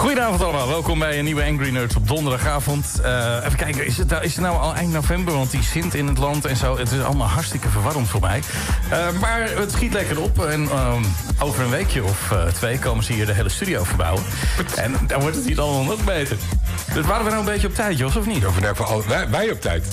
Goedenavond allemaal, welkom bij een nieuwe Angry Nerds op donderdagavond. Even kijken, is het nou al eind november? Want die Sint in het land en zo, het is allemaal hartstikke verwarrend voor mij. Maar het schiet lekker op en over een weekje of 2 komen ze hier de hele studio verbouwen. En dan wordt het hier allemaal nog beter. Dus waren we nou een beetje op tijd, Jos, of niet? Wij op tijd?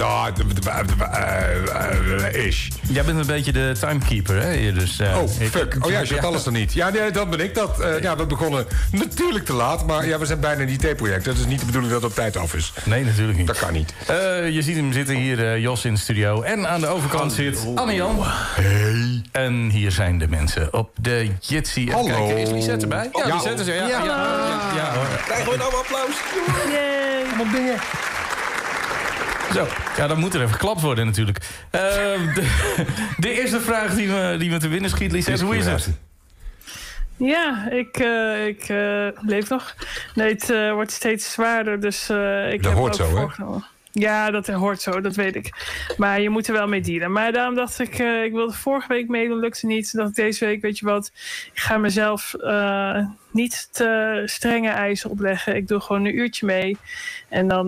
Ish. Jij bent een beetje de timekeeper, hè? Dus, fuck. Je zegt alles er niet. Ja, nee, dat ben ik. We begonnen natuurlijk te laat, maar ja, we zijn bijna een IT-project. Dat is niet de bedoeling dat het op tijd af is. Nee, natuurlijk niet. Dat kan niet. Je ziet hem zitten hier, Jos in de studio. En aan de overkant zit Anne-Jan. Hey. En hier zijn de mensen op de Jitsi. Hallo. Kijken, is Lisette erbij? Ja, Lisette is er. Ja. Krijgen we nou applaus? Yay. Allemaal dingen. Zo, ja, dan moet er even geklapt worden natuurlijk. De eerste vraag die me te binnen schiet, Lisette, hoe is het? Ja, ik leef nog. Nee, het wordt steeds zwaarder, dus ik dat heb hoort ook zo, voorgenomen. Ja, dat hoort zo, dat weet ik. Maar je moet er wel mee dealen. Maar daarom dacht ik, ik wilde vorige week meedoen, lukte niet. Toen dacht ik deze week, weet je wat, ik ga mezelf niet te strenge eisen opleggen. Ik doe gewoon een uurtje mee. En dan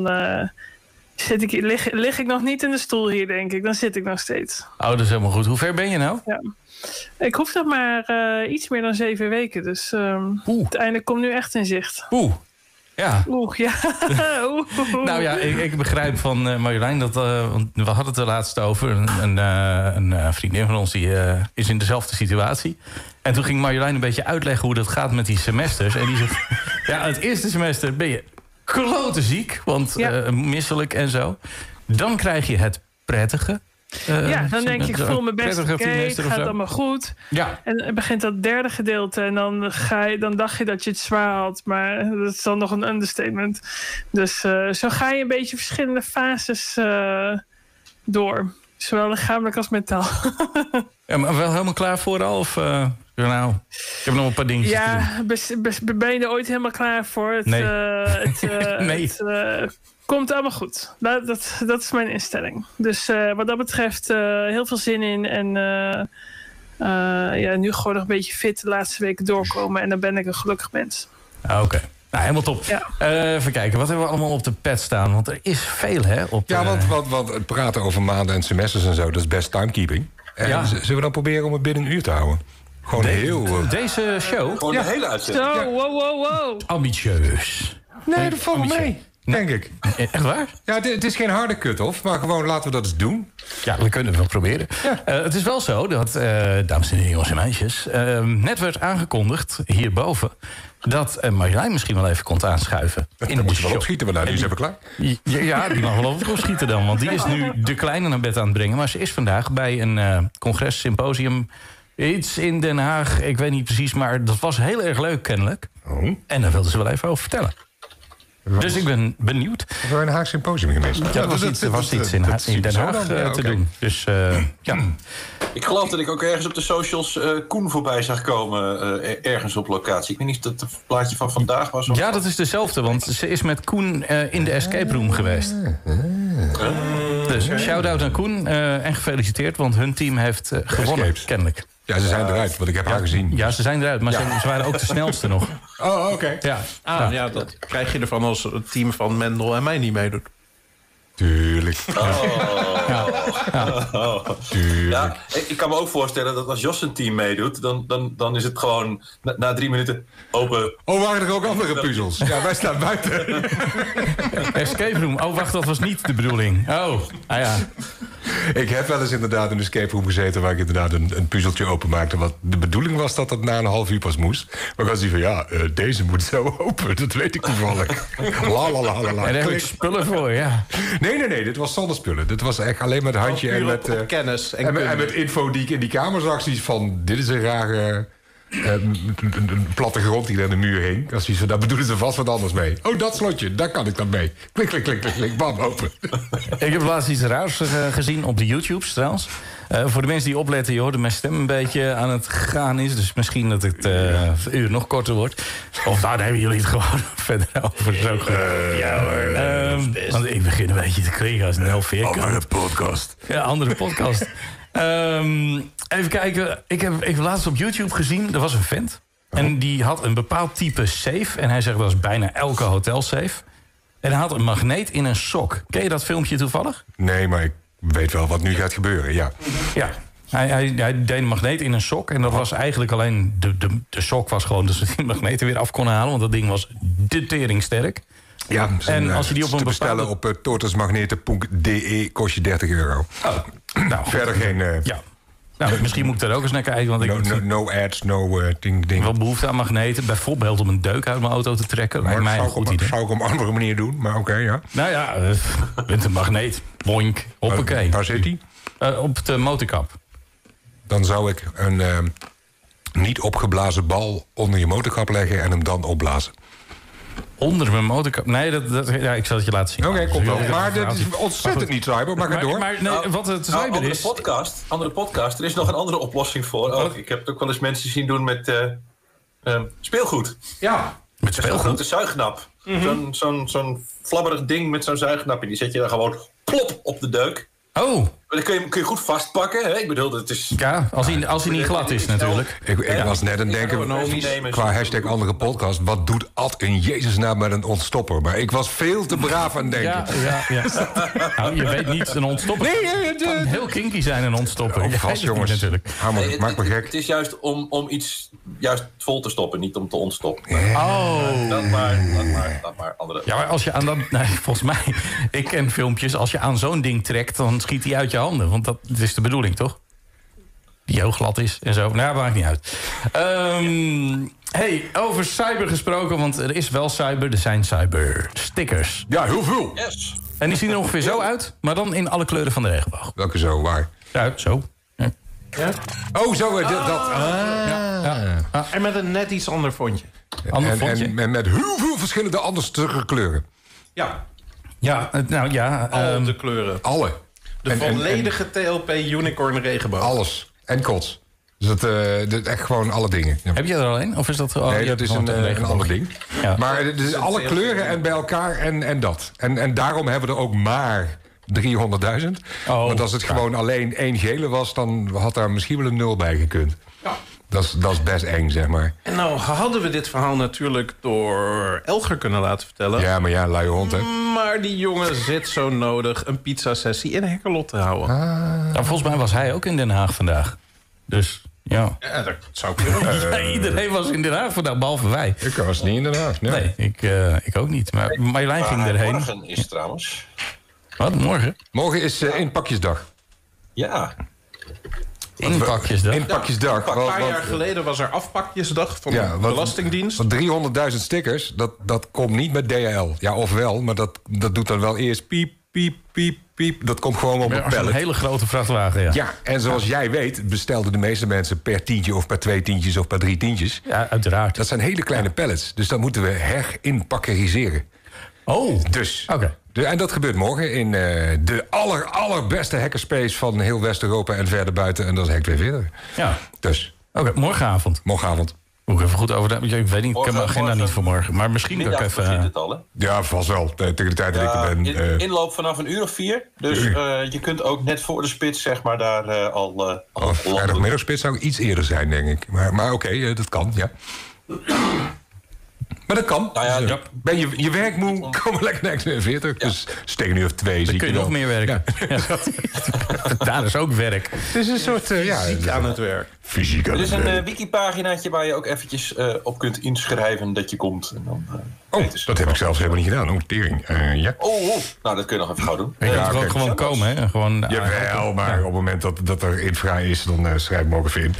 lig ik nog niet in de stoel hier, denk ik. Dan zit ik nog steeds. Oh, dat is helemaal goed. Hoe ver ben je nou? Ja. Ik hoef nog maar iets meer dan 7 weken. Dus het einde komt nu echt in zicht. Ja. Ja. Nou ja, ik begrijp van Marjolein dat... want we hadden het er laatst over. Een vriendin van ons die is in dezelfde situatie. En toen ging Marjolein een beetje uitleggen hoe dat gaat met die semesters. En die zegt, ja, het eerste semester ben je klote ziek. Want misselijk en zo. Dan krijg je het prettige. Dan denk ik voel me best oké, het gaat allemaal goed. Ja. En het begint dat derde gedeelte en dan dacht je dat je het zwaar had, maar dat is dan nog een understatement. Dus zo ga je een beetje verschillende fases door. Zowel lichamelijk als mentaal. Ja, maar wel helemaal klaar voor al? Of nou, ik heb nog een paar dingetjes te doen. Ben je er ooit helemaal klaar voor? Nee. Het komt allemaal goed. Dat is mijn instelling. Dus wat dat betreft heel veel zin in. En nu gewoon nog een beetje fit de laatste weken doorkomen. En dan ben ik een gelukkig mens. Oké. Nou, helemaal top. Ja. Even kijken, wat hebben we allemaal op de pad staan? Want er is veel, hè? Want het praten over maanden en semesters en zo, dat is best timekeeping. Zullen we dan proberen om het binnen een uur te houden? Gewoon deze show? Gewoon de hele uitzending. Zo, wow. Ambitieus. Nee, dat valt wel mee. Denk ik. Echt waar? Ja, het is geen harde cut-off, maar gewoon laten we dat eens doen. Ja, we kunnen het wel proberen. Ja. Het is wel zo dat, dames en heren, jongens en meisjes... net werd aangekondigd hierboven... dat Marjolein misschien wel even komt aanschuiven. Dan moet je wel opschieten, want nu is even klaar. Ja, die mag wel opschieten dan. Want die is nu de kleine naar bed aan het brengen. Maar ze is vandaag bij een congres, symposium... iets in Den Haag, ik weet niet precies... maar dat was heel erg leuk kennelijk. Oh. En daar wilde ze wel even over vertellen. Dus ik ben benieuwd. Was er een Haag symposium geweest? Ja, er was iets in Den Haag te doen. Dus ja. Ik geloof dat ik ook ergens op de socials Koen voorbij zag komen. Ergens op locatie. Ik weet niet of dat het plaatje van vandaag was. Ja, dat is dezelfde. Want ze is met Koen in de escape room geweest. Dus shout-out aan Koen. En gefeliciteerd, want hun team heeft gewonnen, kennelijk. Ja, ze zijn eruit, want ik heb haar gezien. Ja, ze zijn eruit, maar ze waren ook de snelste nog. Oh, oké. Ja. Dat krijg je ervan als het team van Mendel en mij niet meedoet. Tuurlijk. Tuurlijk. Ja, ik kan me ook voorstellen dat als Jos een team meedoet... dan is het gewoon na 3 minuten open. Oh, waren er ook andere puzzels? Ja, wij staan buiten. Escape room. Oh, wacht, dat was niet de bedoeling. Oh, ja. Ik heb wel eens inderdaad in een escape room gezeten... waar ik inderdaad een puzzeltje openmaakte. Wat de bedoeling was dat na een half uur pas moest. Maar ik was die van, deze moet zo open. Dat weet ik toevallig. En daar heb ik spullen voor, ja. Nee, dit was zonder spullen. Dit was echt alleen met handje en met kennis. En met info die ik in die kamer zag. Zoiets van, dit is een rare... een platte grond die er in de muur hing. Daar bedoelen ze vast wat anders mee. Oh, dat slotje, daar kan ik dan mee. Klik, klik, klik, klik, klik, bam, open. Ik heb laatst iets raars gezien op de YouTubes trouwens. Voor de mensen die opletten, je hoorde mijn stem een beetje aan het gaan is. Dus misschien dat het uur nog korter wordt. Of daar hebben jullie het gewoon verder over. Ja hoor. Want ik begin een beetje te klinken als een heel veerkant. Andere podcast. Ja, andere podcast. Even kijken. Ik heb laatst op YouTube gezien, er was een vent. En die had een bepaald type safe. En hij zegt dat is bijna elke hotelsafe. En hij had een magneet in een sok. Ken je dat filmpje toevallig? Nee, maar ik weet wel wat nu gaat gebeuren, ja. Ja. Hij deed een magneet in een sok. En dat was eigenlijk alleen... De sok was gewoon dat ze die magneten weer af konden halen. Want dat ding was de tering sterk. Ja, en als je die op een te bestellen op tortoismagneten.de kost je €30. Oh, nou, verder geen... Ja. Nou, misschien moet ik daar ook eens naar kijken. Want ik no ads, ding. wel behoefte aan magneten. Bijvoorbeeld om een deuk uit mijn auto te trekken. Lijkt mij een goed idee. Zou ik op een andere manier doen, maar oké, ja. Nou ja, met een magneet. Boink, hoppakee. Waar zit die? Op de motorkap. Dan zou ik een niet opgeblazen bal onder je motorkap leggen en hem dan opblazen. Onder mijn motorkap? Nee, ja, ik zal het je laten zien. Oké, komt wel. Maar dit is ontzettend niet cyber, maar ga door. Maar nee, wat het cyber is... Andere podcast. Er is nog een andere oplossing voor. Ook. Ik heb het ook wel eens mensen zien doen met speelgoed. Ja, met speelgoed. Zo'n grote zuignap. Zo'n flabberig ding met zo'n zuignap. En die zet je dan gewoon plop op de deuk. Oh. Dan kun je goed vastpakken. Hè? Ik bedoel, het is... Ja, als hij niet glad is natuurlijk. Ik was net aan het denken, qua hashtag andere podcast... wat doet Ad in Jezusnaam met een ontstopper? Maar ik was veel te braaf aan het denken. Ja. Nou, je weet niet, een ontstopper kan heel kinky zijn, een ontstopper. Oh, vast, jongens. Natuurlijk. Maak me gek. Het is juist om iets juist vol te stoppen, niet om te ontstoppen. Oh. Dat maar andere... Ja, maar als je aan dat... Nee, volgens mij, ik ken filmpjes... als je aan zo'n ding trekt, dan schiet hij uit je handen. Want dat is de bedoeling, toch? Die heel glad is en zo. Nou, maakt niet uit. Over cyber gesproken, want er is wel cyber. Er zijn cyberstickers. Ja, heel veel. Yes. En die zien er ongeveer zo uit, maar dan in alle kleuren van de regenboog. Welke zo, waar? Ja, zo. Ja. Ja? Oh, zo, dat. Ja. En met een net iets ander fontje. Ander fontje? En met heel veel verschillende andere kleuren. Ja, Ja, nou ja. al de kleuren. Alle. De volledige TLP Unicorn regenboog. Alles. En kots. Dus dat echt gewoon alle dingen. Ja. Heb je er al een? Of is dat... Nee, dat is een ander ding. Ja. Maar het is alle kleuren en bij elkaar en dat. En daarom hebben we er ook maar 300.000. Want als het gewoon alleen één gele was... dan had daar misschien wel een 0 bij gekund. Ja. Dat is best eng, zeg maar. En nou hadden we dit verhaal natuurlijk door Elger kunnen laten vertellen. Ja, maar ja, luie hond, hè. Maar die jongen zit zo nodig een pizzasessie in Hekkelot te houden. Nou, volgens mij was hij ook in Den Haag vandaag. Dus, ja. Ja, dat zou kunnen. Ja, iedereen was in Den Haag vandaag, behalve wij. Ik was niet in Den Haag. Nee. Ik ook niet. Maar Marjolein ging erheen. Morgen is het trouwens. Wat, morgen? Morgen is inpakjesdag. Ja. Inpakjesdag. Inpakjesdag. Een paar jaar geleden was er afpakjesdag van de Belastingdienst. 300.000 stickers, dat komt niet met DHL. Ja, ofwel, maar dat doet dan wel eerst piep, piep, piep, piep. Dat komt gewoon op een pallet. Een hele grote vrachtwagen, ja. Ja, en zoals jij weet bestelden de meeste mensen per tientje... of per 2 tientjes of per 3 tientjes. Ja, uiteraard. Dat zijn hele kleine pallets. Dus dat moeten we herinpakkeriseren. Oh, Dus. Oké. En dat gebeurt morgen in de allerbeste hackerspace van heel West-Europa en verder buiten. En dat is Hack 240. Ja. Dus. Oké, morgenavond. Morgenavond. Moet ik even goed over... Ik weet niet, ik heb mijn agenda niet voor morgen. Maar misschien dat ik Middag begint even... het al, hè? Ja, vast wel. Tegen de tijd dat ik er ben. Inloop vanaf 1:00 Dus je kunt ook net voor de spits, zeg maar, daar al vrijdagmiddagspits zou iets eerder zijn, denk ik. Maar oké, dat kan, ja. Maar dat kan. Nou ja, Ben je werkmoe, kom lekker naar 42. Ja. Dus tegen 1:02 zie Dan kun je nog meer werken. Ja. Daar is ook werk. Het is een soort fysiek aan het werk. Fysiek aan er het is werk. een wikipaginaatje waar je ook eventjes op kunt inschrijven dat je komt. En dan, dat heb ik zelfs helemaal niet gedaan. Tering. Ja. Nou, dat kun je nog even gauw doen. Je kunt ook gewoon komen, hè? Gewoon, Jawel, maar op het moment dat er infra is, dan schrijf ik me ook even in.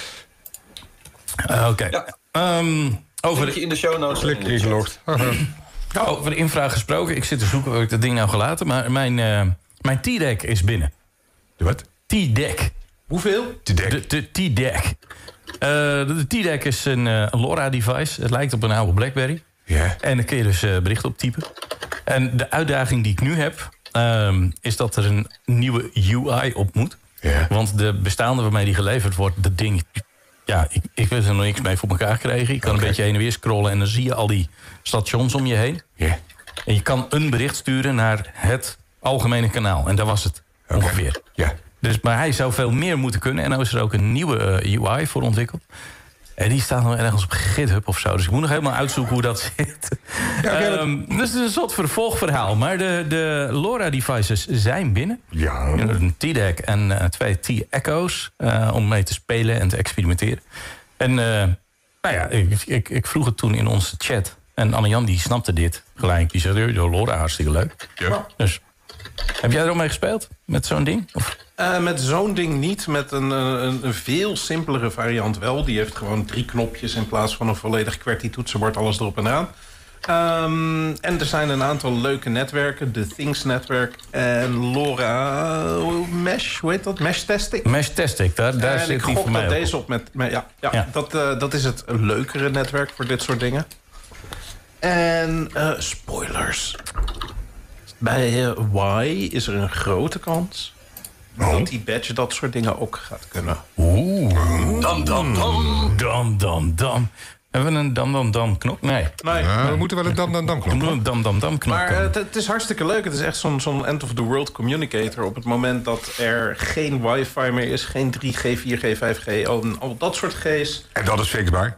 Oké. Ja. Over in de show notes. Klik ingelogd. Over de infra gesproken. Ik zit te zoeken waar ik dat ding nou gelaten. Maar mijn T-Deck is binnen. De wat? T-Deck. Hoeveel? De T-Deck. De T-Deck is een LoRa-device. Het lijkt op een oude BlackBerry. Ja. En daar kun je dus berichten op typen. En de uitdaging die ik nu heb... is dat er een nieuwe UI op moet. Ja. Want de bestaande waarmee die geleverd wordt... dat ding... Ja, ik heb er nog niks mee voor elkaar gekregen. Je kan een beetje heen en weer scrollen... en dan zie je al die stations om je heen. Ja. En je kan een bericht sturen naar het algemene kanaal. En daar was het ongeveer. Ja. Dus, maar hij zou veel meer moeten kunnen. En nou is er ook een nieuwe UI voor ontwikkeld. En die staat nog ergens op GitHub of zo. Dus ik moet nog helemaal uitzoeken hoe dat zit. Dus het is een soort vervolgverhaal. Maar de LoRa-devices zijn binnen. Ja. Een T-Deck en 2 T-Echo's. Om mee te spelen en te experimenteren. En ik vroeg het toen in onze chat. En Anne-Jan die snapte dit gelijk. Die zei, LoRa, hartstikke leuk. Ja. Dus, heb jij er al mee gespeeld? Met zo'n ding? Of? Met zo'n ding niet. Met een veel simpelere variant wel. Die heeft gewoon 3 knopjes in plaats van een volledig QWERTY-toetsenbord. Alles erop en aan. En er zijn een aantal leuke netwerken. De Things-netwerk en LoRa Mesh. Hoe heet dat? Mesh-testing? Mesh-testing, daar zit die voor mij dat deze op. Dat is het leukere netwerk voor dit soort dingen. En spoilers. Bij Y is er een grote kans dat die badge dat soort dingen ook gaat kunnen. Dam. Hebben we een dam knop? Nee. We moeten wel een dam knop. Een dam knop. Maar het is hartstikke leuk. Het is echt zo'n end-of-the-world communicator. Op het moment dat er geen wifi meer is, geen 3G, 4G, 5G, al dat soort G's. En dat is fixbaar.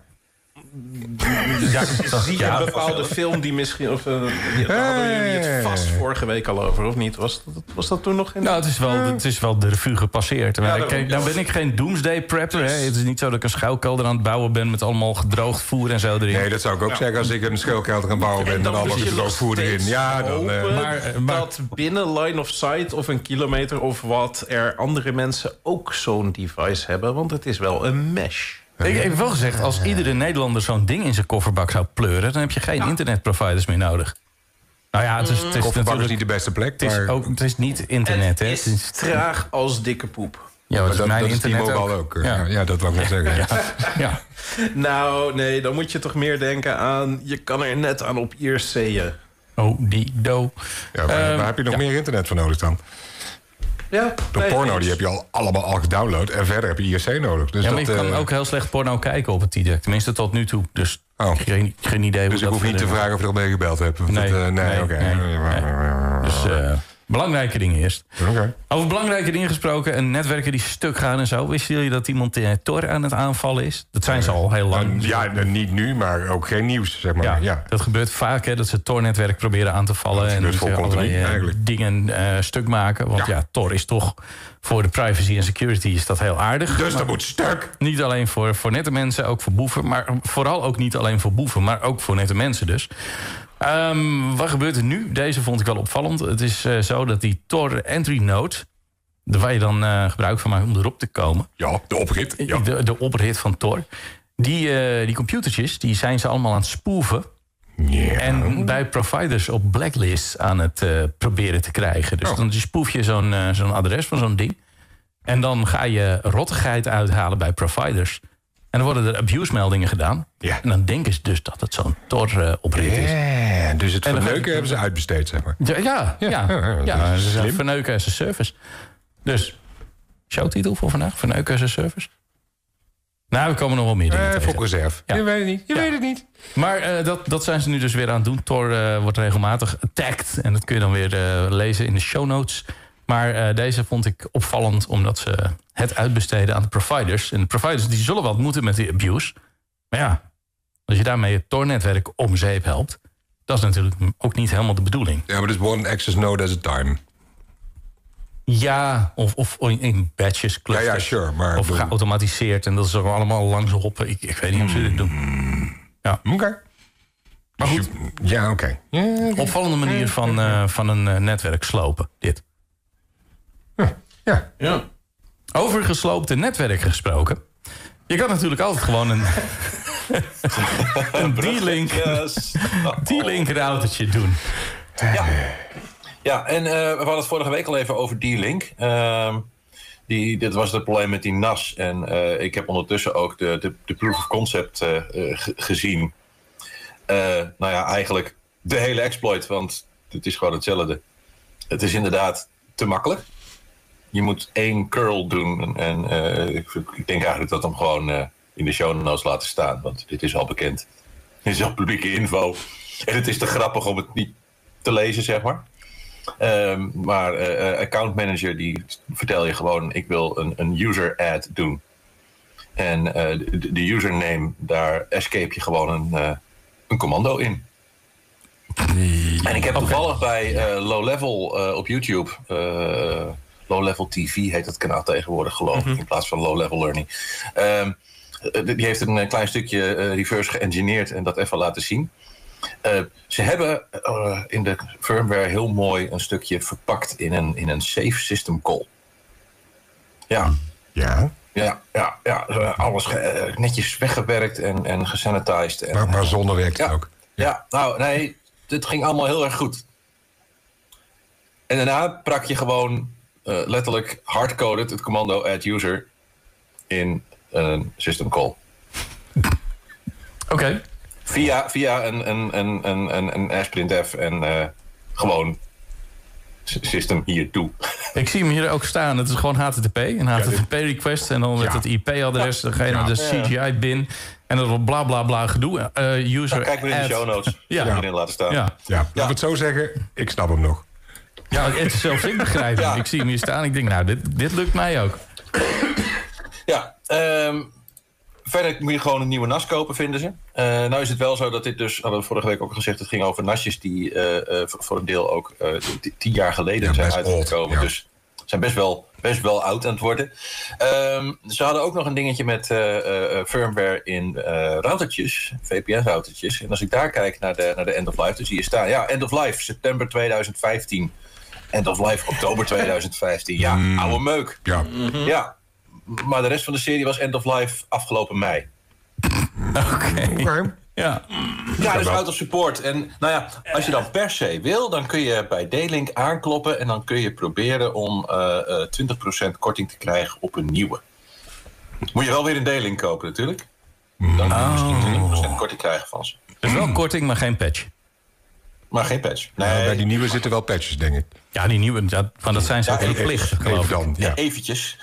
Ja, zie je een bepaalde film die misschien... Of, daar hadden jullie het vast vorige week al over, of niet? Was dat toen nog in? Nou, het is wel de revue gepasseerd. Maar nou ben ik geen doomsday prepper. Hè. Het is niet zo dat ik een schuilkelder aan het bouwen ben met allemaal gedroogd voer en zo erin. Nee, dat zou ik ook zeggen als ik een schuilkelder aan het bouwen ben met allemaal gedroogd voer erin. Ja, dan... maar dat binnen line of sight of een kilometer of wat er andere mensen ook zo'n device hebben. Want het is wel een mesh. Ik heb wel gezegd, als iedere Nederlander zo'n ding in zijn kofferbak zou pleuren, dan heb je geen internetproviders meer nodig. Nou ja, het is kofferbak is niet de beste plek. Het is niet internet, hè? Het is traag als dikke poep. Ja, maar dat is internet ook. Ja, dat wou ik net zeggen. Ja. Nou, nee, dan moet je toch meer denken aan... je kan er net aan op IRC'en. Oh, die do. Ja, maar heb je nog meer internet voor nodig dan? Ja, de porno die heb je allemaal al gedownload. En verder heb je IRC nodig. Dus maar je kan ook heel slecht porno kijken op het T-Deck. Tenminste tot nu toe. Dus geen idee. Dus ik hoef niet te vragen of je er al mee gebeld hebt. Nee, oké. Dus belangrijke dingen eerst. Okay. Over belangrijke dingen gesproken. En netwerken die stuk gaan en zo. Wisten jullie dat iemand Tor aan het aanvallen is? Dat zijn ze al heel lang. Ja, niet nu, maar ook geen nieuws, zeg maar. Ja. Dat gebeurt vaak, hè, dat ze het Tor-netwerk proberen aan te vallen. En allerlei dingen stuk maken. Want Tor is toch voor de privacy en security is dat heel aardig. Dus dat moet stuk. Niet alleen voor nette mensen, ook voor boeven. Maar vooral ook niet alleen voor boeven, maar ook voor nette mensen dus. Wat gebeurt er nu? Deze vond ik wel opvallend. Het is zo dat die Tor entry node, waar je dan gebruik van maakt om erop te komen. Ja, de oprit. Ja. De oprit van Tor. Die computertjes, die zijn ze allemaal aan het spoeven. Yeah. En bij providers op blacklist aan het proberen te krijgen. Dus dan spoef je zo'n adres van zo'n ding. En dan ga je rottigheid uithalen bij providers. En dan worden er abuse-meldingen gedaan. Ja. En dan denken ze dus dat het zo'n Tor-oprit is. Dus het verneuken hebben ze uitbesteed, zeg maar. Ja, ze zijn verneuken as a service. Dus, showtitel voor vandaag? Verneuken as a service? Nou, we komen nog wel meer dingen tegen. Voor reserve. Ja. Je weet het niet. Maar dat zijn ze nu dus weer aan het doen. Tor wordt regelmatig attacked. En dat kun je dan weer lezen in de show notes. Maar deze vond ik opvallend omdat ze het uitbesteden aan de providers. En de providers die zullen wat moeten met die abuse. Maar ja, als je daarmee het Tor-netwerk om zeep helpt, dat is natuurlijk ook niet helemaal de bedoeling. Ja, maar dus one access node at a time. Ja, of in batches clusters. Ja, sure. Maar of geautomatiseerd. En dat is er allemaal langs hoppen. Ik weet niet of ze dit doen. Ja. Oké. Maar goed. Ja, oké. Opvallende manier van een netwerk slopen, dit. Ja. Over gesloopte netwerk gesproken. Je kan natuurlijk altijd gewoon een D-Link routertje doen. Ja, en we hadden het vorige week al even over D-Link. Dit was het probleem met die NAS. En ik heb ondertussen ook de proof of concept gezien. Nou ja, eigenlijk de hele exploit, want het is gewoon hetzelfde. Het is inderdaad te makkelijk. Je moet 1 curl doen. En ik denk eigenlijk dat we hem gewoon in de show notes laten staan. Want dit is al bekend. Dit is al publieke info. En het is te grappig om het niet te lezen, zeg maar. Maar account manager, die vertel je gewoon, ik wil een user ad doen. En de username, daar escape je gewoon een commando in. En ik heb toevallig bij Low Level op YouTube... Low Level TV heet het kanaal tegenwoordig, geloof ik, in plaats van Low Level Learning. Die heeft een klein stukje reverse geëngineerd en dat even laten zien. Ze hebben in de firmware heel mooi een stukje verpakt in een safe system call. Ja. Ja. Ja, alles netjes weggewerkt en gesanitized. Maar zonder werkt het ook. Ja, nou nee, dit ging allemaal heel erg goed. En daarna prak je gewoon letterlijk hardcoded het commando add user in een system call. Oké. Via een sprintf en gewoon system hier toe. Ik zie hem hier ook staan. Het is gewoon HTTP. Een HTTP-request. En dan met het IP-adres. Dan ga je naar de CGI-bin. En dan bla bla bla gedoe. User kijk maar in de show notes. Erin laten staan. Ja, laten we het zo zeggen. Ik snap hem nog. Ja, het is zelfs ik begrijp hem. Ik zie hem hier staan. Ik denk, nou, dit lukt mij ook. Ja, verder moet je gewoon een nieuwe NAS kopen, vinden ze. Nou is het wel zo dat dit dus, hadden we vorige week ook gezegd... het ging over NASjes die voor een deel ook 10 jaar geleden zijn uitgekomen. Ja. Dus zijn best wel oud aan het worden. Ze hadden ook nog een dingetje met firmware in routertjes, VPN-routertjes. En als ik daar kijk naar de end of life, dan zie je staan... ja, end of life, september 2015. End of life, oktober 2015. Ja, oude meuk. Ja. Ja. Maar de rest van de serie was end of life afgelopen mei. Oké. Ja. Ja, dus out of support. En nou ja, als je dan per se wil, dan kun je bij D-Link aankloppen... en dan kun je proberen om 20% korting te krijgen op een nieuwe. Moet je wel weer een D-Link kopen natuurlijk. Dan kun je misschien 20% korting krijgen van ze. Dus wel korting, maar geen patch. Maar geen patch. Nee. Ja, bij die nieuwe zitten wel patches, denk ik. Ja, die nieuwe, maar dat zijn ze ook verplicht, geloof ik. Dan, ja. Eventjes.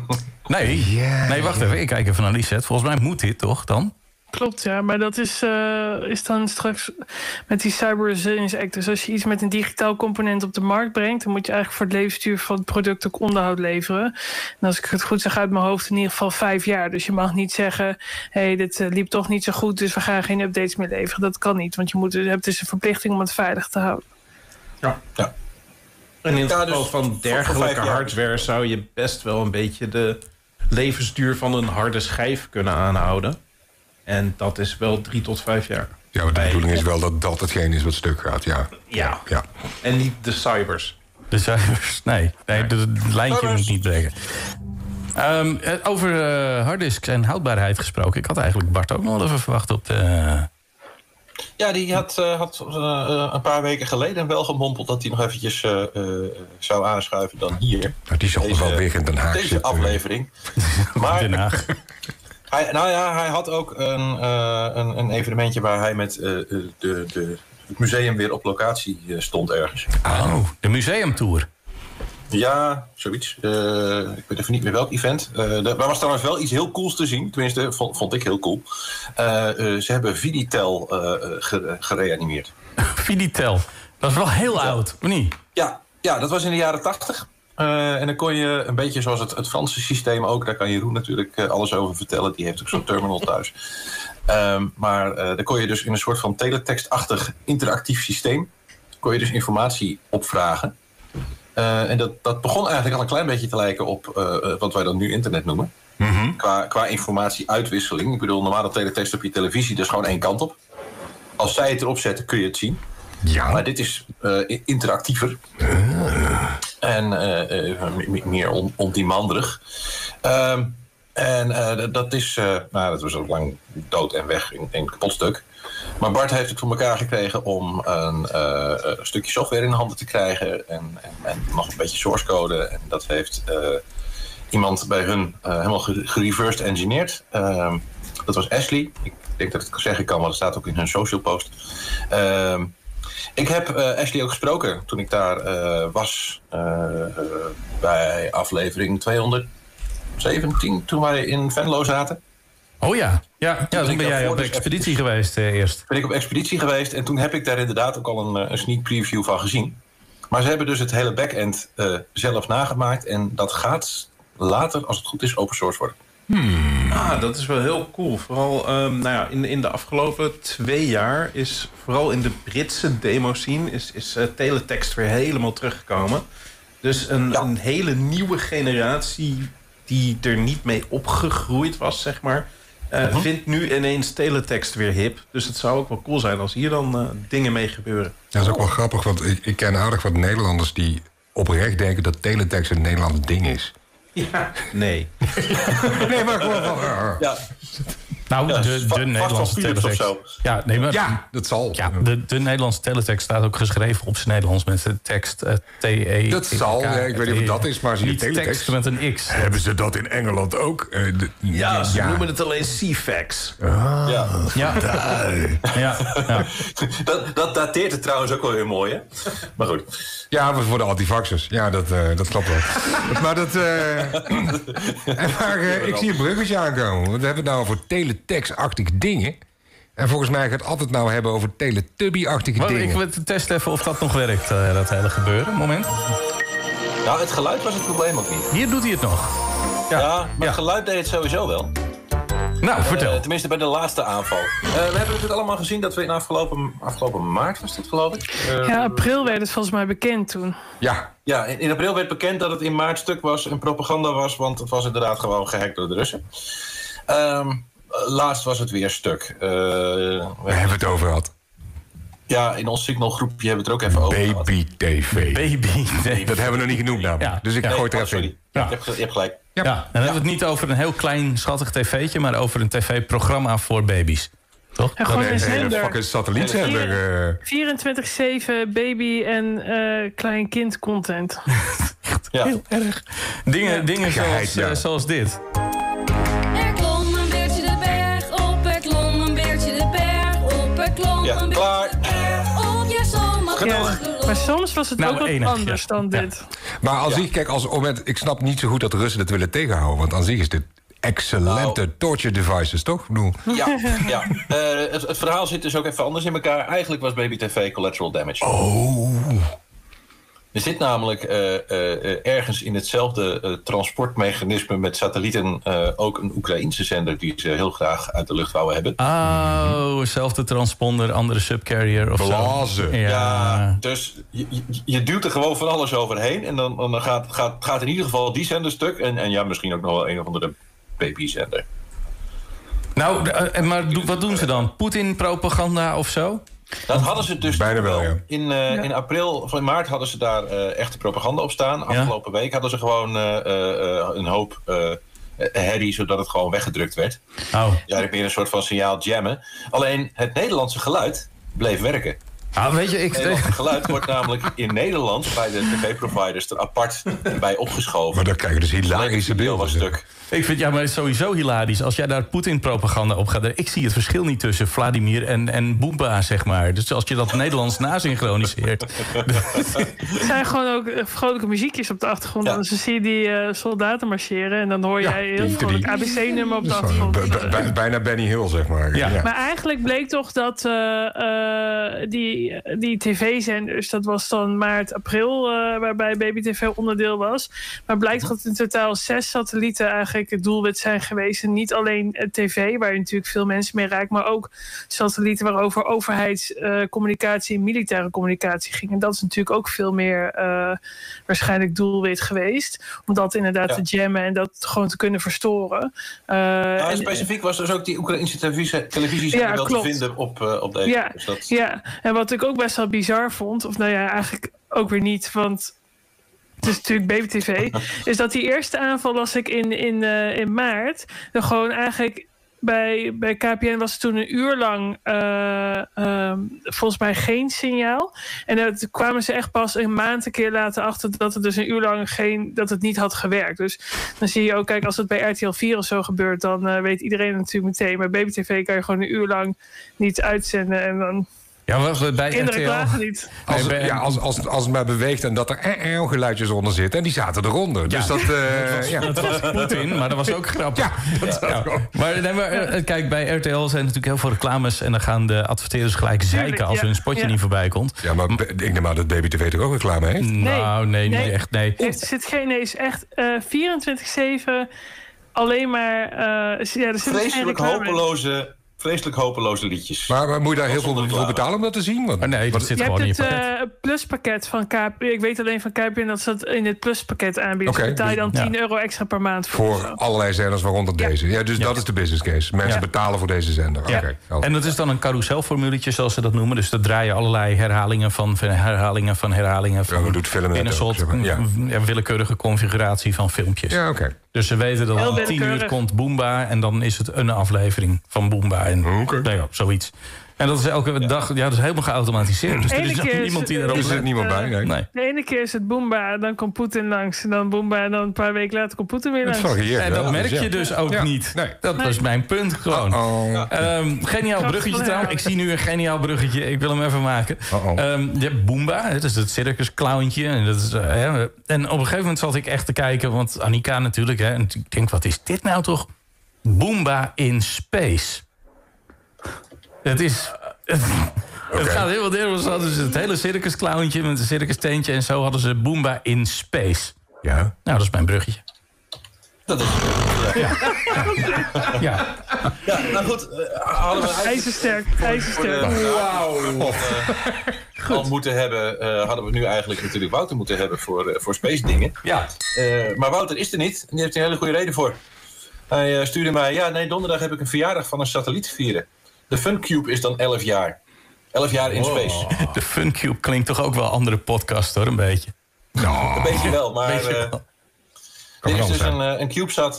Nee, wacht even. Ik kijk even naar Lisette. Volgens mij moet dit toch dan? Klopt, ja. Maar dat is dan straks met die Cyber Resilience Act. Dus als je iets met een digitaal component op de markt brengt... dan moet je eigenlijk voor het levensduur van het product ook onderhoud leveren. En als ik het goed zeg uit mijn hoofd, in ieder geval 5 jaar. Dus je mag niet zeggen, dit liep toch niet zo goed... dus we gaan geen updates meer leveren. Dat kan niet, want je hebt dus een verplichting om het veilig te houden. Ja. En in het geval van dergelijke hardware... zou je best wel een beetje de levensduur van een harde schijf kunnen aanhouden... En dat is wel 3 tot 5 jaar. Ja, maar de bedoeling is wel dat dat hetgeen is wat stuk gaat, ja. En niet de cybers. De cybers, nee. Het lijntje moet niet breken. Over harddisks en houdbaarheid gesproken. Ik had eigenlijk Bart ook nog wel even verwacht op de... Ja, die had een paar weken geleden wel gemompeld... dat hij nog eventjes zou aanschuiven dan hier. Maar die zal wel weer in Den Haag deze zitten. Aflevering. Maar Den Haag. Hij had ook een evenementje waar hij met het museum weer op locatie stond ergens. Oh, de museumtour. Ja, zoiets. Ik weet even niet meer welk event. Er was trouwens wel iets heel cools te zien. Tenminste, vond ik heel cool. Ze hebben Viditel gereanimeerd. Viditel. Dat is wel heel oud, of niet? Ja, dat was in de jaren 80. En dan kon je een beetje zoals het Franse systeem ook... daar kan Jeroen natuurlijk alles over vertellen. Die heeft ook zo'n terminal thuis. Maar daar kon je dus in een soort van teletext-achtig interactief systeem... kon je dus informatie opvragen. En dat begon eigenlijk al een klein beetje te lijken op wat wij dan nu internet noemen. Mm-hmm. Qua informatieuitwisseling. Ik bedoel, normale teletext op je televisie, dus gewoon één kant op. Als zij het erop zetten, kun je het zien. Ja. Maar dit is interactiever. En meer ondemanderig. Dat was ook lang dood en weg in een kapot stuk. Maar Bart heeft het voor elkaar gekregen om een stukje software in de handen te krijgen. En nog een beetje source code. En dat heeft iemand bij hun helemaal gereversed engineerd. Dat was Ashley. Ik denk dat ik het zeggen kan, want het staat ook in hun social post. Ik heb Ashley ook gesproken toen ik daar was bij aflevering 217, toen wij in Venlo zaten. Oh ja, toen ben jij op expeditie geweest eerst. Ben ik op expeditie geweest en toen heb ik daar inderdaad ook al een sneak preview van gezien. Maar ze hebben dus het hele backend zelf nagemaakt en dat gaat later, als het goed is, open source worden. Dat is wel heel cool. Vooral in de afgelopen 2 jaar is vooral in de Britse demo-scene is teletext weer helemaal teruggekomen. Dus een hele nieuwe generatie die er niet mee opgegroeid was, zeg maar, vindt nu ineens teletext weer hip. Dus het zou ook wel cool zijn als hier dan dingen mee gebeuren. Ja, dat is ook wel grappig, want ik ken aardig wat Nederlanders die oprecht denken dat teletext een Nederlands ding is. Ja, nee. Nee, maar gewoon van... Nou, de Nederlandse teletext. Ja, nee, maar, Ja, dat zal. Ja, de Nederlandse teletext staat ook geschreven op zijn Nederlands met de tekst TE. Dat zal, ik weet niet wat dat is, maar zie je niet teletext tekst met een X. Hebben ze dat in Engeland ook? Ze noemen het alleen CFAX. Ja. Dat dateert het trouwens ook wel heel mooi, hè? Maar goed. Ja, voor de antivaxers. Ja, dat klopt wel. Maar ik zie een bruggetje aankomen. Want we hebben het nou over teletext-achtige dingen. En volgens mij gaat het altijd nou hebben over teletubby-achtige dingen. Ik wil testen even of dat nog werkt, dat hele gebeuren. Moment. Nou, het geluid was het probleem ook niet. Hier doet hij het nog. Ja, maar het geluid deed het sowieso wel. Nou, vertel. Tenminste bij de laatste aanval. We hebben het allemaal gezien dat we in afgelopen maart, was dat geloof ik? April werd het volgens mij bekend toen. Ja, in april werd bekend dat het in maart stuk was en propaganda was, want het was inderdaad gewoon gehackt door de Russen. Laatst was het weer stuk. We hebben het over gehad. Ja, in ons signalgroepje hebben we het er ook even over gehad. Baby TV. Dat hebben we nog niet genoemd namelijk. Ja. Dus ik gooi het er even in. Ja. Je hebt gelijk. Ja, dan hebben we het niet over een heel klein schattig tv'tje, maar over een tv-programma voor baby's. Toch? En gewoon een zender. fucking satellietzender. 24/7 baby en kleinkind content. Ja. Heel erg. Dingen zoals dit. Er klom een beertje de berg op, er klom een beertje de berg op, er klom een beertje klaar. de berg op. Ja, zomaar. Ja, maar soms was het ook wat enig, anders dan dit. Maar als ik snap niet zo goed dat de Russen het willen tegenhouden. Want aan zich is dit excellente torture devices, toch? Ik bedoel... Ja. Het verhaal zit dus ook even anders in elkaar. Eigenlijk was Baby TV collateral damage. Er zit namelijk ergens in hetzelfde transportmechanisme met satellieten ook een Oekraïense zender die ze heel graag uit de lucht wouden hebben. Zelfde transponder, andere subcarrier of Blazen. zo. Ja, dus je duwt er gewoon van alles overheen en dan gaat in ieder geval die zender stuk en ja, misschien ook nog wel een of andere babyzender. Nou, maar wat doen ze dan? Poetin-propaganda of zo? Dat hadden ze dus bijna wel, ja. In april of in maart hadden ze daar echte propaganda op staan. Afgelopen week hadden ze gewoon een hoop herrie, zodat het gewoon weggedrukt werd. Ja, ik meer een soort van signaal jammen. Alleen het Nederlandse geluid bleef werken. Weet je, Het Nederlandse geluid wordt namelijk in Nederland bij de tv-providers er apart bij opgeschoven. Maar dan krijg je dus hilarische beelden. Was stuk. Ik vind maar het is sowieso hilarisch. Als jij daar Poetin-propaganda op gaat... Ik zie het verschil niet tussen Vladimir en Boomba, zeg maar. Dus als je dat Nederlands nasynchroniseert... Het zijn gewoon ook vrolijke muziekjes op de achtergrond. En dan zie je die soldaten marcheren... en dan hoor jij heel veel het ABC-nummer op de achtergrond. Bijna Benny Hill, zeg maar. Ja. Maar eigenlijk bleek toch dat die tv-zenders... dat was dan maart, april... waarbij Baby TV onderdeel was. Maar blijkt dat in totaal 6 satellieten... eigenlijk het doelwit zijn geweest. En niet alleen tv, waar je natuurlijk veel mensen mee raakt... maar ook satellieten waarover overheidscommunicatie en militaire communicatie ging. En dat is natuurlijk ook veel meer waarschijnlijk doelwit geweest. Om dat inderdaad te jammen en dat gewoon te kunnen verstoren. Specifiek was dus ook die Oekraïnse televisie wel te vinden op deze. Ja, dus dat... En wat ik ook best wel bizar vond... of nou ja, eigenlijk ook weer niet... want het is natuurlijk Baby TV... is dat die eerste aanval las ik in maart... dan gewoon eigenlijk... Bij KPN was het toen een uur lang volgens mij geen signaal. En toen kwamen ze echt pas een maand een keer later achter... dat het dus een uur lang dat het niet had gewerkt. Dus dan zie je ook, kijk, als het bij RTL 4 of zo gebeurt... dan weet iedereen natuurlijk meteen. Maar Baby TV kan je gewoon een uur lang niet uitzenden en dan... Ja, bij kinderen RTL... klagen niet. Als het maar beweegt en dat er geluidjes onder zitten. En die zaten eronder. Ja. Dus dat was Poetin, maar dat was ook grappig. Maar kijk, bij RTL zijn natuurlijk heel veel reclames... en dan gaan de adverteerders gelijk zeiken als er een spotje niet voorbij komt. Ja, maar ik neem aan dat Baby TV toch ook reclame heeft? Nou, nee, niet echt, nee. Het is echt 24/7... alleen maar... er zit Vreselijk hopeloze liedjes. Maar moet je daar heel veel voor betalen om dat te zien? Want, Nee, dat zit Je gewoon in hebt je pakket. het pluspakket van KPN. Ik weet alleen van KPN dat ze het in het pluspakket aanbieden. Oké, Dus betaal je dan dus- €10 extra per maand voor. voor allerlei zenders, waaronder deze. Ja, dus dat is de business case. Mensen betalen voor deze zender. Ja. Oké. En dat is dan een carouselformuletje, zoals ze dat noemen. Dus dat draaien allerlei herhalingen van herhalingen van herhalingen. Ja, we doen het filmen in een net ook, soort zeg maar. Ja. willekeurige configuratie van filmpjes. Ja, oké. Dus ze weten dat Heel om 10 uur willekeurig. komt Boomba. En dan is het een aflevering van Boomba. En Oké. nou ja, zoiets. En dat is elke dag, ja, dat is helemaal geautomatiseerd. Dus er Ene is keer ook is- niemand die erop Er zit niemand bij, nee. Nee. De ene keer is het Boomba, dan komt Poetin langs. En dan Boomba, en dan een paar weken later komt Poetin weer Het langs. varieert En wel, dat merk dus je dus ook Ja. niet. Nee. Dat was mijn punt gewoon. Geniaal bruggetje trouwens. Ik zie nu een geniaal bruggetje. Ik wil hem even maken. Je hebt Boomba, dat is het circusclowntje. En, dat is, en op een gegeven moment zat ik echt te kijken. Want Annika natuurlijk. Hè, en ik denk, wat is dit nou toch? Boomba in space. Het is... Het gaat heel wat eerder. Ze hadden het hele circusclowntje met een circusteentje. En zo hadden ze Boomba in space. Ja. Nou, dat is mijn bruggetje. Dat is... Ja. Ja, nou goed. Hadden we IJzersterk, IJzersterk. al moeten hebben, hadden we nu eigenlijk natuurlijk Wouter moeten hebben voor space dingen. Ja. Maar Wouter is er niet. En die heeft er een hele goede reden voor. Hij stuurde mij, donderdag heb ik een verjaardag van een satelliet te vieren. De FunCube is dan 11 jaar. 11 jaar in space. De FunCube klinkt toch ook wel andere podcast, hoor, een beetje. Een beetje wel, maar... Beetje wel. Dit is dus een CubeSat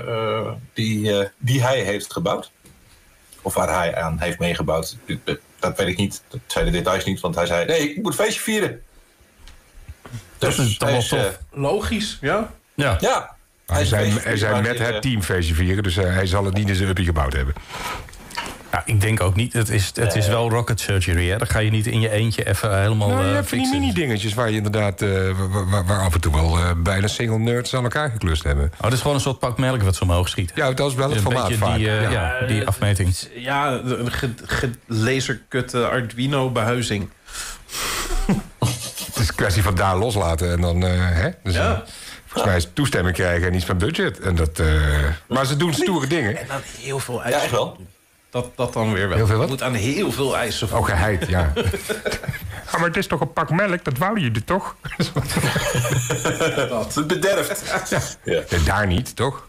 die hij heeft gebouwd. Of waar hij aan heeft meegebouwd. Dat weet ik niet. Dat zei de details niet, want hij zei... Nee, ik moet een feestje vieren. Dat is toch wel tof. Logisch, ja. Ja. Ja. Hij zei maar met dit, het teamfeestje vieren, dus hij zal het niet in zijn uppie gebouwd hebben. Nou, ik denk ook niet. Het is wel rocket surgery, hè. Dan ga je niet in je eentje even helemaal Nou, je hebt van die fixen. mini-dingetjes waar je inderdaad waar af en toe wel bijna single nerds aan elkaar geklust hebben. Oh, dat is gewoon een soort pak melk wat ze omhoog schiet. Ja, dat is wel het Een formaat beetje vaak. die afmeting. Ja, een gelaserkutte Arduino-behuizing. Het is een kwestie van daar loslaten en dan... Dus, Ja. volgens mij is het toestemming krijgen en iets van budget. En dat, maar ze doen stoere dingen. En dan heel veel Ja, eisen. echt wel. Dat dan weer wel. Heel veel wat? Je moet aan heel veel eisen Ook geheid, ja. Maar het is toch een pak melk, dat wouden jullie toch? Het bederft. Ja. Ja, daar niet, toch?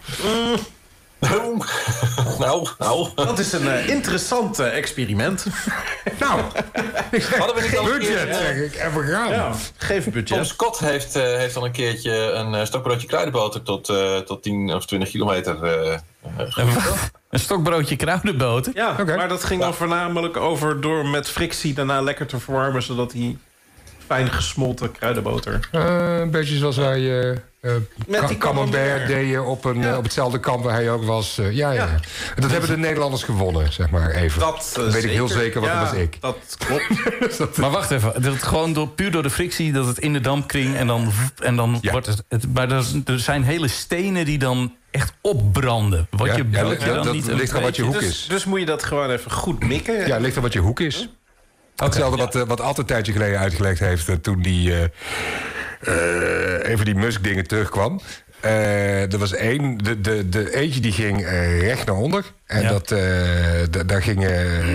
Nou. Dat is een interessant experiment. Nou, Hadden we niet al een budget, keer... zeg ik. Even gaan. Ja, geef Tom budget. Scott heeft al een keertje een stokbroodje kruidenboter tot 10 of 20 kilometer Een stokbroodje kruidenboter. Ja, Oké. maar dat ging dan voornamelijk over door met frictie daarna lekker te verwarmen, zodat die fijn gesmolten kruidenboter. Een beetje zoals wij Met die camembert deden op hetzelfde kamp waar hij ook was. Ja. Dat hebben de Nederlanders gewonnen, zeg maar even. Dat weet ik heel zeker, want dat was ik. Dat klopt. Maar wacht even, dat het gewoon puur door de frictie dat het in de dampkring en dan Ja. wordt het. Maar er zijn hele stenen die dan echt opbranden. Wat Ja, je ja, broodje dan dat niet ligt aan wat je hoek Dus, is. dus moet je dat gewoon even goed mikken. Ja, het ligt aan wat je hoek is. Hetzelfde wat Ad een tijdje geleden uitgelegd heeft toen die even die Musk-dingen terugkwam. Er was één, de eentje die ging recht naar onder. En daar gingen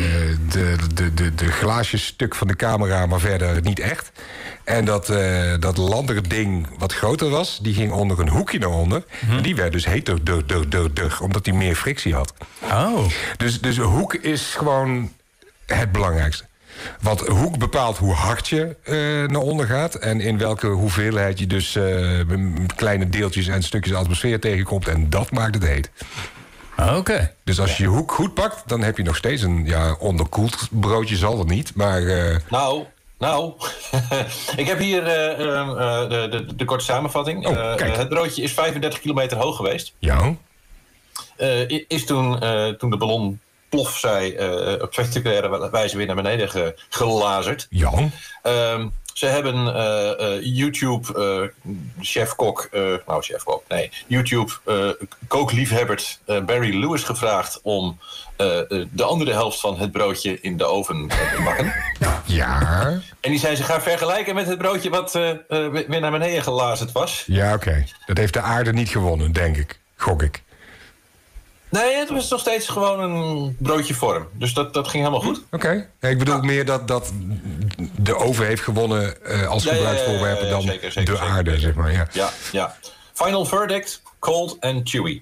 de glaasjes stuk van de camera, maar verder niet echt. En dat landere ding wat groter was, die ging onder een hoekje naar onder. En die werd dus heter, omdat die meer frictie had. Oh. Dus hoek is gewoon het belangrijkste. Want hoek bepaalt hoe hard je naar onder gaat. En in welke hoeveelheid je dus kleine deeltjes en stukjes atmosfeer tegenkomt. En dat maakt het heet. Oké. Dus als je je hoek goed pakt, dan heb je nog steeds een onderkoeld broodje, zal het niet. Maar Nou, ik heb hier de korte samenvatting. Kijk. Het broodje is 35 kilometer hoog geweest. ja, Is toen de ballon plof zei op spectaculaire wijze weer naar beneden gelazerd. ja. Ze hebben YouTube chefkok, YouTube kookliefhebber Barry Lewis gevraagd om de andere helft van het broodje in de oven te bakken. Ja, En die zijn ze gaan vergelijken met het broodje wat weer naar beneden gelazerd was. ja, oké. Dat heeft de aarde niet gewonnen, denk ik. Gok ik. Nee, het was nog steeds gewoon een broodje vorm. Dus dat ging helemaal goed. Oké. Nee, ik bedoel meer dat de oven heeft gewonnen als gebruiksvoorwerp dan zeker, de aarde, zeg maar. Ja. Final verdict, cold and chewy.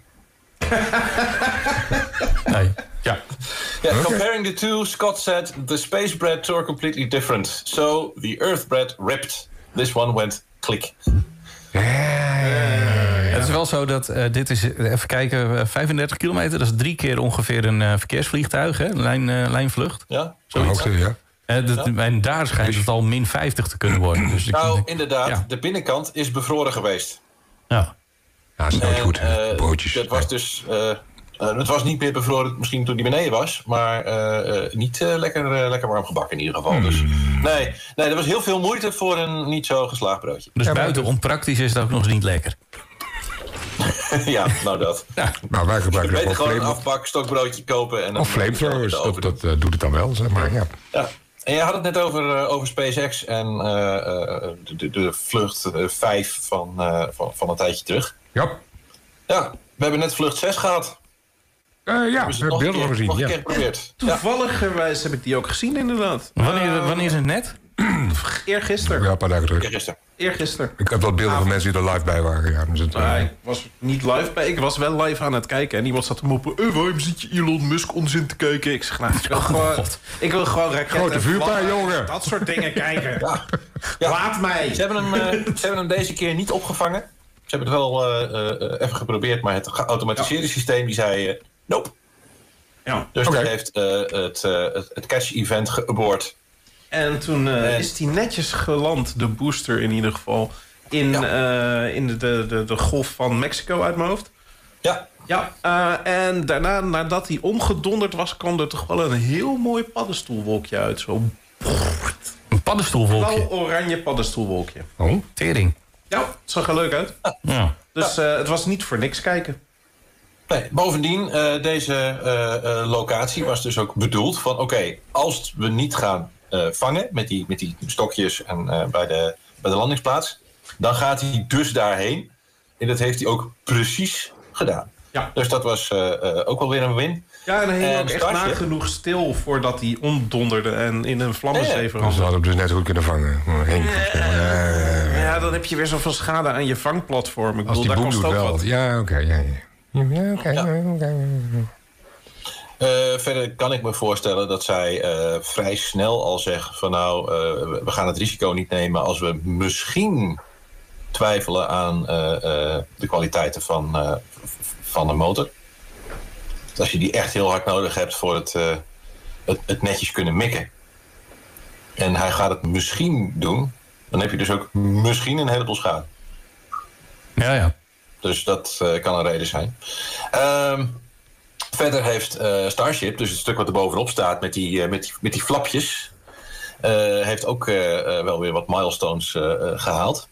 Nee. Ja. Yeah, comparing the two, Scott said, the space bread are completely different. So the earth bread ripped. This one went click. Het is wel zo dat dit is, even kijken, 35 kilometer. Dat is 3 keer ongeveer een verkeersvliegtuig, hè? Lijnvlucht. Ja, Hoogte, ja. En daar schijnt het al min 50 te kunnen worden. Dus inderdaad, de binnenkant is bevroren geweest. Ja. Ja, dat is nooit goed. Broodjes. Het was dus... het was niet meer bevroren misschien toen die beneden was. Maar niet lekker warm gebakken in ieder geval. Dus, nee, er was heel veel moeite voor een niet zo geslaagd broodje. Dus buiten onpraktisch is het ook nog eens niet lekker. Ja, nou dat. Ja. Maar wij gebruiken je beter gewoon een afbak stokbroodje kopen. En of flamethrowers, dat doet het dan wel, zeg maar. Ja. En je had het net over SpaceX en de vlucht 5 van een tijdje terug. Ja. Ja, we hebben net vlucht 6 gehad. Ja, we hebben beelden al gezien. Nog een keer geprobeerd. Toevalligerwijs heb ik die ook gezien, inderdaad. Wanneer is het net? Eergisteren. Ja, een paar dagen terug. Eergisteren. Ik heb wat beelden van mensen die er live bij waren. Ja, dus ik was niet live bij. Ik was wel live aan het kijken. En iemand zat te moppen. Waarom zit je Elon Musk onzin te kijken? Ik zeg, ik wil gewoon raketten. Grote vuurpijl, jongen. Dat soort dingen kijken. Ja. Laat mij. Ze hebben hem deze keer niet opgevangen. Ze hebben het wel even geprobeerd. Maar het geautomatiseerde systeem die zei... nope. Ja. Dus die heeft het catch-event geabort. En toen is die netjes geland, de booster in ieder geval... in de golf van Mexico uit mijn hoofd. Ja, en daarna, nadat hij omgedonderd was... kwam er toch wel een heel mooi paddenstoelwolkje uit. Zo. Een paddenstoelwolkje? Een oranje paddenstoelwolkje. Oh, tering. Ja, het zag er leuk uit. Ja. Dus het was niet voor niks kijken. Nee, bovendien, deze locatie was dus ook bedoeld van... oké, als we niet gaan vangen met die stokjes en bij de landingsplaats... dan gaat hij dus daarheen. En dat heeft hij ook precies gedaan. Ja. Dus dat was ook wel weer een win. Ja, en hij hing ook echt nagenoeg stil voordat hij omdonderde en in een vlammenzee veranderde. Ze hadden hem dus net goed kunnen vangen. Ja, dan heb je weer zoveel schade aan je vangplatform. Ik als bedoel, die daar kost ook wel. wat. Ja, oké. Verder kan ik me voorstellen dat zij vrij snel al zeggen van nou, we gaan het risico niet nemen als we misschien twijfelen aan de kwaliteiten van de motor. Dus als je die echt heel hard nodig hebt voor het netjes kunnen mikken. En hij gaat het misschien doen, dan heb je dus ook misschien een heleboel schade. Ja. Dus dat kan een reden zijn. Verder heeft Starship, dus het stuk wat er bovenop staat met die flapjes... heeft ook wel weer wat milestones gehaald.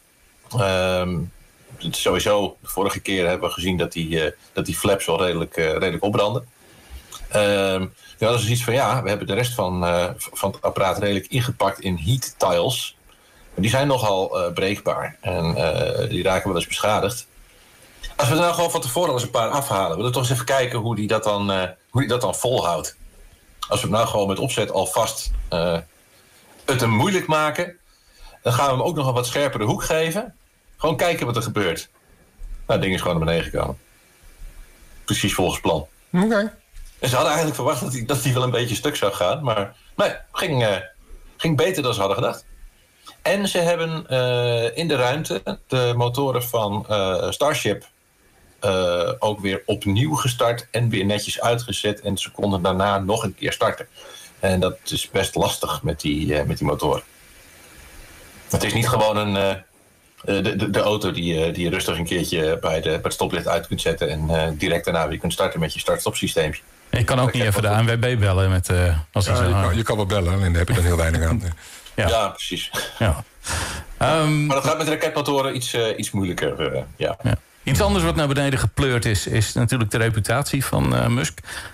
Sowieso, de vorige keer hebben we gezien dat die flaps wel redelijk opbranden. Nu hadden ze zoiets van, we hebben de rest van het apparaat redelijk ingepakt in heat tiles. Maar die zijn nogal breekbaar en die raken wel eens beschadigd. Als we er nou gewoon van tevoren al eens een paar afhalen... willen we toch eens even kijken hoe die dat dan volhoudt. Als we het nou gewoon met opzet alvast het hem moeilijk maken... dan gaan we hem ook nog een wat scherpere hoek geven. Gewoon kijken wat er gebeurt. Nou, het ding is gewoon naar beneden gekomen. Precies volgens plan. Oké. En ze hadden eigenlijk verwacht dat hij wel een beetje stuk zou gaan. Maar nee, ging beter dan ze hadden gedacht. En ze hebben in de ruimte de motoren van Starship... ook weer opnieuw gestart en weer netjes uitgezet. En ze konden daarna nog een keer starten. En dat is best lastig met die motoren. Het is niet gewoon de auto die je rustig een keertje bij het stoplicht uit kunt zetten... en direct daarna weer kunt starten met je start-stop systeem. Je kan ook niet even de ANWB bellen met... je kan wel bellen, alleen daar heb je dan heel weinig aan. Ja, precies. Ja. Maar dat gaat met raketmotoren iets moeilijker. Ja. Iets anders wat naar beneden gepleurd is natuurlijk de reputatie van Musk.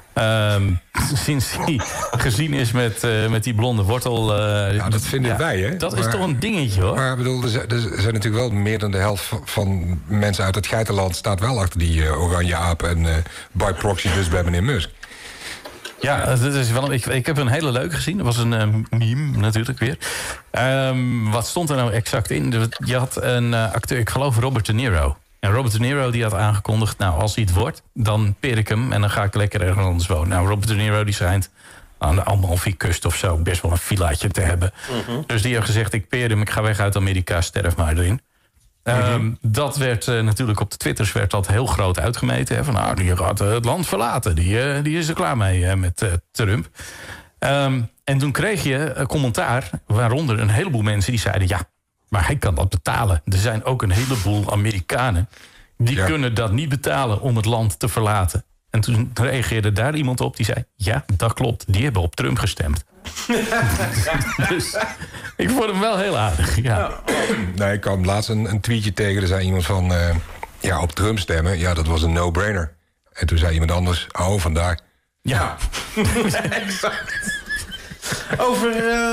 Sinds hij gezien is met die blonde wortel. Dat vinden wij, hè? Dat is toch een dingetje, hoor. Maar ik bedoel, er zijn natuurlijk wel meer dan de helft van mensen uit het geitenland staat wel achter die oranje aap en by proxy dus bij meneer Musk. Ja, dat is wel ik heb een hele leuke gezien. Dat was een meme natuurlijk weer. Wat stond er nou exact in? Je had een acteur, ik geloof Robert De Niro. En Robert De Niro die had aangekondigd, nou, als hij het wordt, dan peer ik hem en dan ga ik lekker ergens anders wonen. Nou, Robert De Niro die schijnt aan de Amalfi-kust of zo best wel een villaatje te hebben. Dus die heeft gezegd, ik peer hem, ik ga weg uit Amerika, sterf maar erin. Dat werd natuurlijk op de Twitters werd dat heel groot uitgemeten. Hè, van nou, die gaat het land verlaten. Die is er klaar mee met Trump. En toen kreeg je commentaar, waaronder een heleboel mensen die zeiden, ja, maar hij kan dat betalen. Er zijn ook een heleboel Amerikanen die kunnen dat niet betalen om het land te verlaten. En toen reageerde daar iemand op die zei, ja, dat klopt. Die hebben op Trump gestemd. Dus ik vond hem wel heel aardig. Ja. Nee, ik kwam laatst een tweetje tegen. Er zei iemand van, op Trump stemmen. Ja, dat was een no-brainer. En toen zei iemand anders, vandaar. Ja. Exact. Over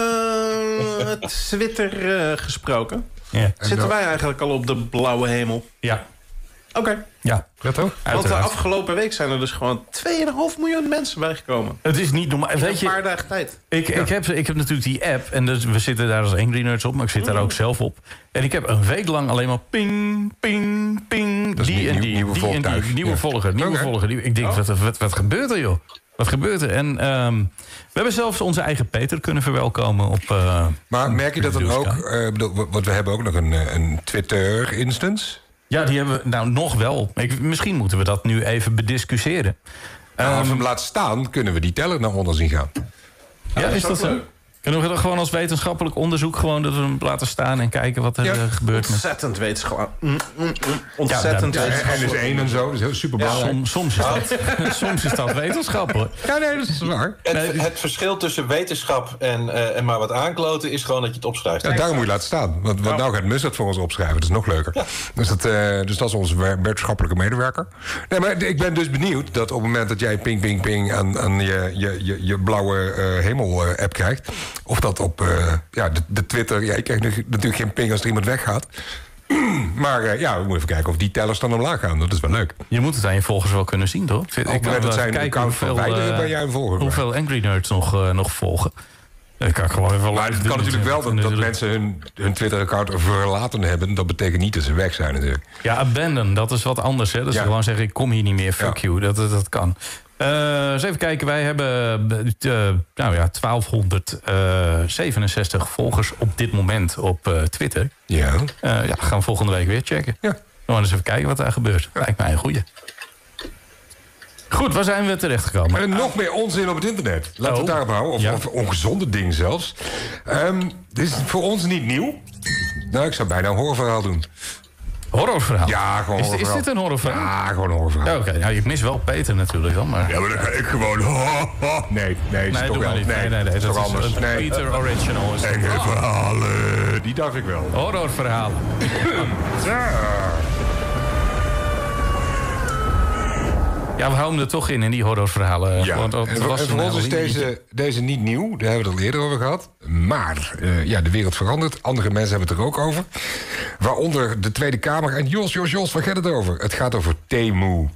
Twitter gesproken. Ja. Zitten wij eigenlijk al op de blauwe hemel? Ja. Oké. Ja. Dat ook? Want de afgelopen week zijn er dus gewoon 2,5 miljoen mensen bijgekomen. Het is niet normaal. Weet een paar dagen tijd. Ik heb natuurlijk die app. En dus we zitten daar als Angry Nerds op. Maar ik zit daar ook zelf op. En ik heb een week lang alleen maar ping, ping, ping. Dat is die en die. nieuwe Die en die. Nieuwe volger. Nieuwe volger. Ik denk, wat gebeurt er, joh? Wat gebeurt er? En we hebben zelfs onze eigen Peter kunnen verwelkomen op... maar merk je dat dan ook? Want we hebben ook nog een Twitter-instance. Ja, die hebben we nou nog wel. Misschien moeten we dat nu even bediscussiëren. Als we hem laten staan, kunnen we die teller naar onder zien gaan. Ja, is dat zo? Kunnen we dat gewoon als wetenschappelijk onderzoek gewoon dat we hem laten staan en kijken wat er gebeurt? Ontzettend wetenschap. Ontzettend wetenschap. En is 1 en zo, dat is heel super belangrijk. Soms is dat wetenschap, hoor. Ja, nee, dat is waar. Het verschil tussen wetenschap en maar wat aankloten is gewoon dat je het opschrijft. Ja, daarom moet je laten staan. Want nou gaat Mus dat voor ons opschrijven. Dat is nog leuker. Ja. Dus dat is onze wetenschappelijke medewerker. Nee, maar ik ben dus benieuwd dat op het moment dat jij ping, ping, ping aan je blauwe hemel-app krijgt, of dat op de Twitter... Ja, ik krijg natuurlijk geen ping als er iemand weggaat. Maar we moeten even kijken of die tellers dan omlaag gaan. Dat is wel leuk. Je moet het aan je volgers wel kunnen zien, toch? Ik wil dat zijn account verwijderen bij jouw volger. Hoeveel Angry Nerds nog volgen. Ik kan gewoon even maar het kan natuurlijk wel dat mensen hun Twitter-account verlaten hebben. Dat betekent niet dat ze weg zijn natuurlijk. Ja, abandon, dat is wat anders. Hè? Dat ze gewoon zeggen, ik kom hier niet meer, fuck you. Dat kan. Eens even kijken, wij hebben 1267 volgers op dit moment op Twitter. Ja. Gaan we volgende week weer checken. Ja. We gaan eens even kijken wat daar gebeurt. Lijkt mij een goeie. Goed, waar zijn we terechtgekomen? En nog meer onzin op het internet. Laten we het daarop houden. Of ongezonde dingen zelfs. Dit is voor ons niet nieuw. Nou, ik zou bijna een horrorverhaal doen. Horrorverhaal? Ja, gewoon horrorverhaal. Is dit een horrorverhaal? Ja, gewoon een horrorverhaal. Ja, oké. Nou, je mist wel Peter natuurlijk dan, maar... Ja, maar dan ga ik gewoon... Nee, toch wel. Nee, dat is toch anders. Peter Original is enge verhalen. Die dacht ik wel. Horrorverhalen. Ja, we houden er toch in die horrorverhalen. Ja. Want en voor ons is deze niet nieuw. Daar hebben we het al eerder over gehad. Maar de wereld verandert. Andere mensen hebben het er ook over. Waaronder de Tweede Kamer. En Jos, waar gaat het over? Het gaat over Temu.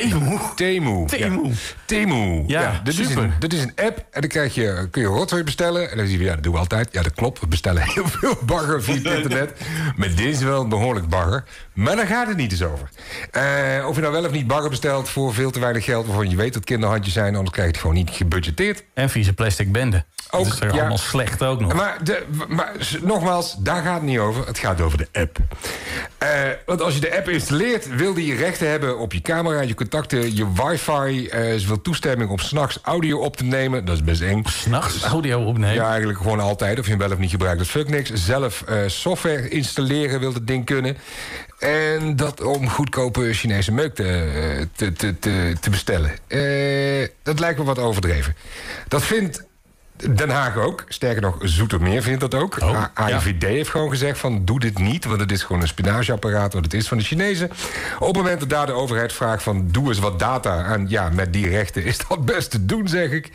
Temu. Ja, dit is een app en dan kun je rotzooi bestellen. En dan zie je, dat doen we altijd. Ja, dat klopt, we bestellen heel veel bagger via het internet. Maar dit is wel behoorlijk bagger. Maar daar gaat het niet eens over. Of je nou wel of niet bagger bestelt voor veel te weinig geld, waarvan je weet dat kinderhandjes zijn, anders krijg je het gewoon niet gebudgeteerd. En vieze plastic bende. Ook, dat is er allemaal slecht ook nog. Maar nogmaals, daar gaat het niet over. Het gaat over de app. Want als je de app installeert, wil die je rechten hebben op je camera, je contacten, je wifi. Ze wil toestemming om 's nachts audio op te nemen. Dat is best eng. 's Nachts audio opnemen? Ja, eigenlijk gewoon altijd. Of je hem wel of niet gebruikt, dat fuck niks. Zelf software installeren wil het ding kunnen. En dat om goedkope Chinese meuk te bestellen. Dat lijkt me wat overdreven. Dat vindt Den Haag ook. Sterker nog, Zoetermeer vindt dat ook. AIVD heeft gewoon gezegd van doe dit niet, want het is gewoon een spionageapparaat wat het is van de Chinezen. Op het moment dat daar de overheid vraagt van doe eens wat data en ja, met die rechten is dat best te doen, zeg ik.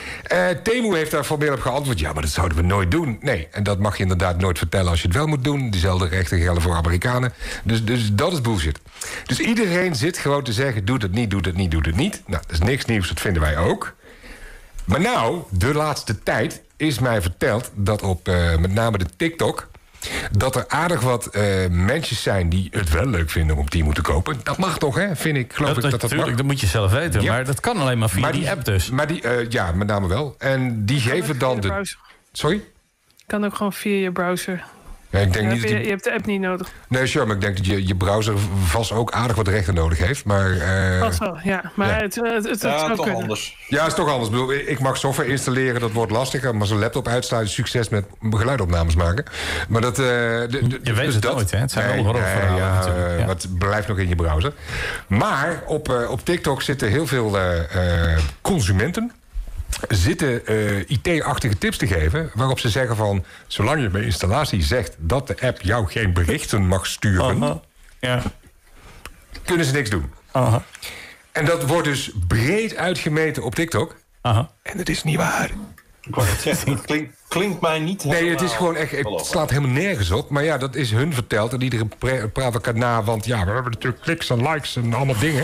Temu heeft daar formeel op geantwoord, ja, maar dat zouden we nooit doen. Nee, en dat mag je inderdaad nooit vertellen als je het wel moet doen. Diezelfde rechten gelden voor Amerikanen. Dus dat is bullshit. Dus iedereen zit gewoon te zeggen, doe het niet, doe het niet, doe het niet. Nou, dat is niks nieuws, dat vinden wij ook. Maar nou, de laatste tijd is mij verteld dat op met name de TikTok dat er aardig wat mensen zijn die het wel leuk vinden om op die moeten kopen. Dat mag toch, hè? Vind ik, geloof ik dat mag. Dat moet je zelf weten, Ja. maar dat kan alleen maar via die app dus. Maar die, ja, met name wel. En die geven dan de... browser. Sorry? Kan ook gewoon via je browser. Ja, ik denk niet dat Je hebt de app niet nodig. Nee, sure, maar ik denk dat je browser vast ook aardig wat rechten nodig heeft. Maar, Vast wel, ja. Maar ja. het zou toch kunnen. anders. Ja, het is toch anders. Ik bedoel, ik mag software installeren, dat wordt lastiger. Maar zo'n laptop uitsluiten, succes met geluidopnames maken. Maar dat... Je weet het nooit, hè? Het zijn wel horrorverhalen natuurlijk. Ja. Maar het blijft nog in je browser. Maar op TikTok zitten heel veel consumenten zitten IT-achtige tips te geven, waarop ze zeggen van, zolang je bij installatie zegt dat de app jou geen berichten mag sturen, Ja. kunnen ze niks doen. Aha. En dat wordt dus breed uitgemeten op TikTok. Aha. En het is niet waar. Ik wou het zeggen, het klinkt mij niet Nee, het is gewoon echt, het slaat helemaal nergens op. Maar ja, dat is hun verteld en iedereen praat elkaar na, want ja, we hebben natuurlijk kliks en likes en allemaal dingen.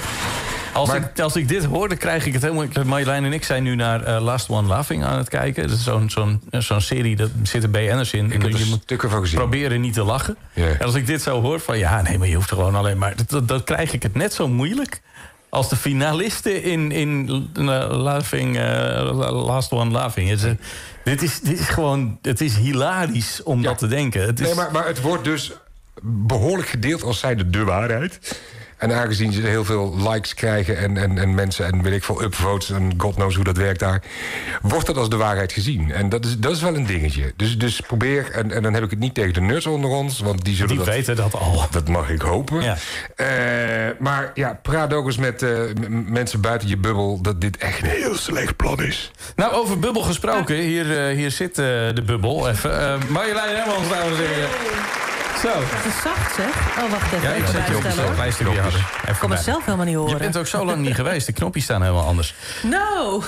Als ik dit hoor, dan krijg ik het helemaal... Marjolein en ik zijn nu naar Last One Laughing aan het kijken. Dat is zo'n serie, daar zitten BN'ers in. Ik heb je er moet stukken van gezien. proberen niet te lachen. Ja. En als ik dit zo hoor, van ja, nee, maar je hoeft er gewoon alleen maar... Dan krijg ik het net zo moeilijk als de finalisten in Laughing, Last One Laughing. Dit is gewoon... Het is hilarisch om dat te denken. Het is... Nee, maar het wordt dus behoorlijk gedeeld als zijnde de waarheid. En aangezien ze heel veel likes krijgen en mensen en weet ik veel upvotes en god knows hoe dat werkt daar, wordt dat als de waarheid gezien. En dat is wel een dingetje. Dus probeer, en dan heb ik het niet tegen de nerds onder ons, want die zullen weten dat al. Dat mag ik hopen. Ja. Maar ja, praat ook eens met mensen buiten je bubbel dat dit echt een heel slecht plan is. Nou, over bubbel gesproken. Hier zit de bubbel. Even. Marjolein Hermans, dames en heren. Zo. Dat is zacht, zeg. Oh, wacht even. Ja, ik Even zet je op bijstellen, zo'n hoor. klein stukje harder. Ik kan mezelf helemaal niet horen. Je bent ook zo lang niet geweest. De knopjes staan helemaal anders. No!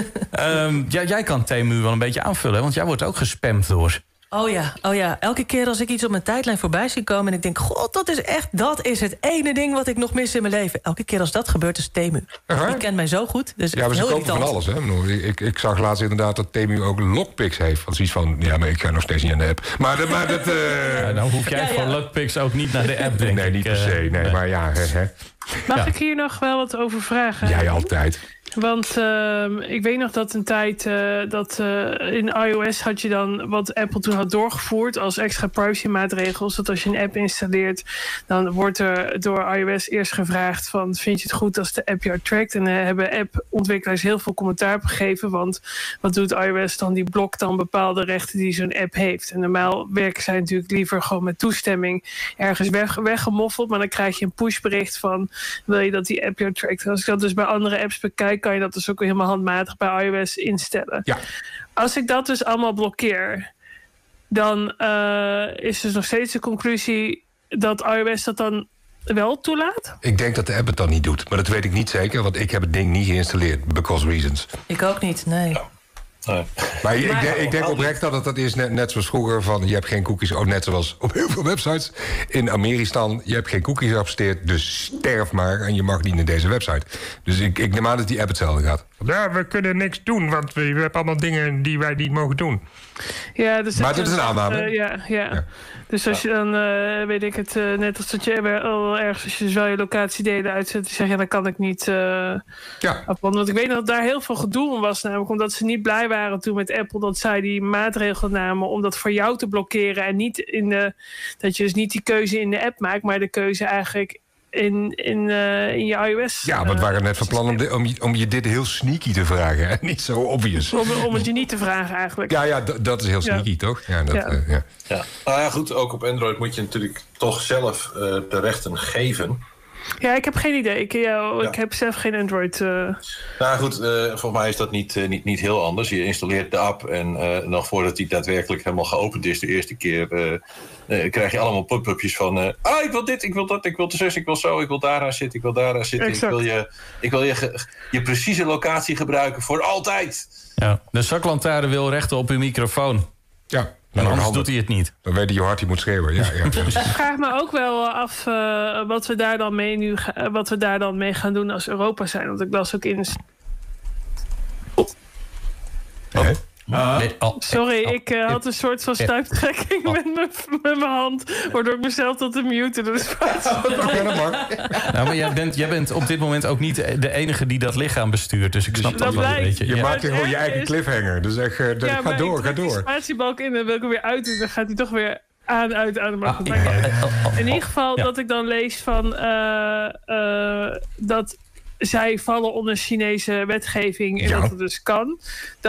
Jij kan Temu wel een beetje aanvullen, want jij wordt ook gespamd door. Oh ja. Elke keer als ik iets op mijn tijdlijn voorbij zie komen en ik denk, god, dat is het ene ding wat ik nog mis in mijn leven. Elke keer als dat gebeurt is Temu. Die kent mij zo goed. Dus Ja, maar ze heel kopen van irritant. alles, hè? Ik zag laatst inderdaad dat Temu ook lockpicks heeft. Van zoiets van, ja, maar ik ga nog steeds niet aan de app. Maar dat Dan hoef jij voor Luckpicks ook niet naar de app, denk ik. Nee, niet per se. Nee, maar ja, hè. Mag ik hier nog wel wat over vragen? Jij altijd. Want ik weet nog dat een tijd in iOS had je dan wat Apple toen had doorgevoerd als extra privacy-maatregels. Dat als je een app installeert, dan wordt er door iOS eerst gevraagd van, vind je het goed als de app jou trackt? En hebben appontwikkelaars heel veel commentaar op gegeven. Want wat doet iOS dan? Die blokt dan bepaalde rechten die zo'n app heeft. En normaal werken zij natuurlijk liever gewoon met toestemming ergens weggemoffeld. Maar dan krijg je een pushbericht van, wil je dat die app jou trackt? En als ik dat dus bij andere apps bekijk, kan je dat dus ook helemaal handmatig bij iOS instellen. Ja. Als ik dat dus allemaal blokkeer, dan is dus nog steeds de conclusie dat iOS dat dan wel toelaat? Ik denk dat de app het dan niet doet. Maar dat weet ik niet zeker, want ik heb het ding niet geïnstalleerd. Because reasons. Ik ook niet, nee. Nee. Maar ik denk oprecht dat het is net zoals vroeger van, je hebt geen cookies. Oh, net zoals op heel veel websites in Ameristan. Je hebt geen cookies geaccepteerd, dus sterf maar. En je mag niet naar deze website. Dus ik neem aan dat die app hetzelfde gaat. Ja, we kunnen niks doen, want we hebben allemaal dingen die wij niet mogen doen. Ja, dus Maar dit is een aanname. Ja. Dus als je dan, weet ik het, net als dat je wel ergens, als je dus wel je locatiedelen uitzet, zeg je, dan kan ik niet afbranden. Want ik weet dat daar heel veel gedoe om was, namelijk omdat ze niet blij waren toen met Apple dat zij die maatregel namen om dat voor jou te blokkeren en niet dat je dus niet die keuze in de app maakt, maar de keuze eigenlijk in je iOS. Ja, maar het waren net van plan om je dit heel sneaky te vragen. En niet zo obvious. Om het je niet te vragen eigenlijk. Ja, dat is heel sneaky, toch? Ja. Ja. Nou ja, goed, ook op Android moet je natuurlijk toch zelf de rechten geven. Ja, ik heb geen idee. Ik heb zelf geen Android. Nou goed, volgens mij is dat niet heel anders. Je installeert de app en nog voordat die daadwerkelijk helemaal geopend is de eerste keer... krijg je allemaal pop-upjes van... ik wil dit, ik wil dat, ik wil de zus, ik wil zo, ik wil daaraan zitten, ik wil daaraan zitten. Ik wil je precieze locatie gebruiken voor altijd. Ja, de zaklantaarn wil rechten op uw microfoon. Ja. En anders doet hij het niet. Dan weet hij hoe hard hij moet schreeuwen. Ja. Ik vraag me ook wel af wat we daar dan mee gaan doen als Europa zijn. Want ik las ook in... Sorry, ik had een soort van stuiptrekking met mijn hand. Waardoor ik mezelf tot de mute. Dus maar jij bent op dit moment ook niet de enige die dat lichaam bestuurt. Dus ik snap dat wel een beetje. Je maakt gewoon je eigen cliffhanger. Dus echt, ga door. Ik de spatiebalk in en wil ik hem weer uit doen. Dan gaat hij toch weer uit. Maar goed, in ieder geval dat ik dan lees van... dat... zij vallen onder Chinese wetgeving en dat het dus kan.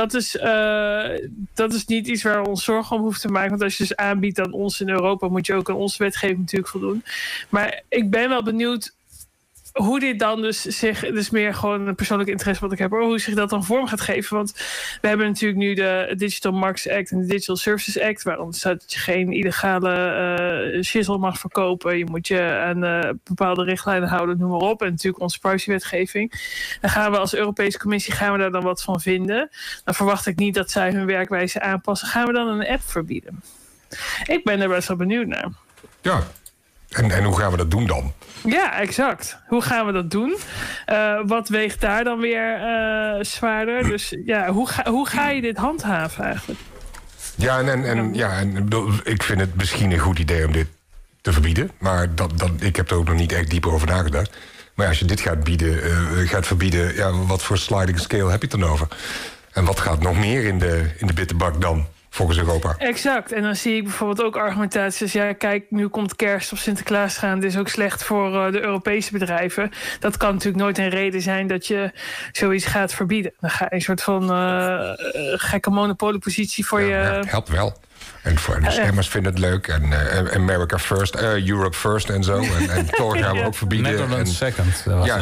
Dat is niet iets waar we ons zorgen om hoeven te maken. Want als je dus aanbiedt aan ons in Europa... moet je ook aan onze wetgeving natuurlijk voldoen. Maar ik ben wel benieuwd... hoe dit dan dus meer gewoon een persoonlijk interesse wat ik heb... hoe zich dat dan vorm gaat geven. Want we hebben natuurlijk nu de Digital Markets Act en de Digital Services Act... waarom staat dat je geen illegale shizzle mag verkopen. Je moet je aan bepaalde richtlijnen houden, noem maar op. En natuurlijk onze privacywetgeving. Dan gaan we als Europese Commissie daar dan wat van vinden. Dan verwacht ik niet dat zij hun werkwijze aanpassen. Gaan we dan een app verbieden? Ik ben er best wel benieuwd naar. Ja, en hoe gaan we dat doen dan? Ja, exact. Hoe gaan we dat doen? Wat weegt daar dan weer zwaarder? Dus ja, hoe ga je dit handhaven eigenlijk? Ja, ik vind het misschien een goed idee om dit te verbieden. Maar ik heb er ook nog niet echt dieper over nagedacht. Maar als je dit gaat verbieden... wat voor sliding scale heb je het dan over? En wat gaat nog meer in de bitterbak dan? Volgens Europa. Exact. En dan zie ik bijvoorbeeld ook argumentaties... ja, kijk, nu komt Kerst of Sinterklaas gaan... dit is ook slecht voor de Europese bedrijven. Dat kan natuurlijk nooit een reden zijn... dat je zoiets gaat verbieden. Dan ga je een soort van gekke monopoliepositie voor je... Ja, helpt wel. En de stemmers vinden het leuk. En America First, Europe First en zo. En Thor gaan we ook verbieden. Netherlands Second.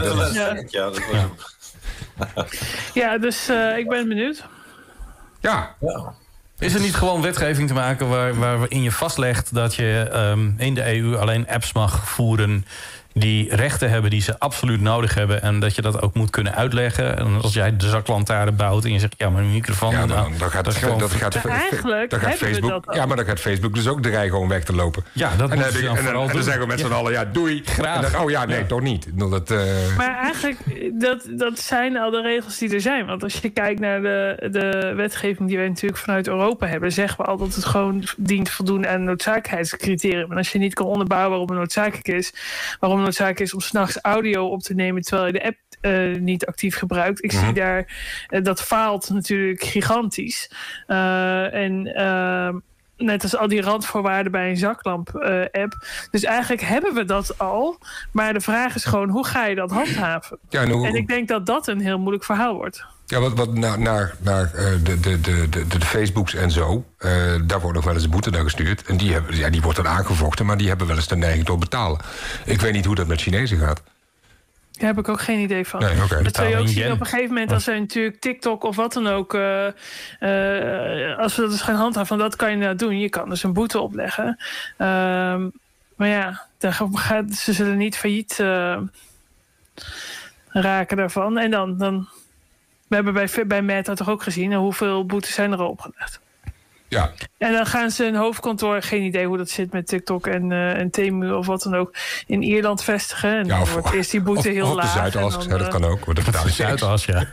Ja, dus ik ben benieuwd. Ja. Is er niet gewoon wetgeving te maken waarin je vastlegt dat je in de EU alleen apps mag voeren die rechten hebben die ze absoluut nodig hebben en dat je dat ook moet kunnen uitleggen? En als jij de zaklantaarn bouwt en je zegt ja, maar een microfoon... Ja, maar dan gaat Facebook... Ja, maar dan gaat Facebook dus ook dreigen gewoon weg te lopen. Ja, dat moet je dan vooral doen. En dan zeggen we met z'n allen, ja, doei. Graag. Dan, toch niet. Maar eigenlijk, dat zijn al de regels die er zijn. Want als je kijkt naar de wetgeving die wij natuurlijk vanuit Europa hebben... zeggen we al dat het gewoon dient te voldoen aan noodzakelijkheidscriterium. En als je niet kan onderbouwen waarom het noodzakelijk is... waarom het noodzakelijk is om 's nachts audio op te nemen... terwijl je de app niet actief gebruikt. Ik zie daar, dat faalt natuurlijk gigantisch. Net als al die randvoorwaarden bij een zaklamp-app. Dus eigenlijk hebben we dat al. Maar de vraag is gewoon, hoe ga je dat handhaven? Ja, en ik denk dat dat een heel moeilijk verhaal wordt. Ja, wat naar de Facebooks en zo... daar wordt nog wel eens een boete naar gestuurd. En die wordt dan aangevochten... maar die hebben wel eens de neiging tot betalen. Ik weet niet hoe dat met Chinezen gaat. Daar heb ik ook geen idee van. Nee, dat zul je ook zien op een gegeven moment... als er natuurlijk TikTok of wat dan ook... als we dat dus gaan handhaven... van dat kan je nou doen. Je kan dus een boete opleggen. Maar ja, ze zullen niet failliet raken daarvan. En dan we hebben bij Meta toch ook gezien... hoeveel boetes zijn er al opgelegd. Ja. En dan gaan ze hun hoofdkantoor, geen idee hoe dat zit met TikTok en Temu of wat dan ook, in Ierland vestigen. En dan wordt eerst die boete heel laag. Of de Zuidas, dat kan ook. De Zuidas, ja.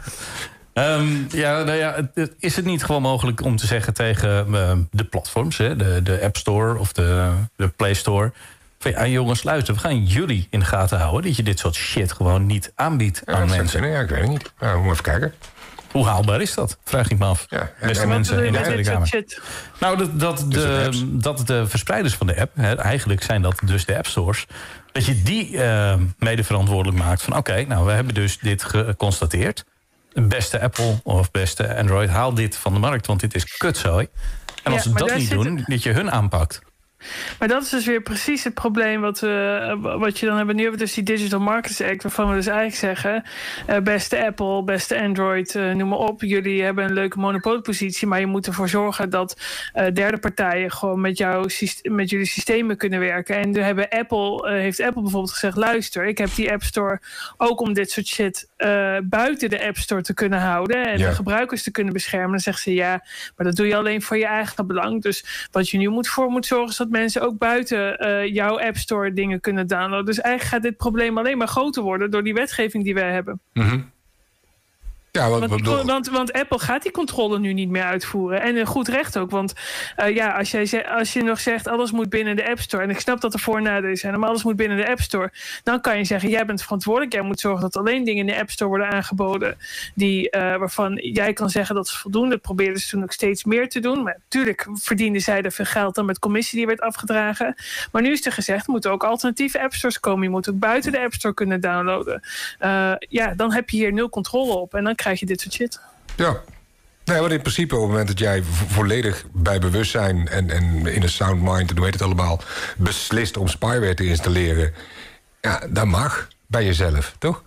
Is het niet gewoon mogelijk om te zeggen tegen de platforms, de App Store of de Play Store... Ja, jongens, luister, we gaan jullie in de gaten houden... dat je dit soort shit gewoon niet aanbiedt aan mensen. Ja, ik weet het niet. Nou, we even kijken. Hoe haalbaar is dat? Vraag ik me af. Ja, beste mensen in de Tweede Kamer. Nou, dat de verspreiders van de app... eigenlijk zijn dat dus de appstores... dat je die mede verantwoordelijk maakt van... oké, nou, we hebben dus dit geconstateerd. Beste Apple of beste Android, haal dit van de markt... want dit is kutzooi. En als ze dat niet doen, dat je hun aanpakt. Maar dat is dus weer precies het probleem wat je dan hebben. Nu hebben we dus die Digital Markets Act, waarvan we dus eigenlijk zeggen, beste Apple, beste Android, noem maar op. Jullie hebben een leuke monopoliepositie, maar je moet ervoor zorgen dat derde partijen gewoon met jullie systemen kunnen werken. En nu heeft Apple bijvoorbeeld gezegd, luister, ik heb die App Store ook om dit soort shit buiten de App Store te kunnen houden en de gebruikers te kunnen beschermen. Dan zeggen ze ja, maar dat doe je alleen voor je eigen belang. Dus wat je nu moet zorgen is dat mensen ook buiten jouw App Store dingen kunnen downloaden. Dus eigenlijk gaat dit probleem alleen maar groter worden door die wetgeving die wij hebben. Mm-hmm. Ja, want Apple gaat die controle nu niet meer uitvoeren. En een goed recht ook. Want als je nog zegt, alles moet binnen de App Store. En ik snap dat er voor- en nadelen zijn. Maar alles moet binnen de App Store. Dan kan je zeggen, jij bent verantwoordelijk. Jij moet zorgen dat alleen dingen in de App Store worden aangeboden. Waarvan jij kan zeggen dat ze voldoen. Dat probeerden ze toen ook steeds meer te doen. Maar natuurlijk verdienden zij er veel geld dan met commissie die werd afgedragen. Maar nu is er gezegd, er moeten ook alternatieve App Stores komen. Je moet ook buiten de App Store kunnen downloaden. Dan heb je hier 0 controle op. En dan krijg je dit soort shit. Ja. Nee, want in principe op het moment dat jij volledig bij bewustzijn en in een sound mind, en hoe heet het allemaal, beslist om spyware te installeren, ja, dat mag bij jezelf, toch?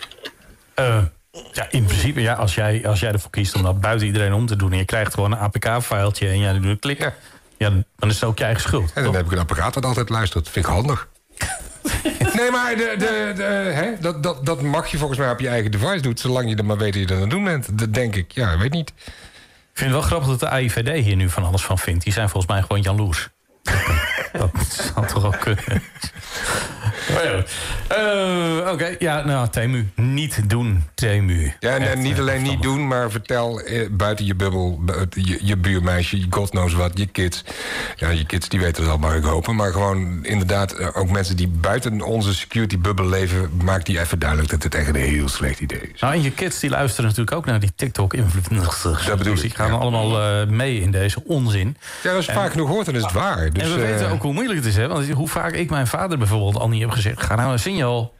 Ja, in principe, ja, als jij ervoor kiest om dat buiten iedereen om te doen en je krijgt gewoon een APK-filetje en jij doet een klik, ja, dan is het ook je eigen schuld. En dan heb ik een apparaat dat altijd luistert. Vind ik handig. Nee, maar dat mag je volgens mij op je eigen device doen, zolang je er maar weet dat je dat aan het doen bent. Dat denk ik. Ja, weet niet. Ik vind het wel grappig dat de AIVD hier nu van alles van vindt. Die zijn volgens mij gewoon jaloers. Dat zal toch ook kunnen. Oké, ja, nou, Temu. Niet doen, Temu. Ja, en niet alleen niet doen, maar vertel buiten je bubbel, je buurmeisje, je god knows wat, je kids. Ja, je kids die weten het al, maar ik hopen. Maar gewoon inderdaad, ook mensen die buiten onze security bubbel leven, maak die even duidelijk dat het echt een heel slecht idee is. Nou, en je kids die luisteren natuurlijk ook naar die TikTok-influencers. Dat bedoel ik. Die gaan allemaal mee in deze onzin. Ja, als je vaak genoeg hoort, dan is het waar. Dus, en we weten ook hoe moeilijk het is, hè? Want hoe vaak ik mijn vader bijvoorbeeld al niet heb gezegd, ga nou een signaal.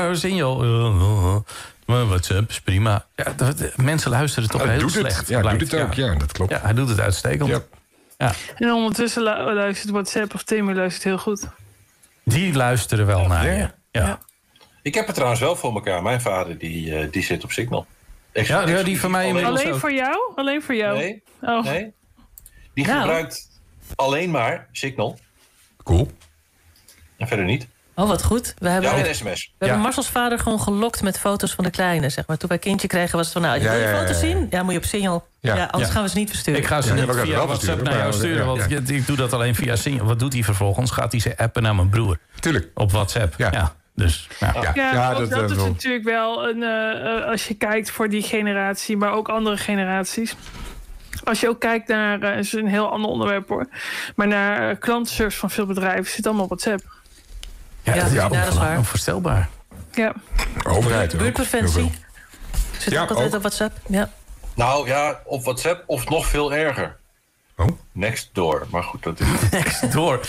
Maar WhatsApp is prima. Ja, mensen luisteren toch heel slecht. Ja, hij doet het ook. Ja, dat klopt. Ja, hij doet het uitstekend. Ja. Ja. En ondertussen luistert WhatsApp of Temu luistert heel goed. Die luisteren wel naar je. Ja. Ik heb het trouwens wel voor elkaar. Mijn vader die zit op Signal. Ja, die van mij inmiddels Alleen ook. voor jou? Alleen voor jou? Nee. Oh. Nee. Die gebruikt alleen maar Signal. Cool. En verder niet. Oh, wat goed. We hebben, en sms. we hebben Marcels vader gewoon gelokt met foto's van de kleine, zeg maar. Toen wij kindje kregen was het van, nou, wil je foto's zien? Ja, moet je op Signal. Ja, anders gaan we ze niet versturen. Ik ga ze niet via WhatsApp naar jou sturen, want ik doe dat alleen via Signal. Wat doet hij vervolgens? Gaat hij ze appen naar mijn broer? Tuurlijk. Op WhatsApp. Ja. Dus, dat is natuurlijk wel een, als je kijkt voor die generatie, maar ook andere generaties. Als je ook kijkt naar, het is een heel ander onderwerp hoor, maar naar klantenservice van veel bedrijven zit allemaal op WhatsApp. Ja, dat is waar. Onvoorstelbaar. Ja. Overheid ook. Buurtpreventie. Zit ook altijd op WhatsApp. Ja. Nou ja, op WhatsApp of nog veel erger. Oh. Nextdoor. Maar goed, dat is... Nextdoor.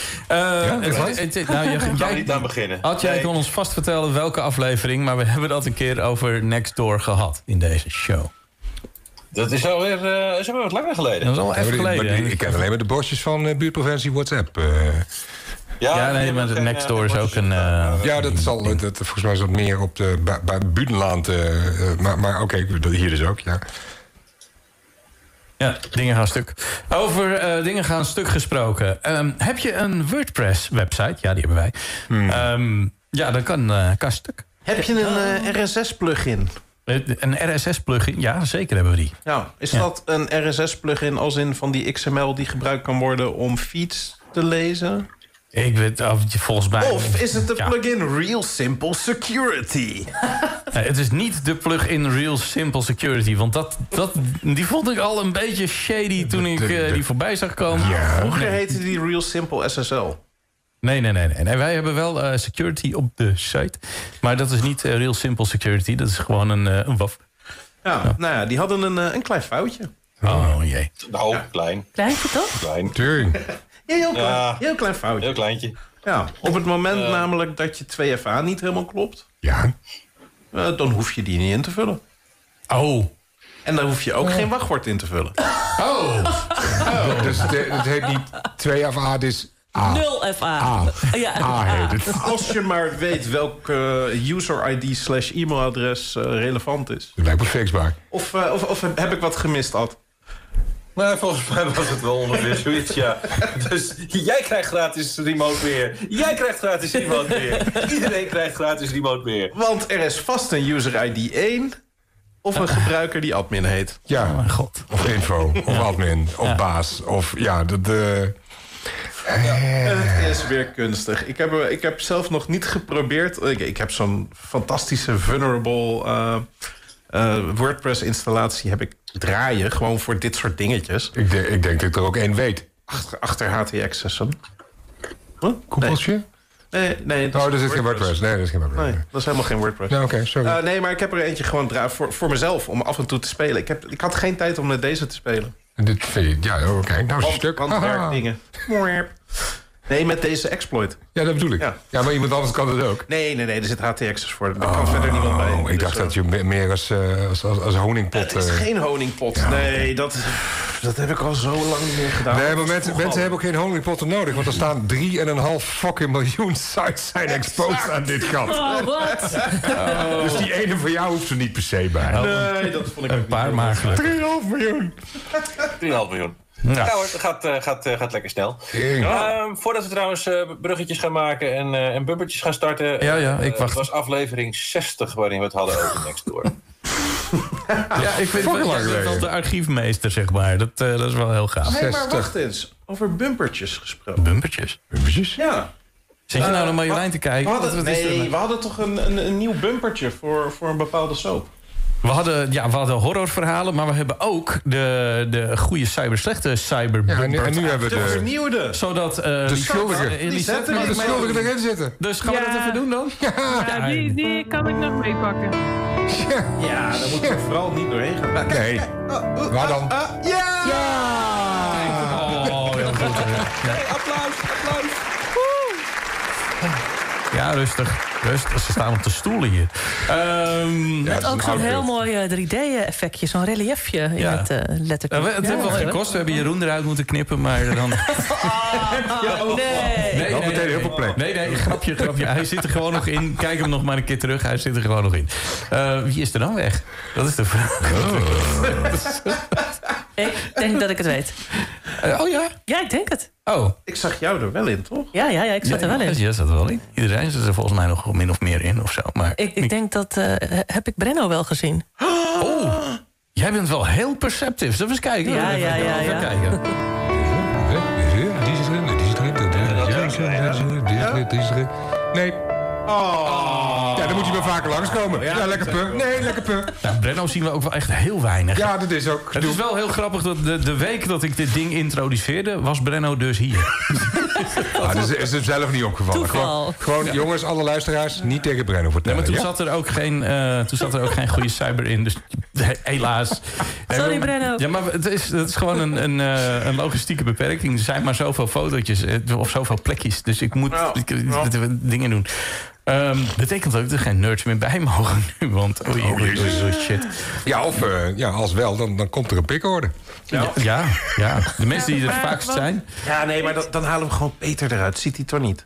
Jij niet aan beginnen. Jij kon ons vast vertellen welke aflevering, maar we hebben dat een keer over Nextdoor gehad in deze show. Dat is alweer wat langer geleden. Dat is al even geleden. Ik ken alleen maar de bosjes van buurtpreventie WhatsApp. Maar de Nextdoor is ook een... volgens mij is dat meer op bij Budenland. Maar oké, hier dus ook, ja. Ja, dingen gaan stuk. Over dingen gaan stuk gesproken. Heb je een WordPress-website? Ja, die hebben wij. Dan kan stuk. Heb je een RSS-plugin? Een RSS-plugin? Ja, zeker hebben we die. Ja, is dat een RSS-plugin als in van die XML die gebruikt kan worden om feeds te lezen? Ik weet volgens mij... Of is het de plugin Real Simple Security? Nee, het is niet de plugin Real Simple Security. Want die vond ik al een beetje shady toen ik die voorbij zag komen. Ja. Vroeger heette die Real Simple SSL. Nee. Wij hebben wel security op de site. Maar dat is niet Real Simple Security. Dat is gewoon een WAF. Ja, nou ja, die hadden een klein foutje. Oh jee. Nou, klein. Kleintje toch? Klein. Heel klein foutje. Heel kleintje. Ja, op het moment namelijk dat je 2FA niet helemaal klopt... Ja. Dan hoef je die niet in te vullen. Oh. En dan hoef je ook geen wachtwoord in te vullen. Dus het heet niet 2FA, het is 0 FA. Ja, heet het. Als je maar weet welk user-ID/e-mailadres relevant is. Dat lijkt me fixbaar. Of heb ik wat gemist, Ad? Nou, volgens mij was het wel ongeveer zoiets, ja. Dus jij krijgt gratis remote weer. Jij krijgt gratis remote weer. Iedereen krijgt gratis remote weer. Want er is vast een user-ID 1... of een gebruiker die admin heet. Ja, Oh mijn god. of info, of admin, of baas. Of ja, dat... Het is weer kunstig. Ik heb zelf nog niet geprobeerd. Ik heb zo'n fantastische vulnerable WordPress-installatie heb ik draaien. Gewoon voor dit soort dingetjes. Ik denk dat ik er ook één weet. Achter HT-accessen. Huh? Koepeltje? Nee. Dat is geen WordPress. Nee, dat is geen WordPress. Nee, dat is helemaal geen WordPress. Nou, oké, sorry. Nee, maar ik heb er eentje gewoon voor mezelf. Om af en toe te spelen. Ik had geen tijd om met deze te spelen. Dit vind je... Ja, oké. Nou, is een stuk. Handwerkdingen. Nee, met deze exploit. Ja, dat bedoel ik. Ja, maar iemand anders kan het ook. Nee, er zit HT-access voor. Daar kan verder niemand bij. Ik dacht dat je meer als honingpot... Het is geen honingpot. Ja, nee, dat heb ik al zo lang niet meer gedaan. Nee, maar mensen hebben ook geen honingpotten nodig. Want er staan 3,5 fucking miljoen sites zijn exposed aan dit gat. Oh, wat? Dus die ene van jou hoeft er niet per se bij. Nee, dat vond ik Een paar maar gelukkig. 3,5 miljoen. 3,5 miljoen. Ja. Ja hoor, het gaat lekker snel. Voordat we trouwens bruggetjes gaan maken en bumpertjes gaan starten... Ja, ik wacht. Het was aflevering 60 waarin we het hadden over Nextdoor. Ja, ik vind Fucking lang wel geleden. de archiefmeester, zeg maar. Dat is wel heel gaaf. Hé, maar wacht eens. Over bumpertjes gesproken. Bumpertjes. Precies. Ja. Zit je nou naar Marjolein te kijken? We hadden toch een nieuw bumpertje voor een bepaalde soap. We hadden horrorverhalen, maar we hebben ook de goede slechte cyberbumper. En nu hebben we De de vernieuwde. Zodat schuldigen. Lisette... de schuldigen erin zitten. Dus gaan we dat even doen dan? Ja, die kan ik nog meepakken. Ja, daar moeten we vooral niet doorheen gaan. Nee. Waar dan? Ja! Oh, heel goed. Ja. Applaus. Ja, rustig. Ze staan op de stoelen hier. Met ook zo'n heel mooi 3D-effectje, zo'n reliefje in het lettertje. Het heeft wel gekost. We hebben Jeroen eruit moeten knippen, maar dan... Nee. Dat meteen heel veel plek. Nee, grapje. Hij zit er gewoon nog in. Kijk hem nog maar een keer terug. Hij zit er gewoon nog in. Wie is er dan weg? Dat is de vraag. Ik denk dat ik het weet. Oh ja? Ja, ik denk het. Oh. Ik zag jou er wel in, toch? Ja, ik zat er wel in. Ja, zat er wel in. Iedereen zit er volgens mij nog min of meer in of zo. Maar Ik denk dat... heb ik Brenno wel gezien? Oh, jij bent wel heel perceptief. Zullen we eens kijken? Ja. Even kijken. Die zit erin, die zit erin, die zit erin. Nee. Ja, dan moet je maar vaker langskomen. Ja, lekker pur. Nee, lekker pur. Nou, Brenno zien we ook wel echt heel weinig. Ja, dat is ook. Het is wel heel grappig dat de week dat ik dit ding introduceerde... was Brenno dus hier. Dus is hem zelf niet opgevallen. Toeval. Gewoon, jongens, alle luisteraars, niet tegen Brenno Nee, vertellen. maar toen ja? zat er ook geen goede cyber in. Dus helaas. Sorry, Brenno. Ja, maar het is gewoon een logistieke beperking. Er zijn maar zoveel fotootjes of zoveel plekjes. Dus ik moet dingen doen. Betekent ook dat er geen nerds meer bij mogen nu. Want oei, shit. Ja, of als wel, dan komt er een pikorde. Ja. De mensen die er vaakst zijn. Ja, nee, maar dan halen we gewoon Peter eruit. Ziet hij toch niet?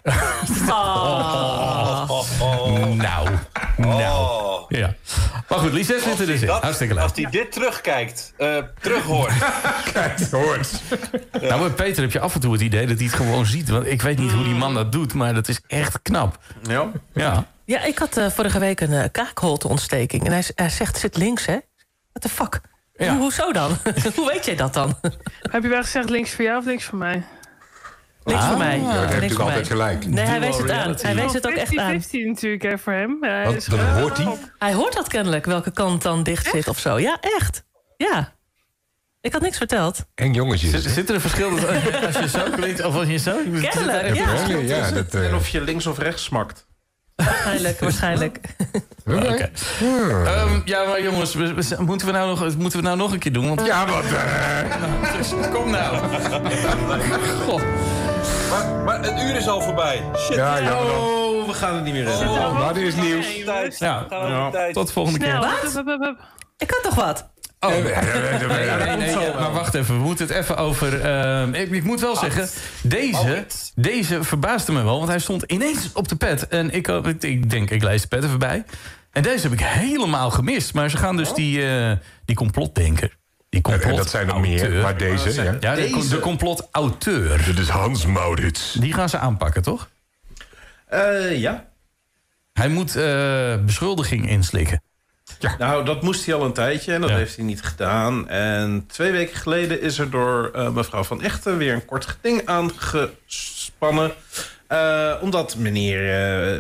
Nou. Ja. Maar goed, Lies zit er dus in. Hartstikke leuk. Als hij dit terugkijkt, terughoort. Kijk, hoort. Nou, met Peter heb je af en toe het idee dat hij het gewoon ziet. Want ik weet niet hoe die man dat doet, maar dat is echt knap. Ja. Ja. Ja, ik had vorige week een kaakholteontsteking. En hij zegt, zit links, hè? What the fuck? Ja. Hoezo dan? Hoe weet jij dat dan? Heb je wel gezegd links voor jou of links voor mij? Links voor mij. Ja, dat heeft links natuurlijk voor mij. altijd gelijk. Nee, hij Dual wees het aan. reality. Hij wees het ook echt aan. 50-50 natuurlijk hè, voor hem. Want dan hoort hij. Hij hoort dat kennelijk, welke kant dan dicht zit of zo. Ja, echt. Ja. Ik had niks verteld. Eng jongetje. Zit er een verschil als je zo klinkt of als je zo... Kennelijk, ja. Ja, dat... En of je links of rechts smakt. Waarschijnlijk. Oké. Ja, maar jongens, moeten we nou nog een keer doen? Want... Ja, wat... Kom nou. God. Maar het uur is al voorbij. Shit. Ja, jammer dan. Oh, we gaan het niet meer redden. Maar dit is nieuws. Tijd. Ja. Tijd. Tot de volgende keer. Snel. Ik had toch wat? Nee, maar wacht even. We moeten het even over... ik moet wel zeggen, deze verbaasde me wel. Want hij stond ineens op de pet. En ik denk, ik lees de pet even bij. En deze heb ik helemaal gemist. Maar ze gaan dus die complotdenker... En dat zijn er meer, maar deze... Ja, de complotauteur. Dit is Hans Maurits. Die gaan ze aanpakken, toch? Ja. Hij moet beschuldiging inslikken. Ja. Nou, dat moest hij al een tijdje en dat heeft hij niet gedaan. En 2 weken geleden is er door mevrouw Van Echten weer een kort geding aangespannen. Omdat meneer...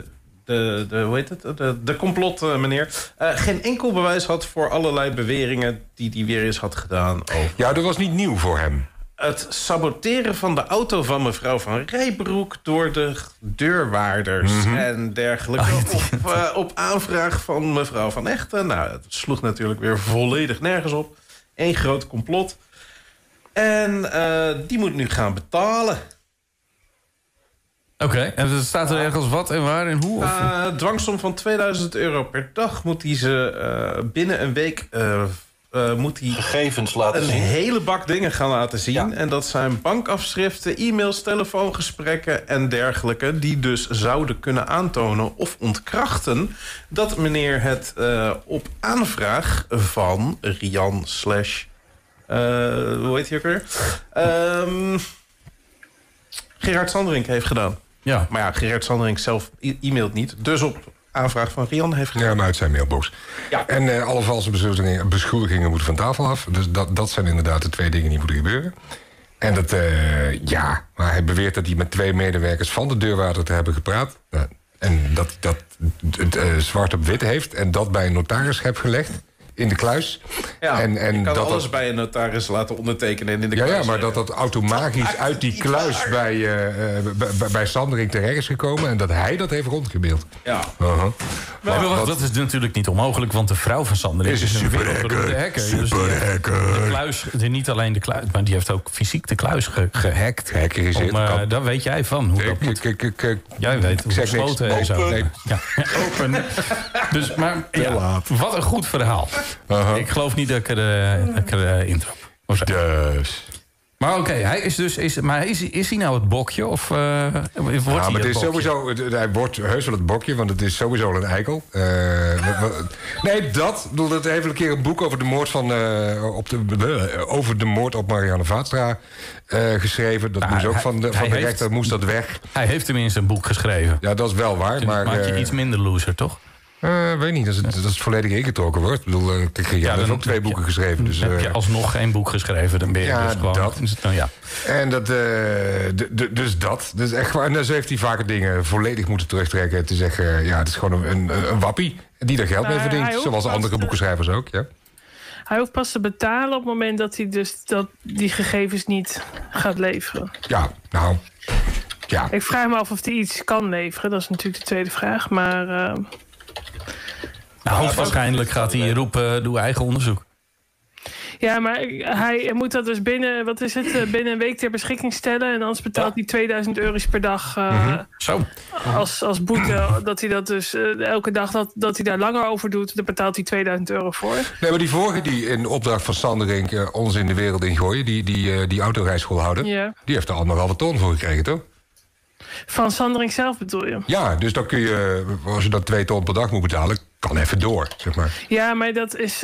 De complot meneer geen enkel bewijs had voor allerlei beweringen die hij weer eens had gedaan. Ja, dat was niet nieuw voor hem. Het saboteren van de auto van mevrouw Van Rijbroek door de deurwaarders en dergelijke. Op aanvraag van mevrouw Van Echten. Nou, het sloeg natuurlijk weer volledig nergens op. Eén groot complot. En die moet nu gaan betalen. Oké, en staat er ergens wat en waar en hoe? Dwangsom van €2000 per dag moet hij ze binnen een week... moet hij gegevens laten zien. Een hele bak dingen gaan laten zien. Ja. En dat zijn bankafschriften, e-mails, telefoongesprekken en dergelijke... die dus zouden kunnen aantonen of ontkrachten... dat meneer het op aanvraag van Rian / hoe heet hij ook weer? Gerard Sanderink heeft gedaan. Ja. Maar ja, Gerard Sanderink zelf e-mailt niet. Dus op aanvraag van Rian heeft gedaan. Ja, maar uit zijn mailbox. Ja. En alle valse beschuldigingen moeten van tafel af. Dus dat zijn inderdaad de 2 dingen die moeten gebeuren. En maar hij beweert dat hij met 2 medewerkers van de deurwaarder te hebben gepraat. En dat het zwart op wit heeft. En dat bij een notaris heeft gelegd. In de kluis. Ja, en je kan dat alles bij een notaris laten ondertekenen en in de kluis. Ja, maar dat automatisch uit die kluis bij Sanderink terecht is gekomen... en dat hij dat heeft rondgebeeld. Ja. Maar dat is natuurlijk niet onmogelijk... want de vrouw van Sanderink is een wereldberoemde hacker. De kluis, niet alleen de kluis... maar die heeft ook fysiek de kluis gehackt. Daar weet jij van. Hoe dat moet. Jij weet hoe gesloten en zo. Open. Dus, maar wat een goed verhaal. Ik geloof niet dat ik er intrap. Dus. Maar oké, hij is dus... Is hij nou het bokje? Of wordt hij het bokje? Sowieso... Hij wordt heus wel het bokje, want het is sowieso een eikel. Nee, dat... Er heeft een keer een boek over de moord over de moord op Marianne Vaatstra geschreven. Dat moest ook van de rechter moest dat weg. Hij heeft tenminste een boek geschreven. Ja, dat is wel waar. Dus maar maak je iets minder loser, toch? Weet niet, als het volledig ingetrokken wordt. Ik bedoel, jij hebt ook 2 boeken geschreven. Dus, heb je alsnog geen boek geschreven, dan ben je dus gewoon... Dat. En dus dat. Dus echt, en dan heeft hij vaker dingen volledig moeten terugtrekken. Te zeggen, het is gewoon een wappie die er geld mee verdient. Zoals andere boekenschrijvers ook, ja. Hij hoeft pas te betalen op het moment dat hij dus die gegevens niet gaat leveren. Ja, nou... Ja. Ik vraag me af of hij iets kan leveren. Dat is natuurlijk de tweede vraag, maar... waarschijnlijk gaat hij roepen, doe eigen onderzoek. Ja, maar hij moet dat dus binnen een week ter beschikking stellen. En anders betaalt hij €2000 per dag Zo. Als boete. Dat hij dat dus elke dag dat hij daar langer over doet, daar betaalt hij €2000 voor. Nee, maar die vorige die in opdracht van Sanderink ons in de wereld ingooien, die autorijschoolhouder, die heeft er 1,5 ton voor gekregen, toch? Van Sanderink zelf bedoel je? Ja, dus dan kun je, als je dat 2 ton per dag moet betalen, kan even door, zeg maar. Ja, maar dat is...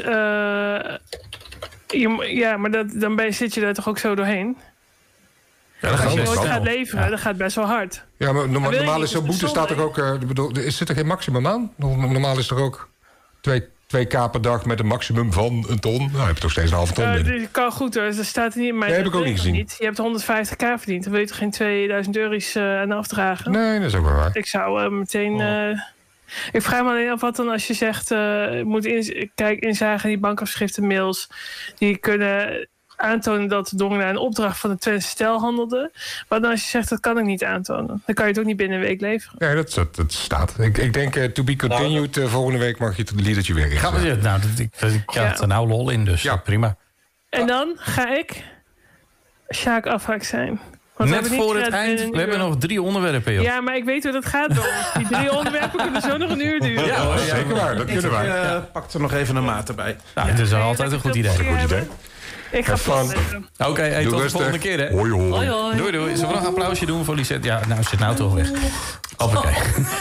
dan zit je daar toch ook zo doorheen? Ja, dat als je nooit gaat leveren, dat gaat best wel hard. Ja, maar normaal is zo'n boete staat er ook... zit er geen maximum aan? Normaal is er ook 2K per dag met een maximum van 1 ton. Nou, heb je toch steeds een halve ton binnen. Dat kan goed hoor, dat staat er niet. Maar dat heb ik ook niet gezien. Je hebt 150k verdiend, dan wil je toch geen €2000 aan afdragen? Nee, dat is ook wel waar. Ik zou meteen... Ik vraag me alleen af wat dan als je zegt... moet inzagen die bankafschriften, mails... die kunnen aantonen dat de Dongen naar een opdracht van de Twentse stel handelde. Maar dan als je zegt, dat kan ik niet aantonen. Dan kan je het ook niet binnen een week leveren. Nee, dat staat. Ik denk, to be continued, volgende week mag je het liedertje weer in. Ik had er nou lol in, dus prima. En dan ga ik Sjaak Afhaak zijn. Want Net niet voor het gered eind. binnen een We hebben uur. nog 3 onderwerpen, joh. Ja, maar ik weet hoe dat gaat, Don. Die 3 onderwerpen kunnen zo nog een uur duren. Ja, hoor, ja. Zeker waar, dat kunnen wij. Pak er nog even een maat erbij. Nou, dat is altijd een goed idee. Goed idee. Ik ga Van. vastleggen. Oké, hey, tot de rustig. volgende keer, hè. Hoi, hoi. Hoi, hoi. Doei, doei. Zullen we nog een applausje doen voor Lisette? Ja, nou, zit nou toch weg. Hoppakee.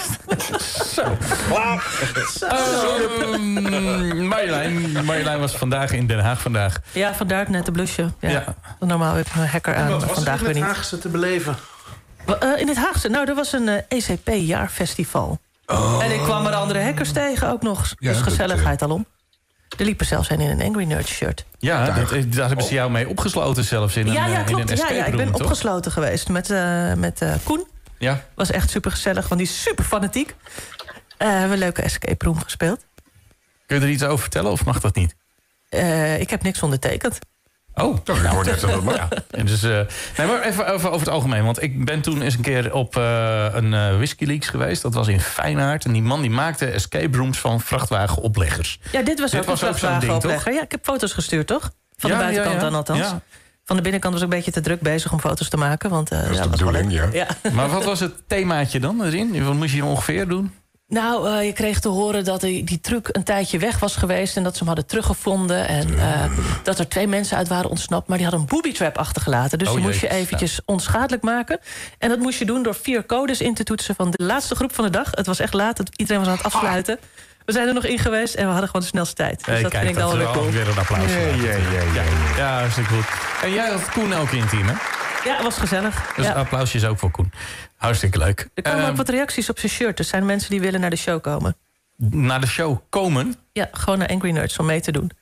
Marjolein was vandaag in Den Haag vandaag. Ja, vandaar net de blusje. Ja. Ja. Normaal heb ik mijn hacker aan, Wat maar was vandaag er weer in het niet. Haagse te beleven? In het Haagse? Nou, er was een ECP-jaarfestival. En ik kwam er andere hackers tegen ook nog. Ja, Dus dat, gezelligheid alom. Er liepen zelfs een in een Angry Nerd shirt. Ja, daar hebben ze jou mee opgesloten zelfs in Ja, een, in klopt. een escape Ja, ik ben room, toch? opgesloten geweest met Koen. Ja. Was echt super gezellig, want die is super fanatiek. We hebben een leuke escape room gespeeld. Kun je er iets over vertellen of mag dat niet? Ik heb niks ondertekend. Oh, Toch, ik hoor net dat het mag. ja. En dus, nee, maar even over het algemeen. Want ik ben toen eens een keer op een WhiskeyLeaks geweest. Dat was in Feyenoord. En die man die maakte escape rooms van vrachtwagenopleggers. Ja, dit was ook een zo'n ding, vrachtwagenoplegger. Ja, ik heb foto's gestuurd, toch? Van Ja, de buitenkant ja, ja. dan althans. Ja. Van de binnenkant was ik een beetje te druk bezig om foto's te maken. Want, Dat is ja, de was wel bedoeling, leuk. ja. Ja. Maar wat was het themaatje dan erin? Wat moest je ongeveer doen? Nou, je kreeg te horen dat die truc een tijdje weg was geweest... en dat ze hem hadden teruggevonden. En dat er 2 mensen uit waren ontsnapt... maar die hadden een booby trap achtergelaten. Dus Oh, die moest je jezus, eventjes onschadelijk maken. En dat moest je doen door 4 codes in te toetsen... van de laatste groep van de dag. Het was echt laat, iedereen was aan het afsluiten. We zijn er nog in geweest en we hadden gewoon de snelste tijd. Dus Hey, dat kijk, vind ik dan dat wel is weer cool. weer een applaus. Ja, hartstikke goed. En jij had Koen ook in het team, hè? Ja, het was gezellig. Dus Ja. applausjes ook voor Koen. Hartstikke leuk. Er kwamen ook wat reacties op zijn shirt. Er zijn mensen die willen naar de show komen. Naar de show komen... Ja, gewoon naar Angry Nerds om mee te doen.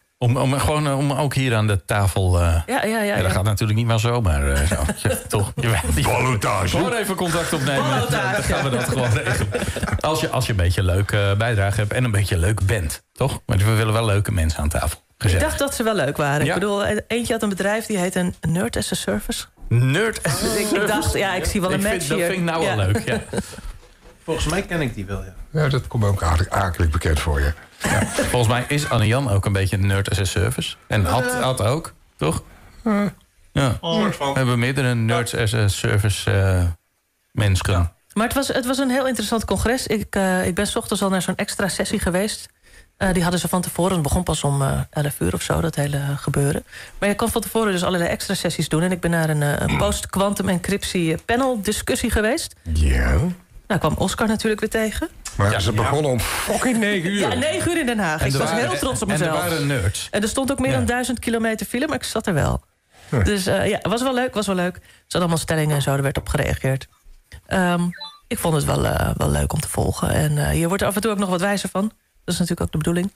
Om ook hier aan de tafel... Ja. dat gaat natuurlijk niet maar zomaar zo. Toch? Ballotage. Gewoon even contact opnemen. Ballotage. Dan gaan we dat gewoon regelen. Als je een beetje leuk bijdrage hebt en een beetje leuk bent. Toch? Maar we willen wel leuke mensen aan tafel. Ik Gezellig. dacht dat ze wel leuk waren. Ja. Ik bedoel, eentje had een bedrijf die heet een Nerd as a Service. Nerd. Ik dacht, ja, ik zie wel een match Dat hier. vind ik nou Ja. wel leuk. Ja. Volgens mij ken ik die wel, ja. Ja, dat komt ook akelig bekend voor je. Volgens mij is Anne-Jan ook een beetje een nerd as a service. En Ad ook, toch? Ja. We hebben meerdere nerds as a service mensen. Maar het was een heel interessant congres. Ik ben 's ochtends al naar zo'n extra sessie geweest. Die hadden ze van tevoren. Het begon pas om 11 uur of zo, dat hele gebeuren. Maar je kan van tevoren dus allerlei extra sessies doen. En ik ben naar een post-quantum encryptie panel discussie geweest. Ja. Nou kwam Oscar natuurlijk weer tegen. Maar ze begonnen om fucking 9 uur. Ja, 9 uur in Den Haag. Ik was heel trots op mezelf. En er waren nerds. En er stond ook meer dan 1000 kilometer file, maar ik zat er wel. Dus ja, het was wel leuk, Er hadden allemaal stellingen en zo, er werd op gereageerd. Ik vond het wel leuk om te volgen. En je wordt er af en toe ook nog wat wijzer van. Dat is natuurlijk ook de bedoeling.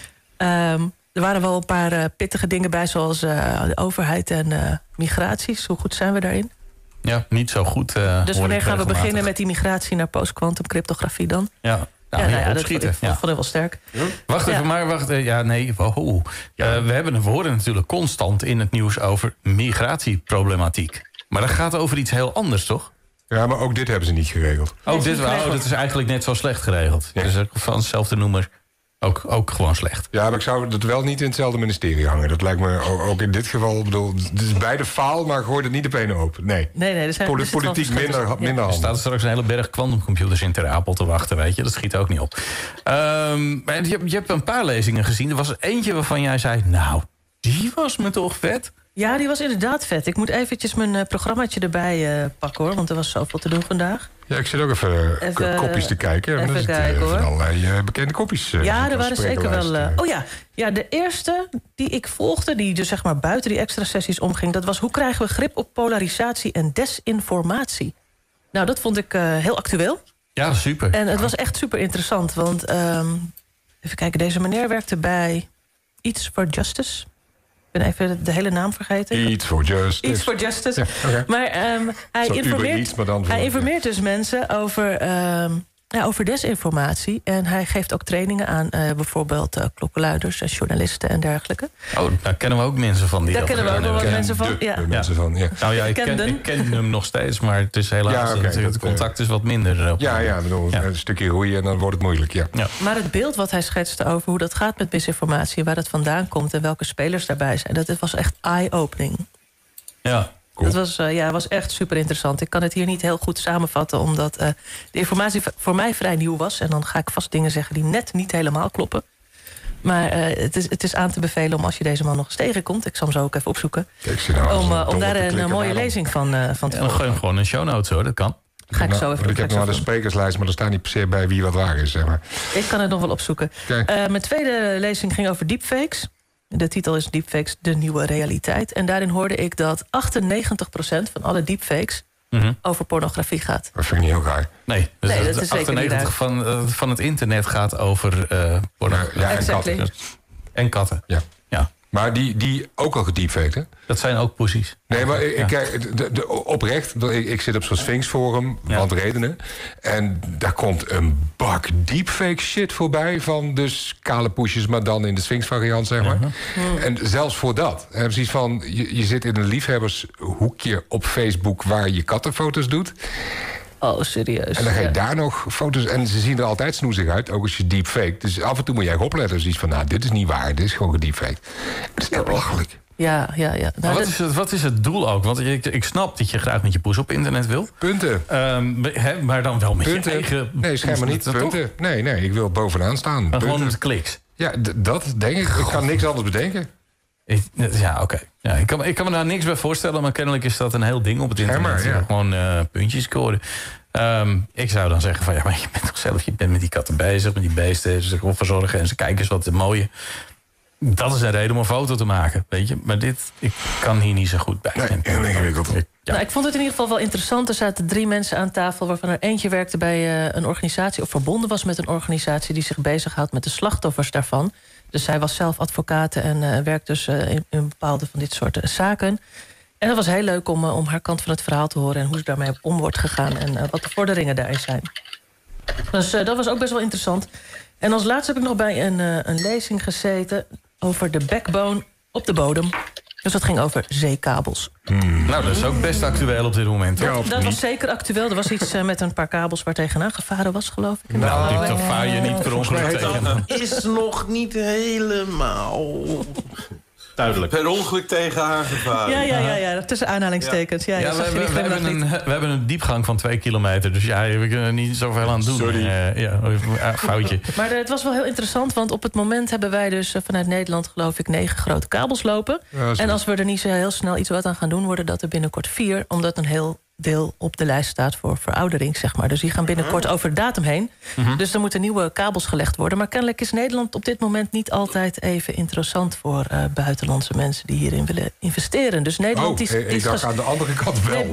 Er waren wel een paar pittige dingen bij, zoals de overheid en migraties. Hoe goed zijn we daarin? Ja, niet zo goed. Dus wanneer gaan we beginnen met die migratie naar post-quantum cryptografie dan? Ja, Dat opschieten. vond ik wel sterk. Wacht even, maar wacht. We horen natuurlijk constant in het nieuws over migratieproblematiek. Maar dat gaat over iets heel anders, toch? Ja, maar ook dit hebben ze niet geregeld. Dat is eigenlijk net zo slecht geregeld. Ja. Dus van hetzelfde noemer ook gewoon slecht. Ja, maar ik zou het wel niet in hetzelfde ministerie hangen. Dat lijkt me ook in dit geval... Ik bedoel, het is beide faal, maar gooi het niet op één open. Nee. Nee, er zijn Politiek minder Er handig. staat straks een hele berg quantumcomputers in Ter Apel te wachten, weet je. Dat schiet ook niet op. Maar je hebt een paar lezingen gezien. Er was er eentje waarvan jij zei... Nou, die was me toch vet? Ja, die was inderdaad vet. Ik moet eventjes mijn programmaatje erbij pakken, hoor. Want er was zoveel te doen vandaag. Ja, ik zit ook even kopjes te kijken. even Dan is het, kijken, hoor. van allerlei bekende kopjes. Ja, er waren zeker wel... Ja, de eerste die ik volgde, die dus zeg maar buiten die extra sessies omging... dat was hoe krijgen we grip op polarisatie en desinformatie. Nou, dat vond ik heel actueel. Ja, super. En het was echt super interessant, want... even kijken, deze meneer werkte bij Eats for Justice. Ik ben even de hele naam vergeten. Eats for Justice. Eats for Justice. Ja, okay. Maar hij Zo Uber Eats, maar dan hij informeert dus mensen over desinformatie. En hij geeft ook trainingen aan bijvoorbeeld klokkenluiders en journalisten en dergelijke. Oh, daar kennen we ook mensen van. Daar kennen we ook wel wat mensen van. Ja. Mensen van, ja. Nou ja, ik ken hem nog steeds, maar het is helaas... Ja, oké, het contact is wat minder. Ja, bedoel, een stukje roeien en dan wordt het moeilijk, ja. Maar het beeld wat hij schetste over hoe dat gaat met misinformatie... waar het vandaan komt en welke spelers daarbij zijn... dat was echt eye-opening. Ja. Cool. Dat was echt super interessant. Ik kan het hier niet heel goed samenvatten, omdat de informatie voor mij vrij nieuw was. En dan ga ik vast dingen zeggen die net niet helemaal kloppen. Maar het is aan te bevelen om als je deze man nog eens tegenkomt... ik zal hem zo ook even opzoeken... om daar een mooie lezing van te Dan gooi je hem gewoon een show notes, hoor. Dat kan. Ga ik zo even ik heb nog de sprekerslijst, maar er staat niet per se bij wie wat waar is. Zeg maar. Ik kan het nog wel opzoeken. Mijn tweede lezing ging over deepfakes. De titel is Deepfakes, de nieuwe realiteit. En daarin hoorde ik dat 98% van alle deepfakes... over pornografie gaat. Dat vind ik niet heel raar. Nee, dus Nee, dat is zeker niet raar. 98% van het internet gaat over pornografie. Ja, en Exactly. katten. En katten. Ja. Ja. Maar die ook al gediepfaked, hè? Dat zijn ook poesies. Nee, maar kijk, oprecht, ik zit op zo'n Sphinx forum, want redenen. En daar komt een bak deepfake shit voorbij van dus kale poesjes, maar dan in de Sphinx variant, zeg maar. En zelfs voor dat. En precies van, je zit in een liefhebbershoekje op Facebook waar je kattenfoto's doet. Oh, serieus. En dan ga je daar nog foto's... En ze zien er altijd snoezig uit, ook als je deepfake. Dus af en toe moet jij opletten. Dus iets van, dit is niet waar, dit is gewoon gediepfake. Het is echt belachelijk. Ja. Maar wat is het doel ook? Want ik snap dat je graag met je poes op internet wil. Punten. Maar dan wel met Punten. je eigen... Nee, schijnbaar niet. Punten. Nee, ik wil bovenaan staan. Maar gewoon Punten. met kliks. Ja, dat denk ik. Ik kan niks anders bedenken. Ja, oké. Ja, ik kan me daar niks bij voorstellen, maar kennelijk is dat een heel ding op het internet. Ja. Gewoon puntjes scoren. Ik zou dan zeggen van, maar je bent toch zelf, je bent met die katten bezig, met die beesten, ze zich verzorgen en ze kijken eens wat mooie. Dat is een reden om een foto te maken, weet je. Maar ik kan hier niet zo goed bij. Nee, heel ingewikkeld. Nou, ik vond het in ieder geval wel interessant. Er zaten 3 mensen aan tafel, waarvan er eentje werkte bij een organisatie, of verbonden was met een organisatie die zich bezighoudt met de slachtoffers daarvan. Dus zij was zelf advocaat en werkt dus in bepaalde van dit soort zaken. En het was heel leuk om haar kant van het verhaal te horen en hoe ze daarmee om wordt gegaan en wat de vorderingen daarin zijn. Dus dat was ook best wel interessant. En als laatste heb ik nog bij een lezing gezeten over de backbone op de bodem. Dus dat ging over zeekabels. Nou, dat is ook best actueel op dit moment. Hoor. Dat was zeker actueel. Er was iets met een paar kabels waar tegenaan gevaren was, geloof ik. Nou, dit vaar je niet per ongeluk tegen. Is nog niet helemaal duidelijk. Per ongeluk tegen haar gevaren. Ja, tussen aanhalingstekens. Ja, we hebben een diepgang van 2 kilometer. Dus ja, we kunnen er niet zoveel aan doen. Sorry. Foutje. Maar het was wel heel interessant, want op het moment hebben wij dus vanuit Nederland, geloof ik, 9 grote kabels lopen. Ja, en als we er niet zo heel snel iets wat aan gaan doen, worden dat er binnenkort 4, omdat een heel deel op de lijst staat voor veroudering, zeg maar. Dus die gaan binnenkort over de datum heen. Dus er moeten nieuwe kabels gelegd worden. Maar kennelijk is Nederland op dit moment niet altijd even interessant voor buitenlandse mensen die hierin willen investeren. Dus Nederland ik dacht aan de andere kant wel.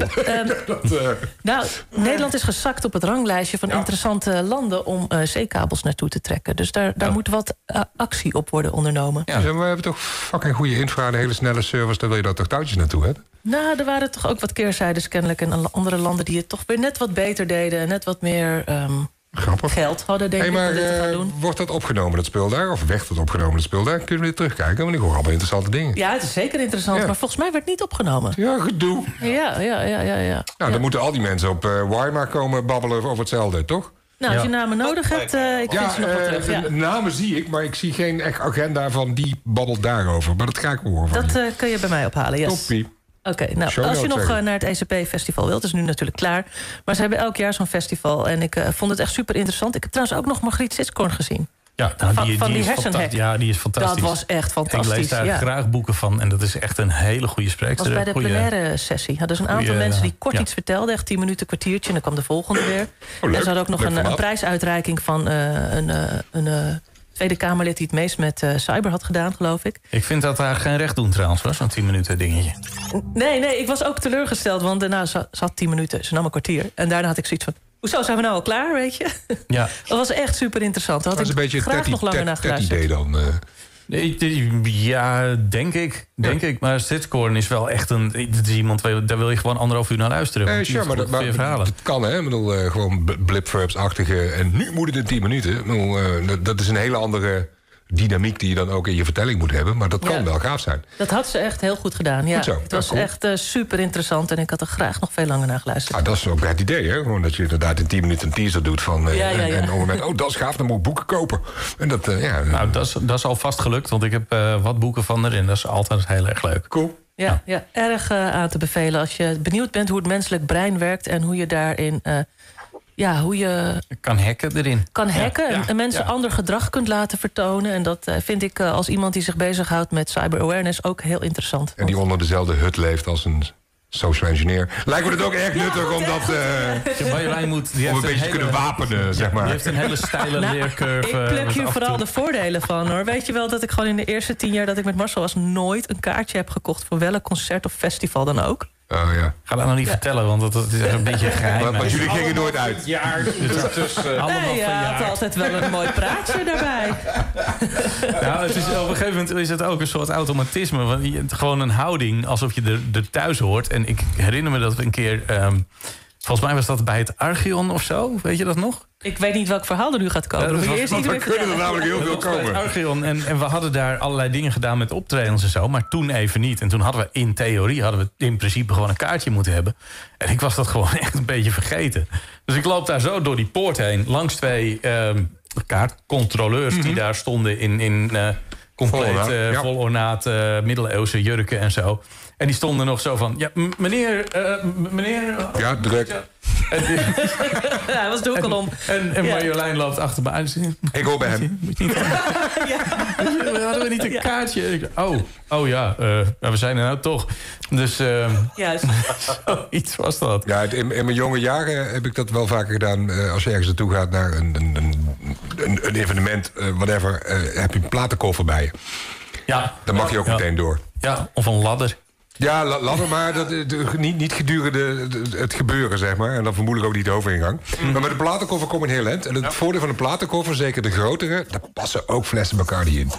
Nederland is gezakt op het ranglijstje van interessante landen om zeekabels naartoe te trekken. Dus daar moet wat actie op worden ondernomen. Ja. Dus we hebben toch fucking goede infra, de hele snelle service, daar wil je dat toch touwtjes naartoe hebben? Nou, er waren toch ook wat keerzijdes kennelijk in andere landen die het toch weer net wat beter deden en net wat meer geld hadden, denk ik, om dit te gaan doen. Wordt dat opgenomen, dat spul daar? Of werd dat opgenomen, dat spul daar? Kunnen we weer terugkijken? Want ik hoor allemaal interessante dingen. Ja, het is zeker interessant, maar volgens mij werd het niet opgenomen. Ja, gedoe. Ja. Nou, dan moeten al die mensen op Weimar komen babbelen over hetzelfde, toch? Nou, als je namen nodig hebt, ik vind ze nog wel terug. Ja. Namen zie ik, maar ik zie geen echt agenda van die babbelt daarover. Maar dat ga ik horen van Dat kun je bij mij ophalen, yes. Toppie. Oké, nou, als je nog naar het ECP-festival wilt, is nu natuurlijk klaar. Maar ze hebben elk jaar zo'n festival. En ik vond het echt super interessant. Ik heb trouwens ook nog Margriet Sitskoorn gezien. Ja, die is hersenhack. Ja, die is fantastisch. Dat was echt fantastisch. Ik lees daar graag boeken van. En dat is echt een hele goede spreekster. Dat was bij de plenaire sessie. Hadden ze een aantal mensen die kort iets vertelden. Echt 10 minuten, kwartiertje. En dan kwam de volgende weer. En ze hadden ook nog een prijsuitreiking van een Tweede Kamerlid die het meest met cyber had gedaan, geloof ik. Ik vind dat daar geen recht doen trouwens, zo'n 10 minuten dingetje. Nee, ik was ook teleurgesteld, want daarna zat 10 minuten. Ze nam een kwartier. En daarna had ik zoiets van, hoezo zijn we nou al klaar, weet je? Ja. Dat was echt super interessant. Daar had ik een graag nog langer naar geluisterd. idee dan... Ja, denk ik. Maar Sitskoorn is wel echt het is iemand, daar wil je gewoon 1,5 uur naar luisteren. Ja, maar dat kan, hè. Ik bedoel, gewoon blipverbs-achtige... En nu moet het in 10 minuten. Ik bedoel, dat is een hele andere dynamiek die je dan ook in je vertelling moet hebben. Maar dat kan wel gaaf zijn. Dat had ze echt heel goed gedaan, ja. Goed zo. Het was cool. echt super interessant en ik had er graag nog veel langer naar geluisterd. Ah, dat is ook het idee, hè? Gewoon dat je inderdaad in 10 minuten een teaser doet van... En op het moment, dat is gaaf, dan moet ik boeken kopen. En dat, Nou, dat is al vast gelukt, want ik heb wat boeken van haar en dat is altijd heel erg leuk. Cool. Ja, erg aan te bevelen. Als je benieuwd bent hoe het menselijk brein werkt... en hoe je daarin... hoe je kan hacken erin. Kan hacken en mensen ander gedrag kunt laten vertonen. En dat vind ik als iemand die zich bezighoudt met cyber-awareness... ook heel interessant. En die onder dezelfde hut leeft als een social engineer. Lijkt me het ook erg nuttig om dat... Marjolein om een beetje te kunnen wapenen, zeg maar. Die heeft een hele steile leercurve. Ik pluk hier vooral de voordelen van, hoor. Weet je wel dat ik gewoon in de eerste 10 jaar... dat ik met Marcel was nooit een kaartje heb gekocht... voor welk concert of festival dan ook. Oh ja. Ga dat nog niet vertellen, want dat is een beetje geheim. Maar jullie gingen nooit uit. Jaar tussen. Nee, had altijd wel een mooi praatje daarbij. Nou, het is, op een gegeven moment is het ook een soort automatisme. Want gewoon een houding alsof je er thuis hoort. En ik herinner me dat we een keer... volgens mij was dat bij het Archeon of zo. Weet je dat nog? Ik weet niet welk verhaal er nu gaat komen. We kunnen er namelijk heel veel komen. Archeon, en we hadden daar allerlei dingen gedaan met optredens en zo. Maar toen even niet. En toen hadden we in theorie... in principe gewoon een kaartje moeten hebben. En ik was dat gewoon echt een beetje vergeten. Dus ik loop daar zo door die poort heen. Langs 2 kaartcontroleurs die daar stonden in compleet vol ornaat middeleeuwse jurken en zo. En die stonden nog zo van... Ja, meneer... Ja, druk. Hij was de hoek al om. En Marjolein loopt achter me aan. Ik hoor bij hem. Hadden we niet een kaartje? Oh ja, we zijn er nou toch. Dus juist. zoiets was dat. Ja, in mijn jonge jaren heb ik dat wel vaker gedaan. Als je ergens naartoe gaat naar een evenement, whatever... heb je een platenkoffer bij je. Ja. Dan mag je ook meteen door. Ja, of een ladder. Ja, ladder, maar niet gedurende het gebeuren, zeg maar. En dan vermoedelijk ook niet de hoofdingang. Maar met de platenkoffer kom je een heel eind. En het voordeel van een platenkoffer, zeker de grotere... daar passen ook flessen Bacardi in.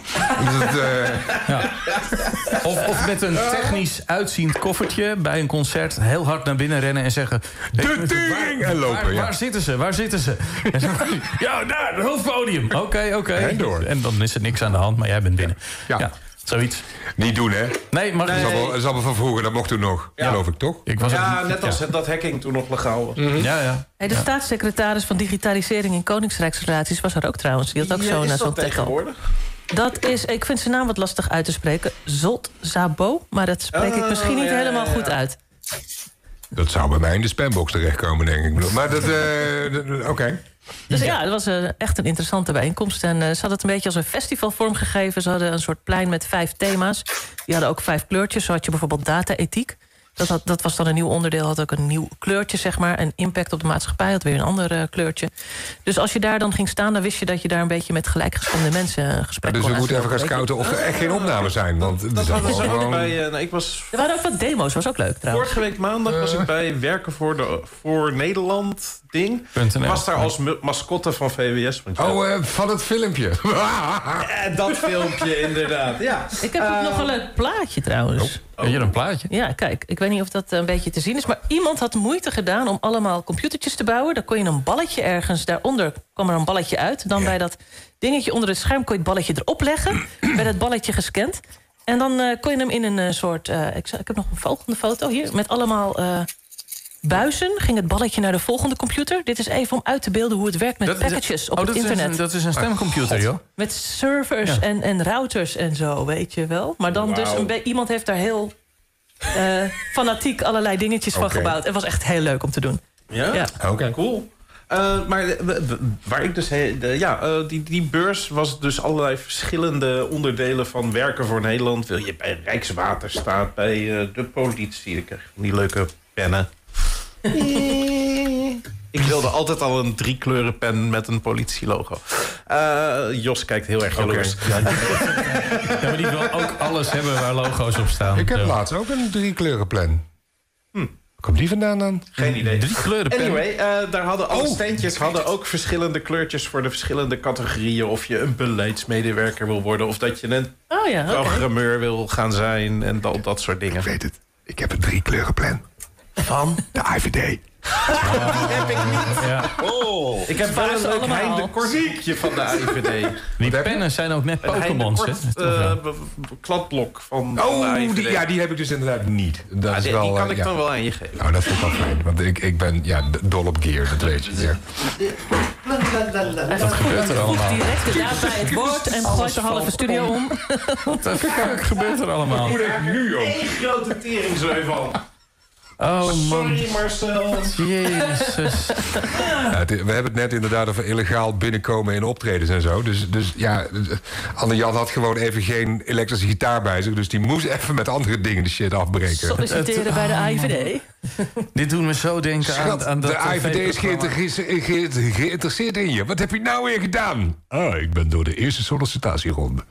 Of met een technisch uitziend koffertje... bij een concert heel hard naar binnen rennen en zeggen... De tering! En lopen, Waar zitten ze? Waar zitten ze? En dan, ja, daar, het hoofdpodium. Oké. En door. En dan is er niks aan de hand, maar jij bent binnen. Ja. Zoiets. Niet doen, hè? Nee, maar... Dat is allemaal van vroeger, dat mocht toen nog. Ja. Geloof ik, toch? Net als dat hacking toen nog legaal was. Ja. Hey, de staatssecretaris van Digitalisering en Koningsrijksrelaties was er ook trouwens. Die had ook zo'n tackle. Dat is, ik vind zijn naam wat lastig uit te spreken. Zolt Zabo, maar dat spreek ik misschien niet helemaal goed uit. Dat zou bij mij in de spambox terechtkomen, denk ik. Maar dat... Oké. Dus ja, het was echt een interessante bijeenkomst. En ze hadden het een beetje als een festival vormgegeven. Ze hadden een soort plein met 5 thema's. Die hadden ook 5 kleurtjes. Zo had je bijvoorbeeld data-ethiek. Dat was dan een nieuw onderdeel, had ook een nieuw kleurtje, zeg maar. En impact op de maatschappij had weer een ander kleurtje. Dus als je daar dan ging staan, dan wist je dat je daar een beetje met gelijkgestemde mensen een gesprek kon. Dus we moeten even gaan scouten of er echt geen opnames zijn. Want dat hadden ze ook bij... Er waren ook wat demo's, was ook leuk trouwens. Vorige week maandag was ik bij Werken voor Nederland ding. Was daar als mascotte van VWS. Van het filmpje. Dat filmpje, inderdaad. Ja. Ik heb ook nog een leuk plaatje trouwens. Heb je een plaatje? Ja, kijk, ik weet niet of dat een beetje te zien is... maar iemand had moeite gedaan om allemaal computertjes te bouwen. Dan kon je een balletje ergens, daaronder kwam er een balletje uit. Dan bij dat dingetje onder het scherm kon je het balletje erop leggen. Werd het balletje gescand. En dan kon je hem in een soort... ik heb nog een volgende foto hier, met allemaal... buizen ging het balletje naar de volgende computer. Dit is even om uit te beelden hoe het werkt met packages op het internet. Dat is een stemcomputer, joh. Met servers en routers en zo, weet je wel. Maar dan dus iemand heeft daar heel fanatiek allerlei dingetjes van gebouwd. Het was echt heel leuk om te doen. Ja? Oké. Cool. Maar waar ik dus... die beurs was dus allerlei verschillende onderdelen van Werken voor Nederland. Wil je bij Rijkswaterstaat, bij de politie. Dan krijg je van die leuke pennen. Ik wilde altijd al een 3-kleurenpen met een politielogo. Jos kijkt heel erg jaloers. Ja, maar die wil ook alles hebben waar logo's op staan. Ik heb laatst ook een 3-kleurenplan. Komt die vandaan dan? Geen idee. 3-kleurenpen. Anyway, daar hadden alle steentjes hadden ook verschillende kleurtjes voor de verschillende categorieën. Of je een beleidsmedewerker wil worden. Of dat je een programmeur wil gaan zijn. En dat soort dingen. Ik weet het. Ik heb een 3-kleurenplan. Van? De IVD. heb ik niet. Ja. Oh. Ik heb wel een ze leuk allemaal. Hein de Korsiekje van de IVD. Die pennen zijn ook net Pokémons, hè? Kladblok van de Oh, IVD. die heb ik dus inderdaad niet. Dat is die wel, kan ik ja. dan wel aan je geven. Nou, dat vind ik wel fijn. Want ik ben dol op gear, dat weet je. Ja. Wat gebeurt er allemaal? Direct de daad bij het woord en gooit de halve studio om. Wat de fuck gebeurt er allemaal? Hoe denk ik nu op? Eén grote teringzooi van. Oh man, Sorry Marcel. jezus. Ja, we hebben het net inderdaad over illegaal binnenkomen in optredens en zo. Dus ja, Anne-Jan had gewoon even geen elektrische gitaar bij zich. Dus die moest even met andere dingen de shit afbreken. Solliciteren bij de AIVD. Dit doet me zo denken Schat, aan dat de AIVD is geïnteresseerd in je. Wat heb je nou weer gedaan? Ik ben door de eerste sollicitatieronde.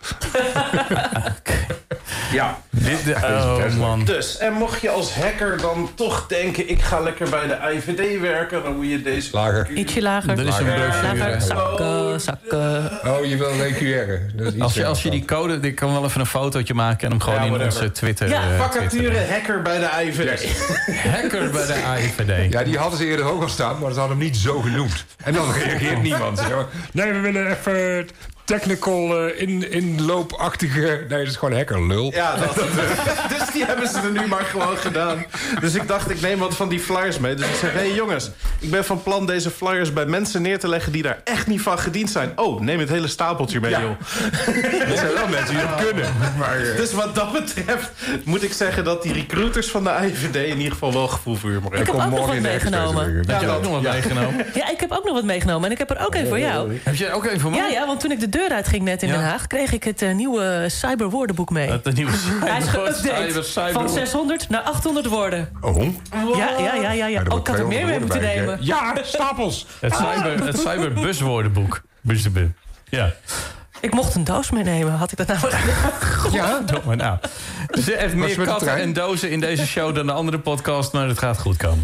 Ja. Oh man. Dus, en mocht je als hacker dan toch denken... ik ga lekker bij de IVD werken... dan moet je deze... Lager. Ietsje lager. Er is een Lager. brochure. Zakken. Oh, je wil alleen QR. Dat is iets Als je die code... Ik kan wel even een fotootje maken en hem gewoon Ja, in whatever. onze Twitter... Ja, Vacature hacker bij de IVD. Hacker bij de AIVD. Ja, die hadden ze eerder ook al staan, maar ze hadden hem niet zo genoemd. En dan reageert niemand. Zeg maar, nee, we willen even technical inloopachtige... Nee, dat is gewoon hacker, lul. Ja, dus die hebben ze er nu maar gewoon gedaan. Dus ik dacht, ik neem wat van die flyers mee. Dus ik zeg, hé jongens, ik ben van plan deze flyers bij mensen neer te leggen... die daar echt niet van gediend zijn. Oh, neem het hele stapeltje mee, joh. Er zijn wel mensen die dat kunnen. Maar, Dus wat dat betreft moet ik zeggen dat die recruiters van de IVD... in ieder geval wel gevoel voor humor Ik hebben. heb ook nog wat in de meegenomen. express. Heb je ook nog wat meegenomen? Ja, ik heb ook nog wat meegenomen. En ik heb er ook een voor jou. Heb je ook een voor mij? Ja, want toen ik de deur uitging net in Ja. Den Haag... kreeg ik het nieuwe cyberwoordenboek mee. Het nieuwe Hij is geüpdate van 600 naar 800 woorden. Oh? Ja. er Ook ik had er meer mee moeten nemen. Ja, stapels. Het cyberbuswoordenboek. Ja. Ik mocht een doos meenemen, had ik dat nou Ja, Doe maar nou. Dus er heeft meer met de katten trein? en dozen in deze show dan de andere podcast, maar het gaat goed komen.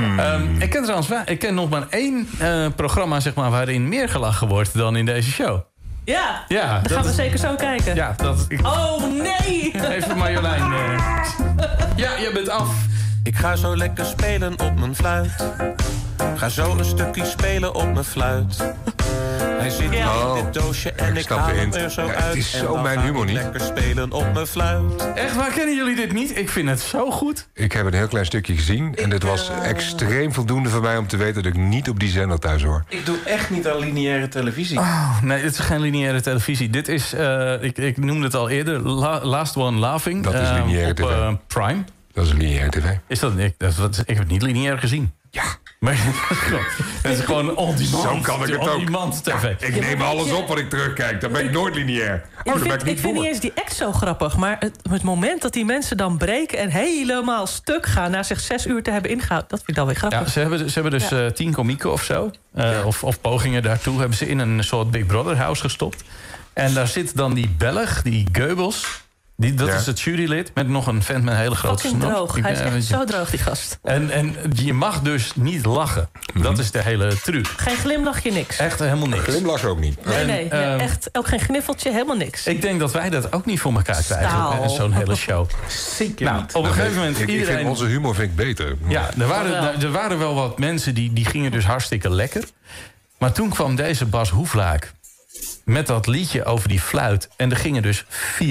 Ik ken nog maar één programma zeg maar, waarin meer gelachen wordt dan in deze show. Ja, Ja, dan dat gaan we is- zeker zo kijken. Ja, Oh, nee! Even Marjolein. Ja, je bent af. Ik ga zo lekker spelen op mijn fluit. Ga zo een stukje spelen op mijn fluit. Hij zit hier Oh. in dit doosje en ik snap haal de hem hint. er zo Ja, uit. het is En zo dan mijn ga humor ik niet. lekker spelen op mijn fluit. Echt, waar kennen jullie dit niet? Ik vind het zo goed. ik heb een heel klein stukje gezien. En dit was extreem voldoende voor mij om te weten... dat ik niet op die zender thuis hoor. Ik doe echt niet aan lineaire televisie. Nee, dit is geen lineaire televisie. Dit is, ik noemde het al eerder, Last One Laughing. Dat is lineaire op tv. Prime. Dat is een lineaire tv. Is dat, ik heb het niet lineair gezien. Ja. Maar het is gewoon on-demand. Zo kan ik het ook. On-demand tv. Ik neem alles op wat ik terugkijk. Dan ben ik nooit lineair. Dan ben ik Ik niet vind niet voor. eens die act zo grappig. Maar het moment dat die mensen dan breken... en helemaal stuk gaan na zich 6 uur te hebben ingehouden... dat vind ik dan weer grappig. Ja, ze hebben dus 10 komieken of zo. Of pogingen daartoe. Hebben ze in een soort Big Brother house gestopt. En daar zit dan die Belg, die Goebbels. Dat Ja. is het jurylid. Met nog een vent met een hele grote Fucking snor. droog. Hij is echt zo droog, die gast. En je mag dus niet lachen. Dat is de hele truc. Geen glimlachje, niks. Echt helemaal niks. Glimlach ook niet. Nee, echt ook geen gniffeltje, helemaal niks. Ik denk dat wij dat ook niet voor elkaar krijgen. Staal. Zo'n hele show. Zeker Nou, niet. op een gegeven moment Ik vind iedereen... onze humor vind ik beter. Ja, er waren wel wat mensen die gingen dus hartstikke lekker. Maar toen kwam deze Bas Hoeflaak met dat liedje over die fluit. En er gingen dus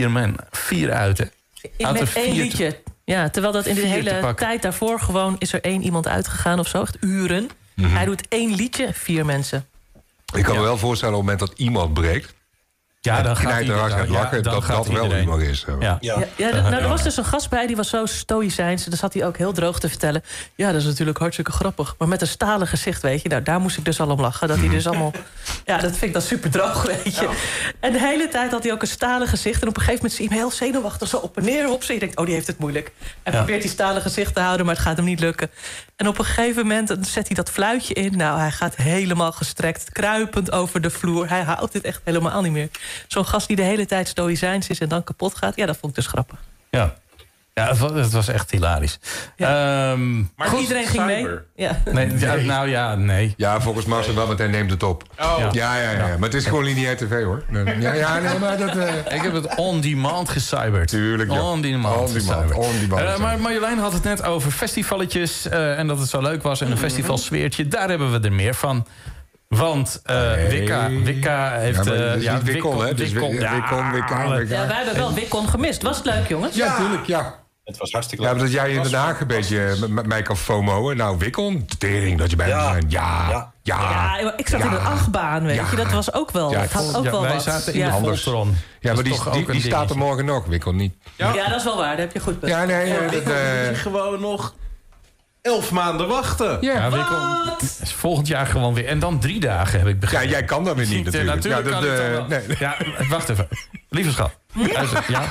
4 uit. Hè. Uit er Met één 4 liedje. Ja, terwijl dat in de 4 te hele pakken. tijd daarvoor gewoon... is er 1 iemand uitgegaan of zo, echt uren. Hij doet 1 liedje, 4 mensen. Ik kan me wel voorstellen op het moment dat iemand breekt... Ja, dan gaat knijt er hard gaat lachen, dan dat gaat dat wel iedereen. humor is. Zo. Ja. Ja, er was dus een gast bij, die was zo stoïcijns. Dus zat hij ook heel droog te vertellen. Ja, dat is natuurlijk hartstikke grappig. Maar met een stalen gezicht, weet je. Nou, daar moest ik dus al om lachen. Dat hij dus allemaal... Ja, dat vind ik dan super droog, weet je. En de hele tijd had hij ook een stalen gezicht. En op een gegeven moment zie je hem heel zenuwachtig zo op en neer hopsen. Je denkt, oh, die heeft het moeilijk. Hij probeert die stalen gezicht te houden, maar het gaat hem niet lukken. En op een gegeven moment dan zet hij dat fluitje in. Nou, hij gaat helemaal gestrekt, kruipend over de vloer. Hij houdt dit echt helemaal niet meer. Zo'n gast die de hele tijd stoïcijns is en dan kapot gaat. Ja, dat vond ik dus grappig. Ja. Ja, het was echt hilarisch. Ja. Maar Goed, iedereen ging mee. Ja. Nee. Ja, volgens Marcel wel, want hij neemt het op. Oh. Ja. Maar het is gewoon lineair tv, hoor. Nee, maar dat... Ik heb het on-demand gecyberd. Tuurlijk, ja. On-demand. On-demand. Maar Marjolein had het net over festivalletjes en dat het zo leuk was en een festivalsfeertje. Daar hebben we er meer van. Want Wicca heeft... Ja, niet Wikkon, hè? Dus Wikkon. Ja, wij hebben wel Wikkon gemist. Was het leuk, jongens? Ja, tuurlijk, ja. Het was hartstikke Ja, leuk. dat jij in Den Haag een beetje met mij kan FOMO'en. Nou, Wikkon, tering dat je bij me bent. Ja. Ja, ik zat in een achtbaan, weet je. Dat was ook wel... Ja, het had ook wel wij wat. zaten in de Anders. Voltron. Ja, maar Dat is toch ook die een staat er dingetje. morgen nog. Wikkon niet. Ja, dat is wel waar. Daar heb je goed punt. Ja, nee. Gewoon nog 11 maanden wachten. Ja, Wikkon is volgend jaar gewoon weer. En dan 3 dagen heb ik Ja, begrepen. jij kan dat weer niet natuurlijk. Natuurlijk Ja, kan ik dan wel. nee. Ja, wacht even. Lieve schat. Luister, ja.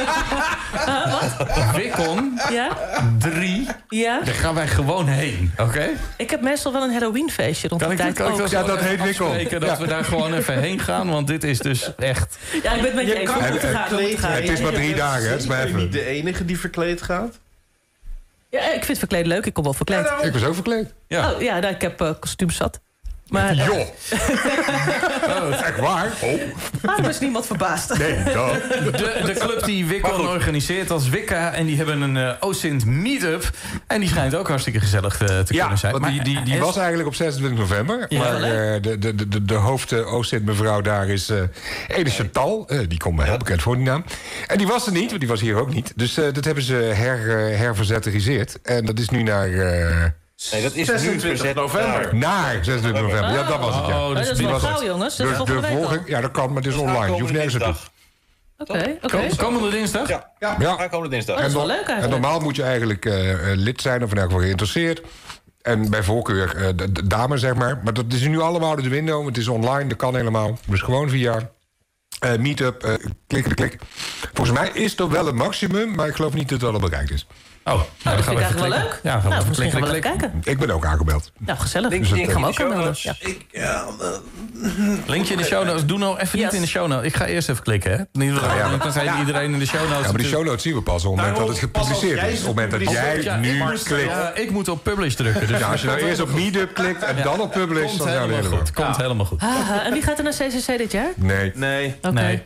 Wikkon Ja? 3. Ja? Daar gaan wij gewoon heen, oké? Ik heb meestal wel een Halloween-feestje rond die tijd ook. Ja, dat heet Wikkon. Dat we daar gewoon even heen gaan, want dit is dus echt... Ja, ik ben het met je eens. We moeten gaan, we moeten gaan. Het is maar 3 dagen, hè? Het is maar Ben je even. niet de enige die verkleed gaat? Ja, ik vind verkleed leuk. Ik kom wel verkleed. Ik was ook verkleed. Ja. Oh, ja, nou, ik heb kostuums zat. Maar Joh. Echt waar? waarom is niemand verbaasd? Nee, dat. De club die Wikkon organiseert als Wicca. En die hebben een OSINT meetup. En die schijnt ook hartstikke gezellig te kunnen zijn. Want die was eigenlijk op 26 november. Ja, maar de hoofd OSINT mevrouw daar is Ede Chantal. Die komt mij heel bekend voor, die naam. En die was er niet, want die was hier ook niet. Dus dat hebben ze herverzetteriseerd. En dat is nu naar... Nee, dat is 26 nu verzet november. Naar 26 november. Ja, dat was het, ja. Oh, Dat is Die wel was gauw, het. jongens. Dat is Dus volgende de week al. volgende... Ja, dat kan, maar het is online. Je hoeft nergens naartoe. Oké. Komende dinsdag? Ja, Ja. aankomende dinsdag. Dat is wel leuk En eigenlijk. normaal moet je eigenlijk lid zijn, of in elk geval geïnteresseerd. En bij voorkeur de dame, zeg maar. Maar dat is nu allemaal uit de window. Het is online, dat kan helemaal. Dus gewoon via meetup, klik. Volgens mij is dat wel het maximum, maar ik geloof niet dat het al bereikt is. Oh, Nou, dat vind ik eigenlijk wel leuk. Ja, gaan we even misschien gaan we klikken. wel even kijken. Ik ben ook aangebeld. Nou, gezellig. Link Ik ga me ook in de aanmelden. show Ja. Linkje in de show notes. Doe nou even Yes. niet in de show notes. Ik ga eerst even klikken, hè? Niet dan zei iedereen in de show notes. Ja, maar die show notes zien we pas op het moment dat het gepubliceerd is. Op het moment dat jij nu klikt. Ja, ik moet op publish drukken. Dus Ja, als je nou eerst op meetup klikt en dan op publish, komt dan zijn we helemaal helemaal goed. Komt helemaal goed. En wie gaat er naar CCC dit jaar? Nee. Nee. Oké. Nee.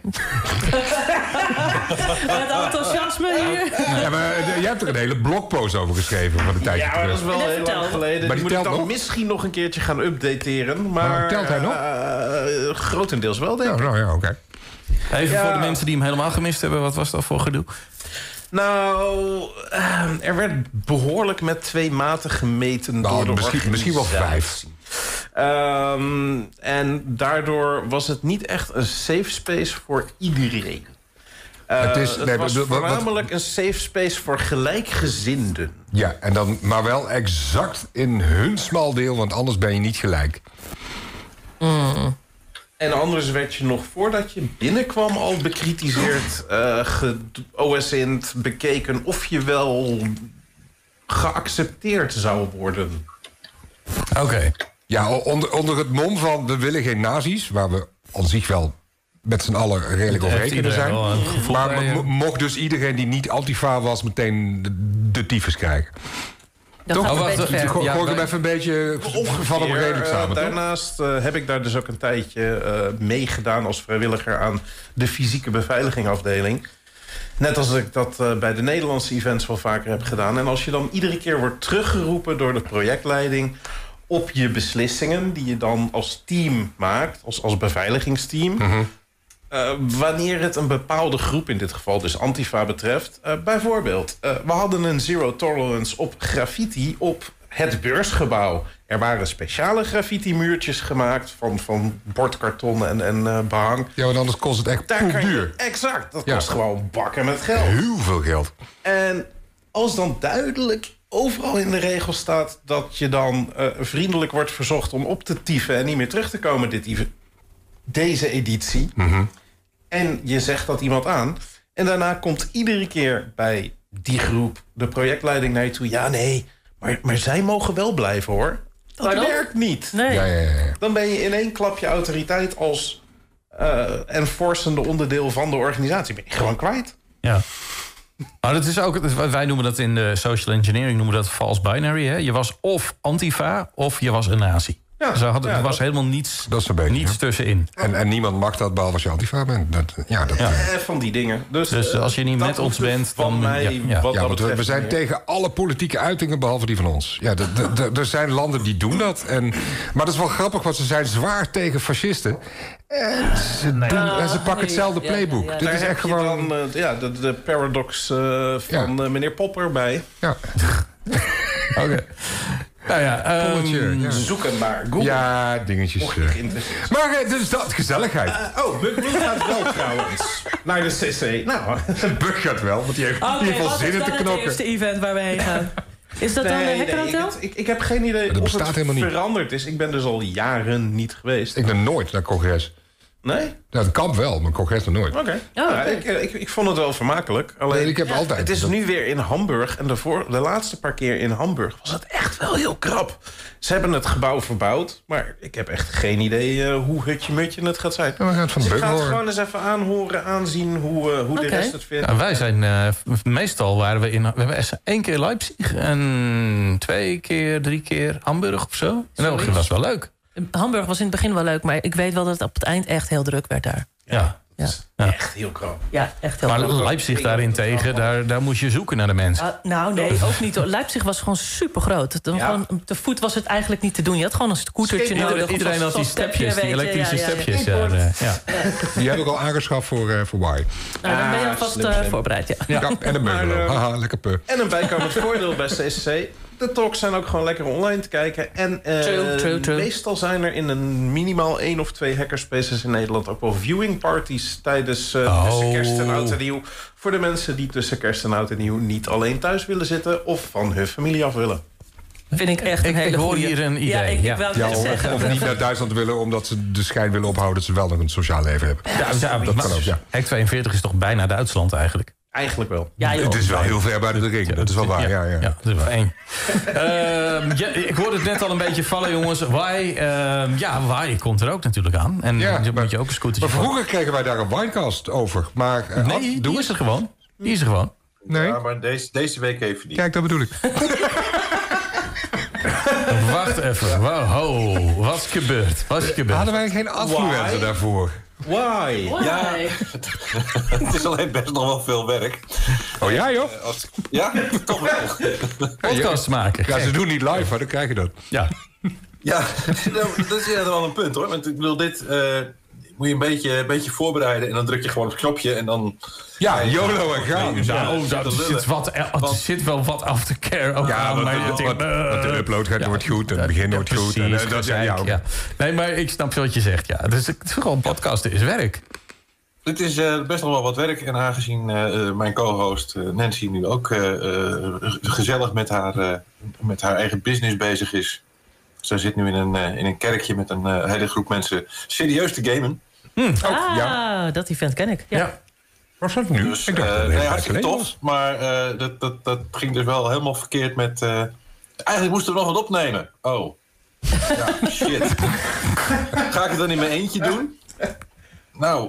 Het enthousiasme hier. Ja, maar jij hebt er een hele blogpost over geschreven van de tijd. Ja, maar dat is wel En heel vertel. lang geleden. Maar Die die moet ik telt dan nog? misschien nog een keertje gaan updateren. Maar telt hij nog? grotendeels wel, denk ik. Nou ja, oké. Even Ja. voor de mensen die hem helemaal gemist hebben. Wat was dat voor gedoe? Nou, er werd behoorlijk met 2 maten gemeten Nou, door de misschien wel 5. En daardoor was het niet echt een safe space voor iedereen. Het is- Het nee, was wat- voornamelijk een safe space voor gelijkgezinden. Ja, en dan, maar wel exact in hun smal deel, want anders ben je niet gelijk. En anders werd je nog voordat je binnenkwam al bekritiseerd, OSINT, bekeken of je wel geaccepteerd zou worden. Oké. Ja, onder het mom van we willen geen nazi's, waar we aan zich wel met z'n allen redelijk overheen Heeft kunnen iedereen zijn. wel een gevoel Maar bij, ja. mocht dus iedereen die niet antifa was meteen de tyfus krijgen. Dat Toch? gaat een Oh, wacht, beetje ver. Gooi Ja, ik hem wij- even een beetje van op redelijk samen, toch? Daarnaast heb ik daar dus ook een tijdje meegedaan als vrijwilliger aan de fysieke beveiligingafdeling. Net als ik dat bij de Nederlandse events wel vaker heb gedaan. En als je dan iedere keer wordt teruggeroepen door de projectleiding op je beslissingen die je dan als team maakt, als beveiligingsteam. Wanneer het een bepaalde groep, in dit geval dus Antifa, betreft. Bijvoorbeeld, we hadden een zero tolerance op graffiti op het beursgebouw. Er waren speciale graffiti-muurtjes gemaakt van bordkarton en behang. Ja, want anders kost het echt Daar kan je, duur. exact, dat Ja. kost gewoon bakken met geld. Heel veel geld. En als dan duidelijk overal in de regels staat dat je dan vriendelijk wordt verzocht om op te tieven en niet meer terug te komen deze editie. En je zegt dat iemand aan. En daarna komt iedere keer bij die groep de projectleiding naar je toe. Ja, nee, maar zij mogen wel blijven, hoor. Dat Pardon? werkt niet. Nee. Ja. Dan ben je in één klapje autoriteit als enforcende onderdeel van de organisatie. Ben je gewoon kwijt. Ja. Maar dat is ook, wij noemen dat in de social engineering noemen we dat false binary. Hè? Je was of antifa of je was een nazi. Ja, Dus er was helemaal niets, Dat is een beetje, niets tussenin. En niemand mag dat, behalve als je antifa bent. Van die dingen. Dus als je niet dat met ons moet bent, van dan... mij, ja. wat Ja, dat want we betreft zijn meer. tegen alle politieke uitingen behalve die van ons. Ja, er zijn landen die doen dat. Maar dat is wel grappig, want ze zijn zwaar tegen fascisten. En ze pakken hetzelfde playbook. Dit Daar is heb echt je gewoon... dan de paradox van meneer Popper bij. Ja. Oké. Nou ja, Polletje, ja. Zoek hem maar. Google. Ja, dingetjes. Maar dus dat, gezelligheid. Buk gaat wel trouwens. Naar de CC. Nou, Buk gaat wel, want die heeft in ieder geval wat zin is in dan te het knokken. eerste event waar we heen gaan? Is dat dan de Hekkerhotel? Ik heb geen idee dat of bestaat het helemaal niet. veranderd is. Ik ben dus al jaren niet geweest. Ik ben nooit naar congres. Nee? Ja, het kamp wel, maar congres nog nooit. Oké. Oh, Ja, oké. ik vond het wel vermakelijk. Alleen, Nee, ik heb altijd... het is nu weer in Hamburg. En de laatste paar keer in Hamburg was het echt wel heel krap. Ze hebben het gebouw verbouwd. Maar ik heb echt geen idee hoe hutje-mutje het gaat zijn. Ja, we gaan het van Dus ik Buk ga het horen. gewoon eens even aanzien hoe de Oké. rest het vindt. Ja, wij zijn meestal waren we we hebben eens 1 keer Leipzig en 2 keer, 3 keer Hamburg of zo. En dat was wel leuk. Hamburg was in het begin wel leuk, maar ik weet wel dat het op het eind echt heel druk werd daar. Ja. Ja, Echt heel krap. ja echt heel Maar druk. Leipzig daarentegen, daar moest je zoeken naar de mensen. Nou, nee, ook niet. Hoor. Leipzig was gewoon super groot. Gewoon, te voet was het eigenlijk niet te doen. Je had gewoon een scootertje nodig. Iedereen had die stepjes, die elektrische stepjes. Ja. Die heb ik al aangeschaft voor Y. Nou, dan ben je alvast slim. voorbereid, ja. Ja, en een meubelo. Haha, lekker pu. En een bijkomend voordeel bij CCC. De talks zijn ook gewoon lekker online te kijken. En True. meestal zijn er in een minimaal 1 of 2 hackerspaces in Nederland ook wel viewing parties tijdens tussen kerst en oud en nieuw. Voor de mensen die tussen kerst en oud en nieuw niet alleen thuis willen zitten of van hun familie af willen. Vind ik echt een hele ik hoor goeie. hier een idee. Ja, ik Ja. wou het Ja, net zeggen. of niet naar Duitsland willen omdat ze de schijn willen ophouden... dat ze wel nog een sociaal leven hebben. Dat kan ook, ja. Hek 42 is toch bijna Duitsland eigenlijk? Eigenlijk wel. Ja, joh. Het is wel heel ver buiten de ring. Dat is wel waar, ja. dat is wel één. Ik hoorde het net al een beetje vallen, jongens. Wai komt er ook natuurlijk aan. En Ja, dan maar- moet je ook een scootertje Maar vroeger kregen wij daar een winecast over. Maar Nee, die is er gewoon. Die is er gewoon. Nee, Ja, maar deze week even niet. kijk, dat bedoel ik. Wacht even. Wow, wat is gebeurd? Hadden wij geen influencer daarvoor? Why? Ja, het is alleen best nog wel veel werk. Oh ja, joh? Ja, toch wel. Podcast maken. Ja, ze doen niet live, maar dan krijg je dat. Ja. Ja, dat is inderdaad wel een punt hoor. Want ik bedoel, dit moet je een beetje voorbereiden. En dan druk je gewoon op het knopje en dan... Ja, YOLO en gaan. Er zit wel wat aftercare ook Ja, aan. want de upload gaat nooit goed en het begin nooit goed. En, Precies, ja. Nee, maar ik snap wat je zegt. Ja. Dus het is gewoon podcasten is werk. Dit is best nog wel wat werk. En aangezien mijn co-host Nancy nu ook gezellig met haar eigen business bezig is. Zij zit nu in een kerkje met een hele groep mensen serieus te gamen. Dat event ken ik. Ja. Was dat nu? Dus Ik dacht dat het een hele tijd hartstikke geleden tof. Maar dat ging dus wel helemaal verkeerd met... eigenlijk moesten we nog wat opnemen. Oh. Ja, shit. Ga ik het dan in mijn eentje doen? Nou,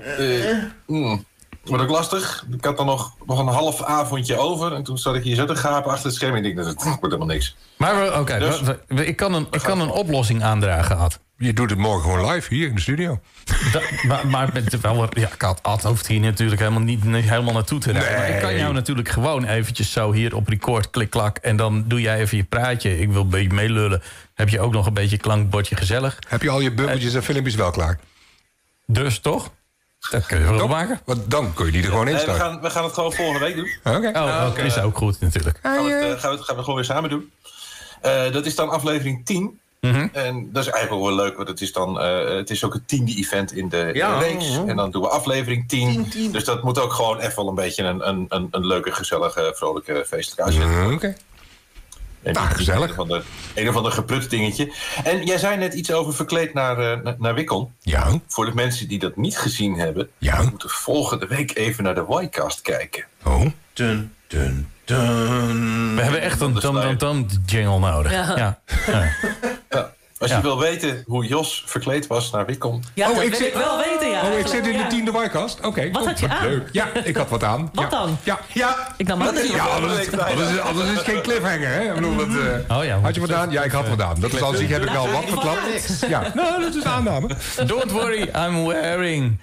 wordt ook lastig. Ik had dan nog een half avondje over. En toen zat ik hier zo te gapen achter het scherm. En ik dacht, dat wordt helemaal niks. Maar Dus- ik kan een oplossing aandragen, Ad. Je doet het morgen gewoon live hier in de studio. Maar ik hoeft hier natuurlijk niet helemaal naartoe te rijden. Nee. Maar ik kan jou natuurlijk gewoon eventjes zo hier op record, klik, klak. En dan doe jij even je praatje. Ik wil een beetje meelullen. Heb je ook nog een beetje klankbordje gezellig. Heb je al je bubbeltjes en filmpjes wel klaar? Dus toch? Dat kun je wel maken. Want dan kun je die er gewoon in Nee, starten. we gaan het gewoon volgende week doen. Oké. Oké, is ook goed natuurlijk. Gaan we het gewoon weer samen doen. Dat is dan aflevering 10. En dat is eigenlijk ook wel leuk, want het is ook het 10e event in de reeks. En dan doen we aflevering 10. Dus dat moet ook gewoon echt wel een beetje een leuke, gezellige, vrolijke feestelijk uitzien. Oké. En Nou, niet gezellig. Een of ander geprut dingetje. En jij zei net iets over verkleed naar Wikkon. Ja. Voor de mensen die dat niet gezien hebben... Ja. moeten volgende week even naar de Ycast kijken. Oh. Dun, dun, dun. We hebben echt een dum jingle nodig. Ja. Ja. Als je wil weten hoe Jos verkleed was naar Wicom. Ja, dat ik wil zit- ik wel weten, ja. Oh, ik zit in Ja. de 10e waaikast. Oké. Wat had je aan? Leuk. Ja, ik had wat aan. Wat dan? Ja. Ik nam ook Ja, anders is het geen cliffhanger, hè? Ik bedoel, had je wat aan? Ja, ik had wat aan. Dat is als ik heb ik al wat verklapt. Ja, nou, dat is aanname. Don't worry, I'm wearing.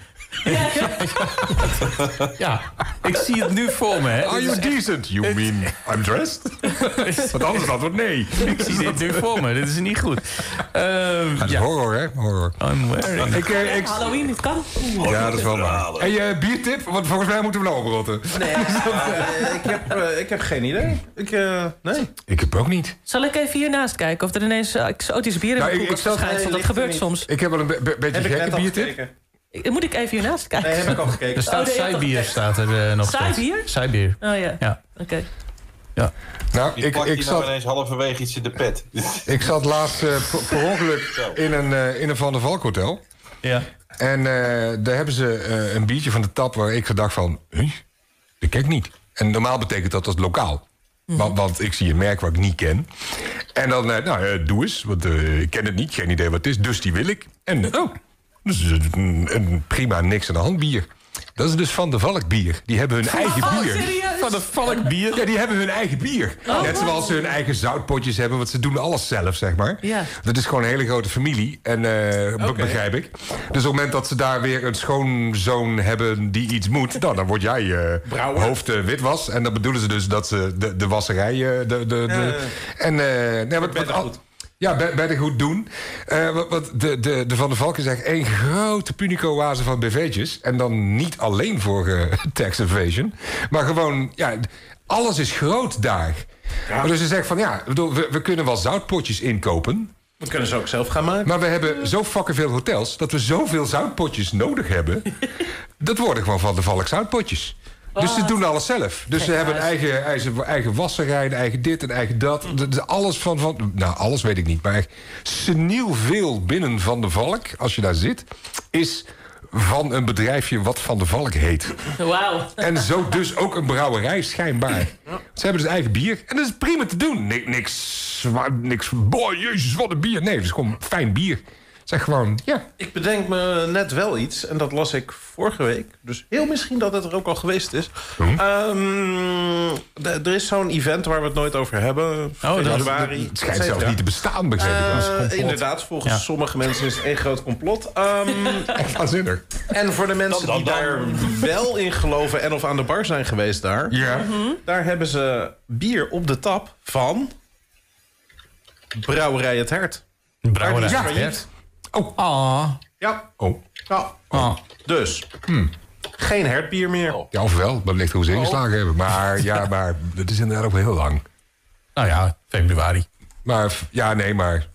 Ja, ik zie het nu voor me. Hè. Are you decent? You mean I'm dressed? Want anders is het antwoord nee. Ik zie dit nu voor me. Dit is niet goed. Dat is horror, hè? Horror. I'm wearing. Halloween, het kan. Ja, dat is wel waar. Hey, biertip? Want volgens mij moeten we nou oprotten. Nee, ik heb geen idee. Nee. Ik heb ook niet. Zal ik even hiernaast kijken of er ineens exotisch bier in Nou, de ik koelkast stel- verschijnt? Want dat ligt er gebeurt niet. soms. Ik heb wel een beetje Heb ik net gekke al biertip. gekeken? Moet ik even hiernaast kijken? Nee, heb ik al Er gekeken. staat Oh, nee, je hebt Saibier, toch- staat er nog steeds. Saibier? Saibier. Oh ja, Ja. oké. Nou, Die plakt ik hier nou zat... ineens halverwege iets in de pet. Ik zat laatst per ongeluk in een Van der Valk hotel. Ja. En daar hebben ze een biertje van de tap waar ik gedacht van... dat ken ik niet. En normaal betekent dat lokaal. Want ik zie een merk wat ik niet ken. En dan, doe eens, want ik ken het niet, geen idee wat het is. Dus die wil ik. En, dus een prima niks aan de hand bier. Dat is dus Van der Valk bier. Die hebben hun eigen bier. serieus? Van de Valk bier. Ja, die hebben hun eigen bier. Net zoals ze hun eigen zoutpotjes hebben, want ze doen alles zelf, zeg maar. Ja. Dat is gewoon een hele grote familie, en begrijp ik. Dus op het moment dat ze daar weer een schoonzoon hebben die iets moet... dan word jij hoofd witwas. En dan bedoelen ze dus dat ze de wasserij... Ja, beddengoed doen. De Van der Valk is echt één grote punico-oase van BV'tjes. En dan niet alleen voor tax evasion. Maar gewoon, ja, alles is groot daar. Ja. Maar dus ze zeggen van, ja, we kunnen wel zoutpotjes inkopen. We kunnen ze ook zelf gaan maken. Maar we hebben zo fucking veel hotels... dat we zoveel zoutpotjes nodig hebben. Dat worden gewoon Van der Valk zoutpotjes. Dus ze doen alles zelf. Dus ze hebben een eigen wasserij, een eigen dit, een eigen dat. Alles van... Nou, alles weet ik niet. Maar echt seniel veel binnen Van der Valk, als je daar zit... is van een bedrijfje wat Van der Valk heet. Wauw. En zo dus ook een brouwerij, schijnbaar. Ze hebben dus eigen bier. En dat is prima te doen. Niks boy, jezus, wat een bier. Nee, het is gewoon fijn bier. Zeg gewoon, ja. Ik bedenk me net wel iets, en dat las ik vorige week. Dus heel misschien dat het er ook al geweest is. Er is zo'n event waar we het nooit over hebben. Februari. Het schijnt zelfs niet te bestaan, begreep ik. Inderdaad, volgens sommige mensen is het één groot complot. Echt waanzinnig. En voor de mensen die daar wel in geloven en of aan de bar zijn geweest daar... Ja. Daar hebben ze bier op de tap van Brouwerij Het Hert. Brouwerij Ja. Het Hert. Oh. Ja. Oh. Ja. Dus, geen hertbier meer. Ja, ofwel. Dat ligt hoe ze ingeslagen hebben. Maar ja, maar dat is inderdaad ook wel heel lang. Nou ja, februari. Maar, ja, nee, maar...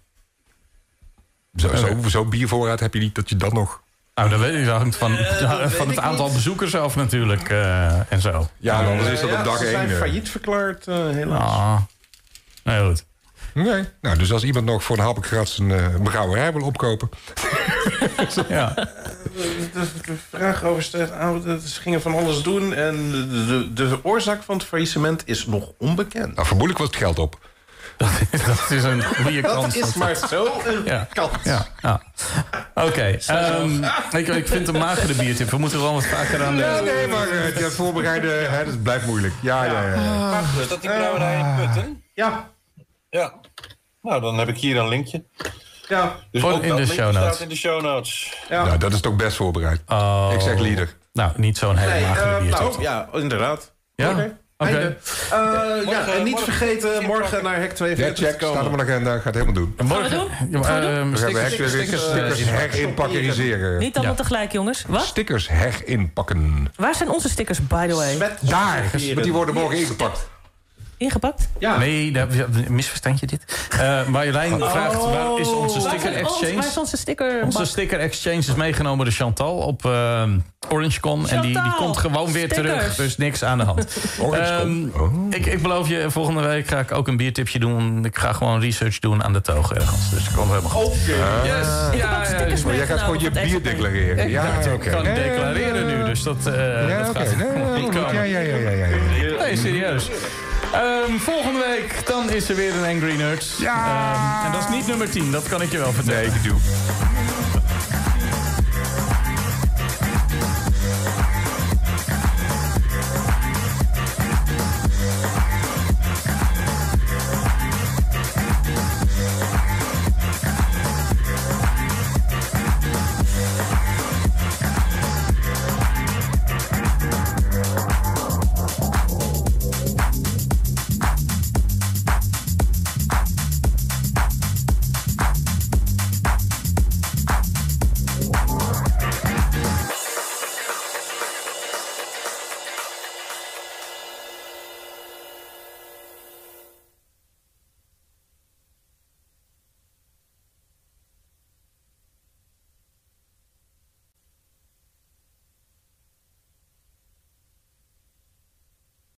Zo'n biervoorraad heb je niet dat je dat nog... Nou, dat weet ik. Dat hangt van het aantal bezoekers af natuurlijk. En zo. Ja, anders is dat op dag Ze zijn 1. failliet verklaard, helaas. Ah. Nee, goed. Nee. Nou, dus als iemand nog voor een happenkrats een brouwerij wil opkopen... Ja. De vraag over ze gingen van alles doen... en de oorzaak van het faillissement is nog onbekend. Nou, vermoedelijk was het geld op. Dat is een goede kans. Dat is maar zo een kans. Ja. Oké. Ik vind het een magere biertip. We moeten gewoon wat vaker aan de... Ja, nee, maar het voorbereiden, dat blijft moeilijk. Ja. Is dat die brouwerij in Putten? Ja. Ja. Nou, dan heb ik hier een linkje. Ja. Dus Voor ook in dat de linkje show notes. staat in de show notes. Ja. Nou, dat is toch best voorbereid. Oh. Ik zeg lieder. Nou, niet zo'n hele magere biertip. Ja, inderdaad. Ja? Oké. Oké. En niet vergeten morgen naar Hek 42 Ja, te check. Staat komen. op mijn agenda. Gaat helemaal doen. Morgen We gaan stickers herinpakkeringseren. Niet allemaal tegelijk, jongens. Wat? Stickers herinpakken. Waar zijn onze stickers, by the way? Daar. Want die worden morgen ingepakt. Ingepakt? Ja. Nee, misverstand je dit? Marjolein vraagt, waar is onze sticker Waar exchange? is onze sticker? Onze sticker exchange is meegenomen door Chantal op OrangeCon. En die komt gewoon weer stickers. terug. Dus niks aan de hand. OrangeCon? Ik beloof je, volgende week ga ik ook een biertipje doen. Ik ga gewoon research doen aan de toog ergens. Dus dat komt helemaal goed. Oh. Yes. Ik heb ook stickers Maar jij gaat gewoon je bier declareren. Ja, Ik oké. kan declareren nu, dus dat Ja, gaat oké. niet komen. Ja. Nee, serieus. Volgende week, dan is er weer een Angry Nerds. Ja! En dat is niet nummer 10, dat kan ik je wel vertellen. Nee, ik doe.